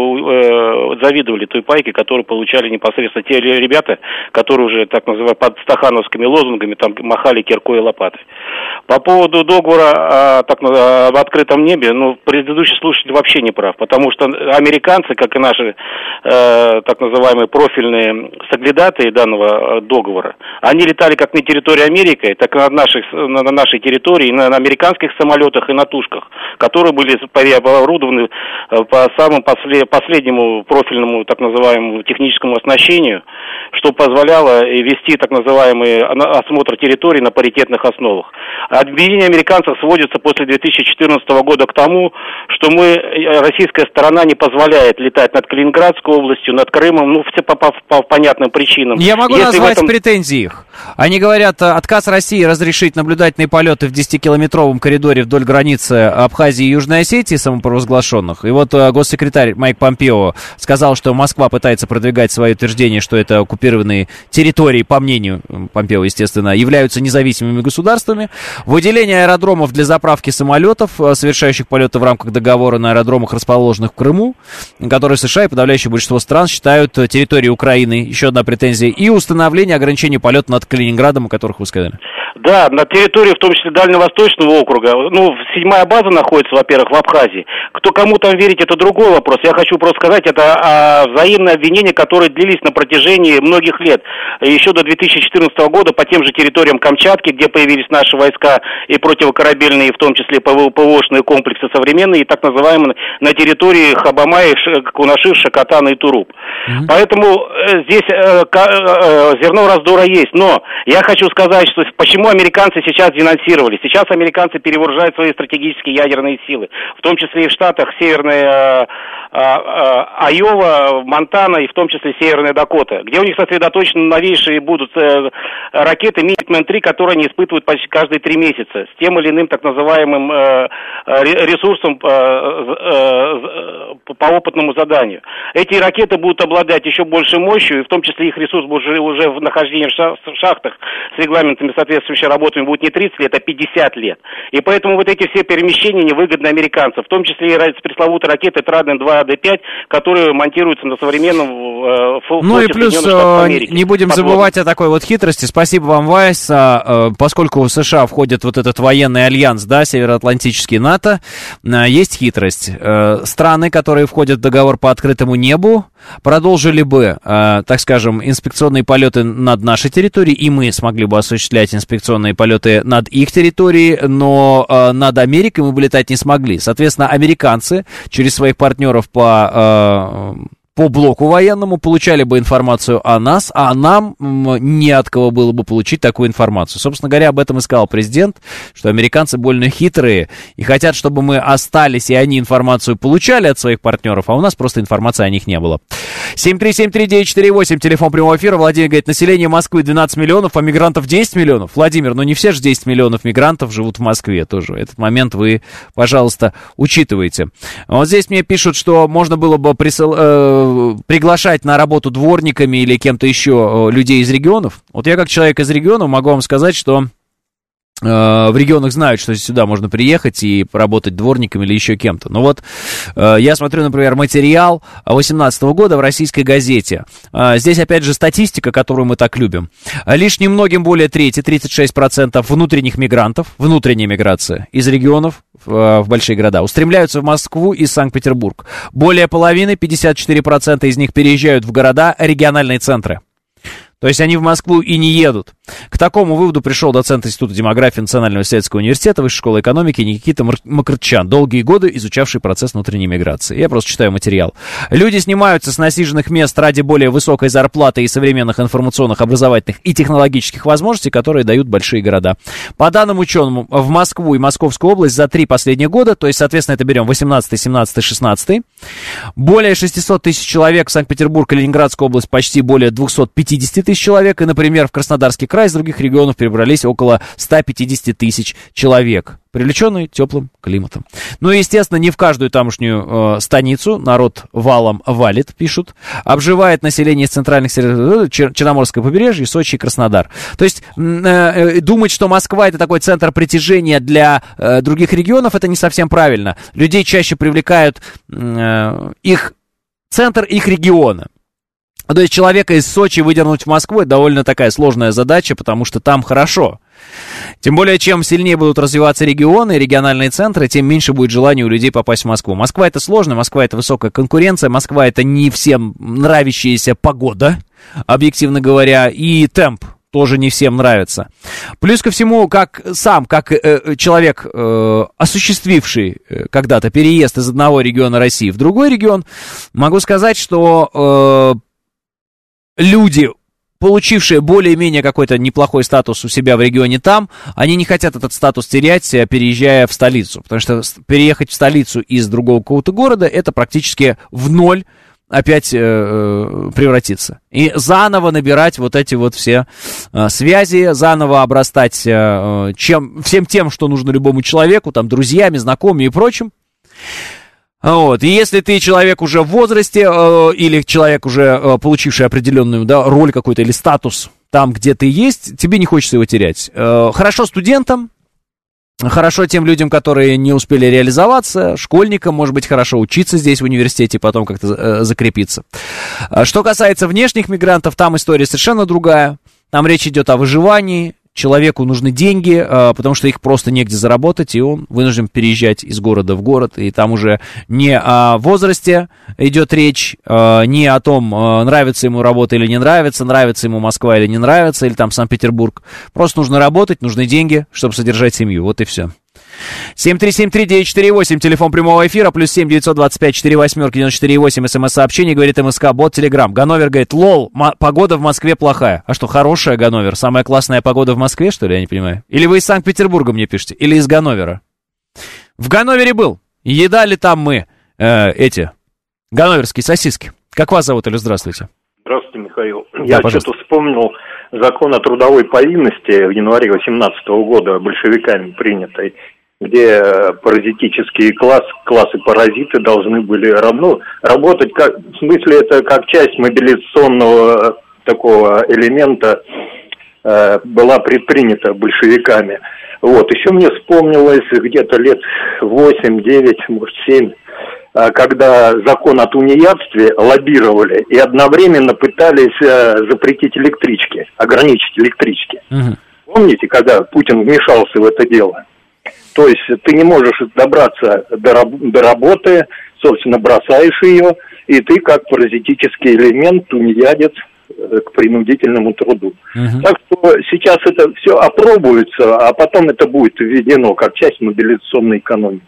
завидовали той пайке, которую получали непосредственно те ребята, которые уже, так называемые, под стахановскими лозунгами там махали киркой и лопатой. По поводу договора об открытом небе, ну, предыдущий слушатель вообще не прав, потому что американцы, как и наши так называемые профильные соглядатые данного договора, они летали как на территории Америки, так и на нашей территории, на американских самолетах и на тушках, которые были оборудованы по самому последнему профильному так называемому техническому оснащению, что позволяло вести так называемый осмотр территории на паритетных основах. Обвинение американцев сводится после 2014 года к тому, что российская сторона не позволяет летать над Калининградской областью, над Крымом, ну, все по понятным причинам.
Я могу назвать претензии их. Они говорят, отказ России разрешить наблюдательные полеты в 10-километровом коридоре вдоль границы Абхазии и Южной Осетии самопровозглашенных. И вот госсекретарь Майк Помпео сказал, что Москва пытается продвигать свои утверждения, что это оккупированные территории, по мнению Помпео, естественно, являются независимыми государствами. Выделение аэродромов для заправки самолетов, совершающих полеты в рамках договора на аэродромах, расположенных в Крыму, которые США и подавляющее большинство стран считают территорией Украины. Еще одна претензия. И установление ограничений полета над Калининградом, о которых вы сказали.
Да, на территории, в том числе Дальневосточного округа, ну, 7-я база находится, во-первых, в Абхазии. Кому там верить, это другой вопрос. Я хочу просто сказать, это взаимные обвинения, которые длились на протяжении многих лет. Еще до 2014 года по тем же территориям Камчатки, где появились наши войска и противокорабельные, в том числе ПВОшные комплексы современные, и так называемые на территории Хабамая, Кунашир, Шакатана и Туруп. Поэтому здесь зерно раздора есть. Но я хочу сказать, что почему американцы сейчас денонсировали. Сейчас американцы перевооружают свои стратегические ядерные силы, в том числе и в Штатах Северная Айова, Монтана и в том числе Северная Дакота, где у них сосредоточены новейшие будут ракеты Minuteman-3, которые они испытывают почти каждые 3 месяца с тем или иным так называемым ресурсом по опытному заданию. Эти ракеты будут обладать еще большей мощью, и в том числе их ресурс уже в нахождении в шахтах с регламентами соответствующими работами будет не 30 лет, а 50 лет. И поэтому вот эти все перемещения невыгодны американцам, в том числе и пресловутой ракеты Траден-2 АД-5, которые монтируются на современном флоте.
Ну и плюс не будем забывать о такой вот хитрости. Спасибо вам, Вайс. Поскольку США входит в вот этот военный альянс, да, Североатлантический НАТО, есть хитрость. Страны, которые входят в договор по открытому небу, продолжили бы, так скажем, инспекционные полеты над нашей территорией, и мы смогли бы осуществлять инспекционные полеты над их территорией, но над Америкой мы бы летать не смогли. Соответственно, американцы через своих партнеров по по блоку военному, получали бы информацию о нас, а нам не от кого было бы получить такую информацию. Собственно говоря, об этом и сказал президент, что американцы больно хитрые и хотят, чтобы мы остались, и они информацию получали от своих партнеров, а у нас просто информации о них не было. 7373948, телефон прямого эфира. Владимир говорит, население Москвы 12 миллионов, а мигрантов 10 миллионов. Владимир, не все же 10 миллионов мигрантов живут в Москве тоже. Этот момент вы, пожалуйста, учитывайте. Вот здесь мне пишут, что можно было бы приглашать на работу дворниками или кем-то еще людей из регионов. Вот я как человек из региона могу вам сказать, что в регионах знают, что сюда можно приехать и поработать дворником или еще кем-то. Но вот я смотрю, например, материал 2018 года в «Российской газете». Здесь, опять же, статистика, которую мы так любим. Лишь немногим более трети, 36% внутренних мигрантов, внутренняя миграция из регионов в большие города, устремляются в Москву и Санкт-Петербург. Более половины, 54% из них переезжают в города, региональные центры. То есть они в Москву и не едут. К такому выводу пришел доцент Института демографии Национального исследовательского университета Высшей школы экономики Никита Макртчян, долгие годы изучавший процесс внутренней миграции. Я просто читаю материал. Люди снимаются с насиженных мест ради более высокой зарплаты и современных информационных, образовательных и технологических возможностей, которые дают большие города. По данным ученым, в Москву и Московскую область за 3 последних года, то есть, соответственно, это берем 18, 17, 16, более 600 тысяч человек, в Санкт-Петербург и Ленинградскую область почти более 250 тысяч человек, и, например, в Краснодарский край из других регионов перебрались около 150 тысяч человек, привлеченные теплым климатом. Ну и, естественно, не в каждую тамошнюю станицу народ валом валит, пишут. Обживает население из центральных Черноморского побережья, Сочи и Краснодар. То есть думать, что Москва — это такой центр притяжения для других регионов, это не совсем правильно. Людей чаще привлекают их центр их региона. То есть человека из Сочи выдернуть в Москву — это довольно такая сложная задача, потому что там хорошо. Тем более, чем сильнее будут развиваться регионы, региональные центры, тем меньше будет желания у людей попасть в Москву. Москва — это сложно, Москва — это высокая конкуренция, Москва — это не всем нравящаяся погода, объективно говоря, и темп тоже не всем нравится. Плюс ко всему, как человек, осуществивший когда-то переезд из одного региона России в другой регион, могу сказать, что люди, получившие более-менее какой-то неплохой статус у себя в регионе там, они не хотят этот статус терять, переезжая в столицу. Потому что переехать в столицу из другого какого-то города — это практически в ноль опять превратиться. И заново набирать вот эти вот все связи, заново обрастать всем тем, что нужно любому человеку, там, друзьями, знакомыми и прочим. Вот. И если ты человек уже в возрасте, или человек уже получивший определенную роль какую-то, или статус там, где ты есть, тебе не хочется его терять. Хорошо студентам, хорошо тем людям, которые не успели реализоваться, школьникам, может быть, хорошо учиться здесь в университете, потом как-то закрепиться. Что касается внешних мигрантов, там история совершенно другая. Там речь идет о выживании. Человеку нужны деньги, потому что их просто негде заработать, и он вынужден переезжать из города в город. И там уже не о возрасте идет речь, не о том, нравится ему работа или не нравится, нравится ему Москва или не нравится, или там Санкт-Петербург. Просто нужно работать, нужны деньги, чтобы содержать семью. Вот и все. 7373948, телефон прямого эфира, плюс 7 925 48 94,8, смс-сообщение, говорит МСК, бот, Телеграм. Ганновер говорит, лол, погода в Москве плохая. А что, хорошая, Ганновер? Самая классная погода в Москве, что ли, я не понимаю? Или вы из Санкт-Петербурга мне пишете, или из Ганновера? В Ганновере был. Едали там мы ганноверские сосиски. Как вас зовут, или здравствуйте?
Здравствуйте, Михаил. Я что-то вспомнил закон о трудовой повинности в январе 2018 года большевиками принятый, где паразитические классы паразиты должны были работать, в смысле это как часть мобилизационного такого элемента была предпринята большевиками. Вот, еще мне вспомнилось где-то лет 8-9, может 7, когда закон о тунеядстве лоббировали и одновременно пытались запретить электрички, ограничить электрички. Помните, когда Путин вмешался в это дело? То есть ты не можешь добраться до работы, собственно, бросаешь ее, и ты как паразитический элемент, тунеядец, к принудительному труду. Так что сейчас это все опробуется, а потом это будет введено как часть мобилизационной экономики.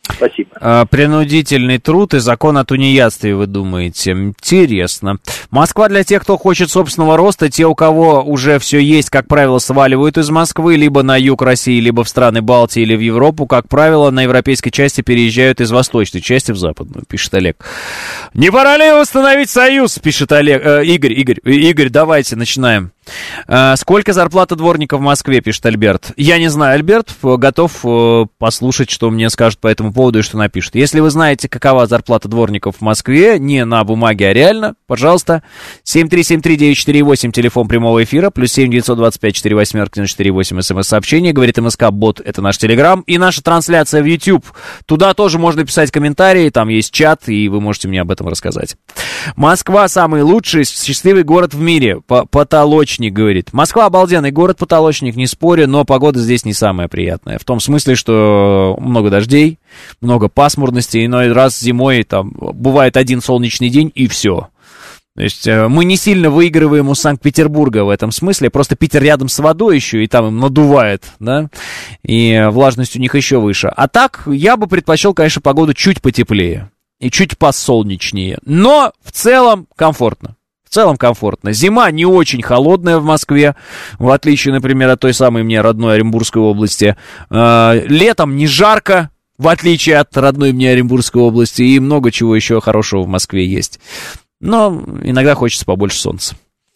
Спасибо.
Принудительный труд и закон о тунеядстве, вы думаете? Интересно. Москва для тех, кто хочет собственного роста. Те, у кого уже все есть, как правило, сваливают из Москвы либо на юг России, либо в страны Балтии или в Европу. Как правило, на европейской части переезжают из восточной части в западную, пишет Олег. Не пора ли установить союз, пишет Олег. Игорь, давайте начинаем. Сколько зарплата дворника в Москве, пишет Альберт. Я не знаю, Альберт, готов послушать, что мне скажут по этому поводу и что напишут. Если вы знаете, какова зарплата дворников в Москве, не на бумаге, а реально, пожалуйста, 7373948, телефон прямого эфира, плюс 7-925-48-48, смс-сообщение, говорит МСК-бот, это наш телеграм, и наша трансляция в YouTube. Туда тоже можно писать комментарии, там есть чат, и вы можете мне об этом рассказать. Москва самый лучший, счастливый город в мире, потолочный, говорит. Москва обалденный город, потолочник, не спорю, но погода здесь не самая приятная. В том смысле, что много дождей, много пасмурности, иной раз зимой там бывает один солнечный день и все. То есть мы не сильно выигрываем у Санкт-Петербурга в этом смысле, просто Питер рядом с водой еще, и там им надувает, да, и влажность у них еще выше. А так, я бы предпочел, конечно, погоду чуть потеплее и чуть посолнечнее, но в целом комфортно. В целом комфортно. Зима не очень холодная в Москве, в отличие, например, от той самой мне родной Оренбургской области. Летом не жарко, в отличие от родной мне Оренбургской области, и много чего еще хорошего в Москве есть. Но иногда хочется побольше солнца.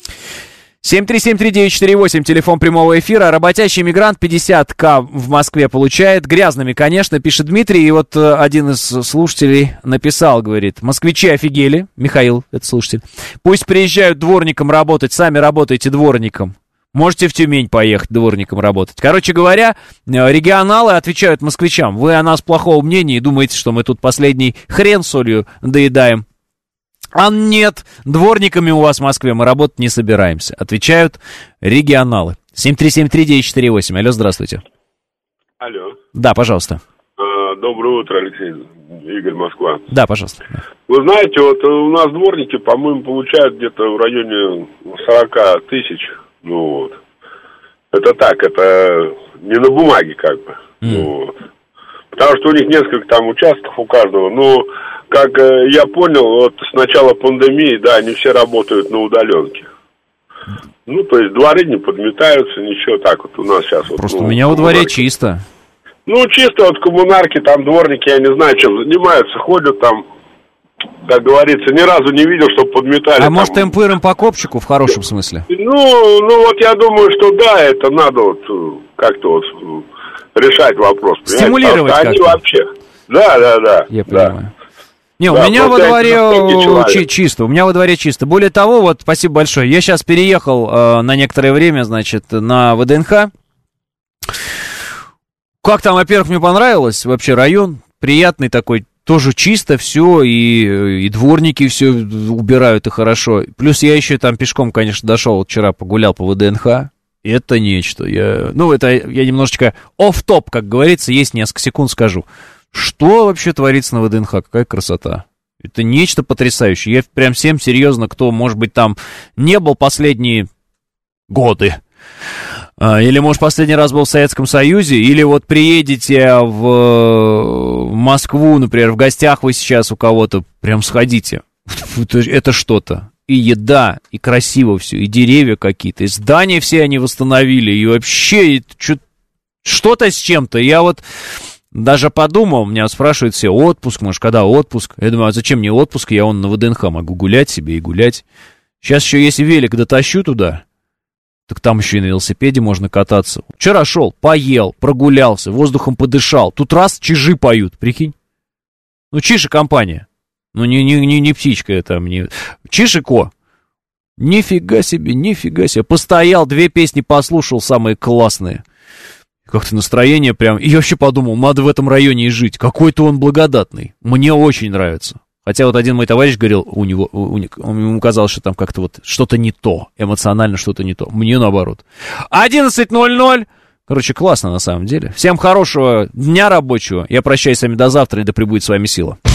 7373948, телефон прямого эфира. Работящий мигрант 50к в Москве получает. Грязными, конечно, пишет Дмитрий. И вот один из слушателей написал, говорит, москвичи офигели. Михаил, это слушатель. Пусть приезжают дворником работать, сами работайте дворником. Можете в Тюмень поехать дворником работать. Короче говоря, регионалы отвечают москвичам. Вы о нас плохого мнения и думаете, что мы тут последний хрен солью доедаем. А нет, дворниками у вас в Москве мы работать не собираемся, отвечают регионалы. 7373948. Алло, здравствуйте.
Алло.
Да, пожалуйста.
Доброе утро, Алексей. Игорь, Москва.
Да, пожалуйста.
Вы знаете, вот у нас дворники, по-моему, получают где-то в районе 40 тысяч. Ну вот. Это так, это не на бумаге как бы. Ну, вот. Потому что у них несколько там участков у каждого. Но, как я понял, вот с начала пандемии, да, они все работают на удаленке. Ну, то есть дворы не подметаются, ничего так вот у нас сейчас.
Просто
вот,
у меня во дворе чисто.
Ну, чисто вот коммунарки, там дворники, я не знаю, чем занимаются, ходят там, как говорится, ни разу не видел, чтобы подметали.
А
там.
Может, МПРом по копчику в хорошем смысле?
Ну, вот я думаю, что да, это надо вот как-то вот решать вопрос.
Стимулировать как-то.
Они вообще, да.
Я понимаю. Не, у меня во дворе чисто, у меня во дворе чисто. Более того, вот, спасибо большое, я сейчас переехал на некоторое время, значит, на ВДНХ. Как там, во-первых, мне понравилось, вообще район приятный такой, тоже чисто все, и дворники все убирают, и хорошо. Плюс я еще там пешком, конечно, дошел, вчера погулял по ВДНХ. Это нечто. Я немножечко офф-топ, как говорится, есть несколько секунд скажу. Что вообще творится на ВДНХ? Какая красота. Это нечто потрясающее. Я прям всем серьезно, кто, может быть, там не был последние годы, или, может, последний раз был в Советском Союзе, или вот приедете в Москву, например, в гостях вы сейчас у кого-то, прям сходите. Это что-то. И еда, и красиво все, и деревья какие-то, и здания все они восстановили, и вообще что-то с чем-то. Я вот даже подумал, меня спрашивают все, отпуск, может, когда отпуск? Я думаю, а зачем мне отпуск? Я на ВДНХ могу гулять себе и гулять. Сейчас еще если велик дотащу туда, так там еще и на велосипеде можно кататься. Вчера шел, поел, прогулялся, воздухом подышал. Тут раз чижи поют, прикинь. Ну, чиж и компания. Ну, не птичка это, не... Чиж и ко. Нифига себе. Постоял, 2 песни послушал, самые классные. Как-то настроение прям... И вообще подумал, надо в этом районе и жить. Какой-то он благодатный. Мне очень нравится. Хотя вот один мой товарищ говорил, ему казалось, что там как-то вот что-то не то. Эмоционально что-то не то. Мне наоборот. 11:00. Короче, классно на самом деле. Всем хорошего дня рабочего. Я прощаюсь с вами до завтра, и да пребудет с вами сила.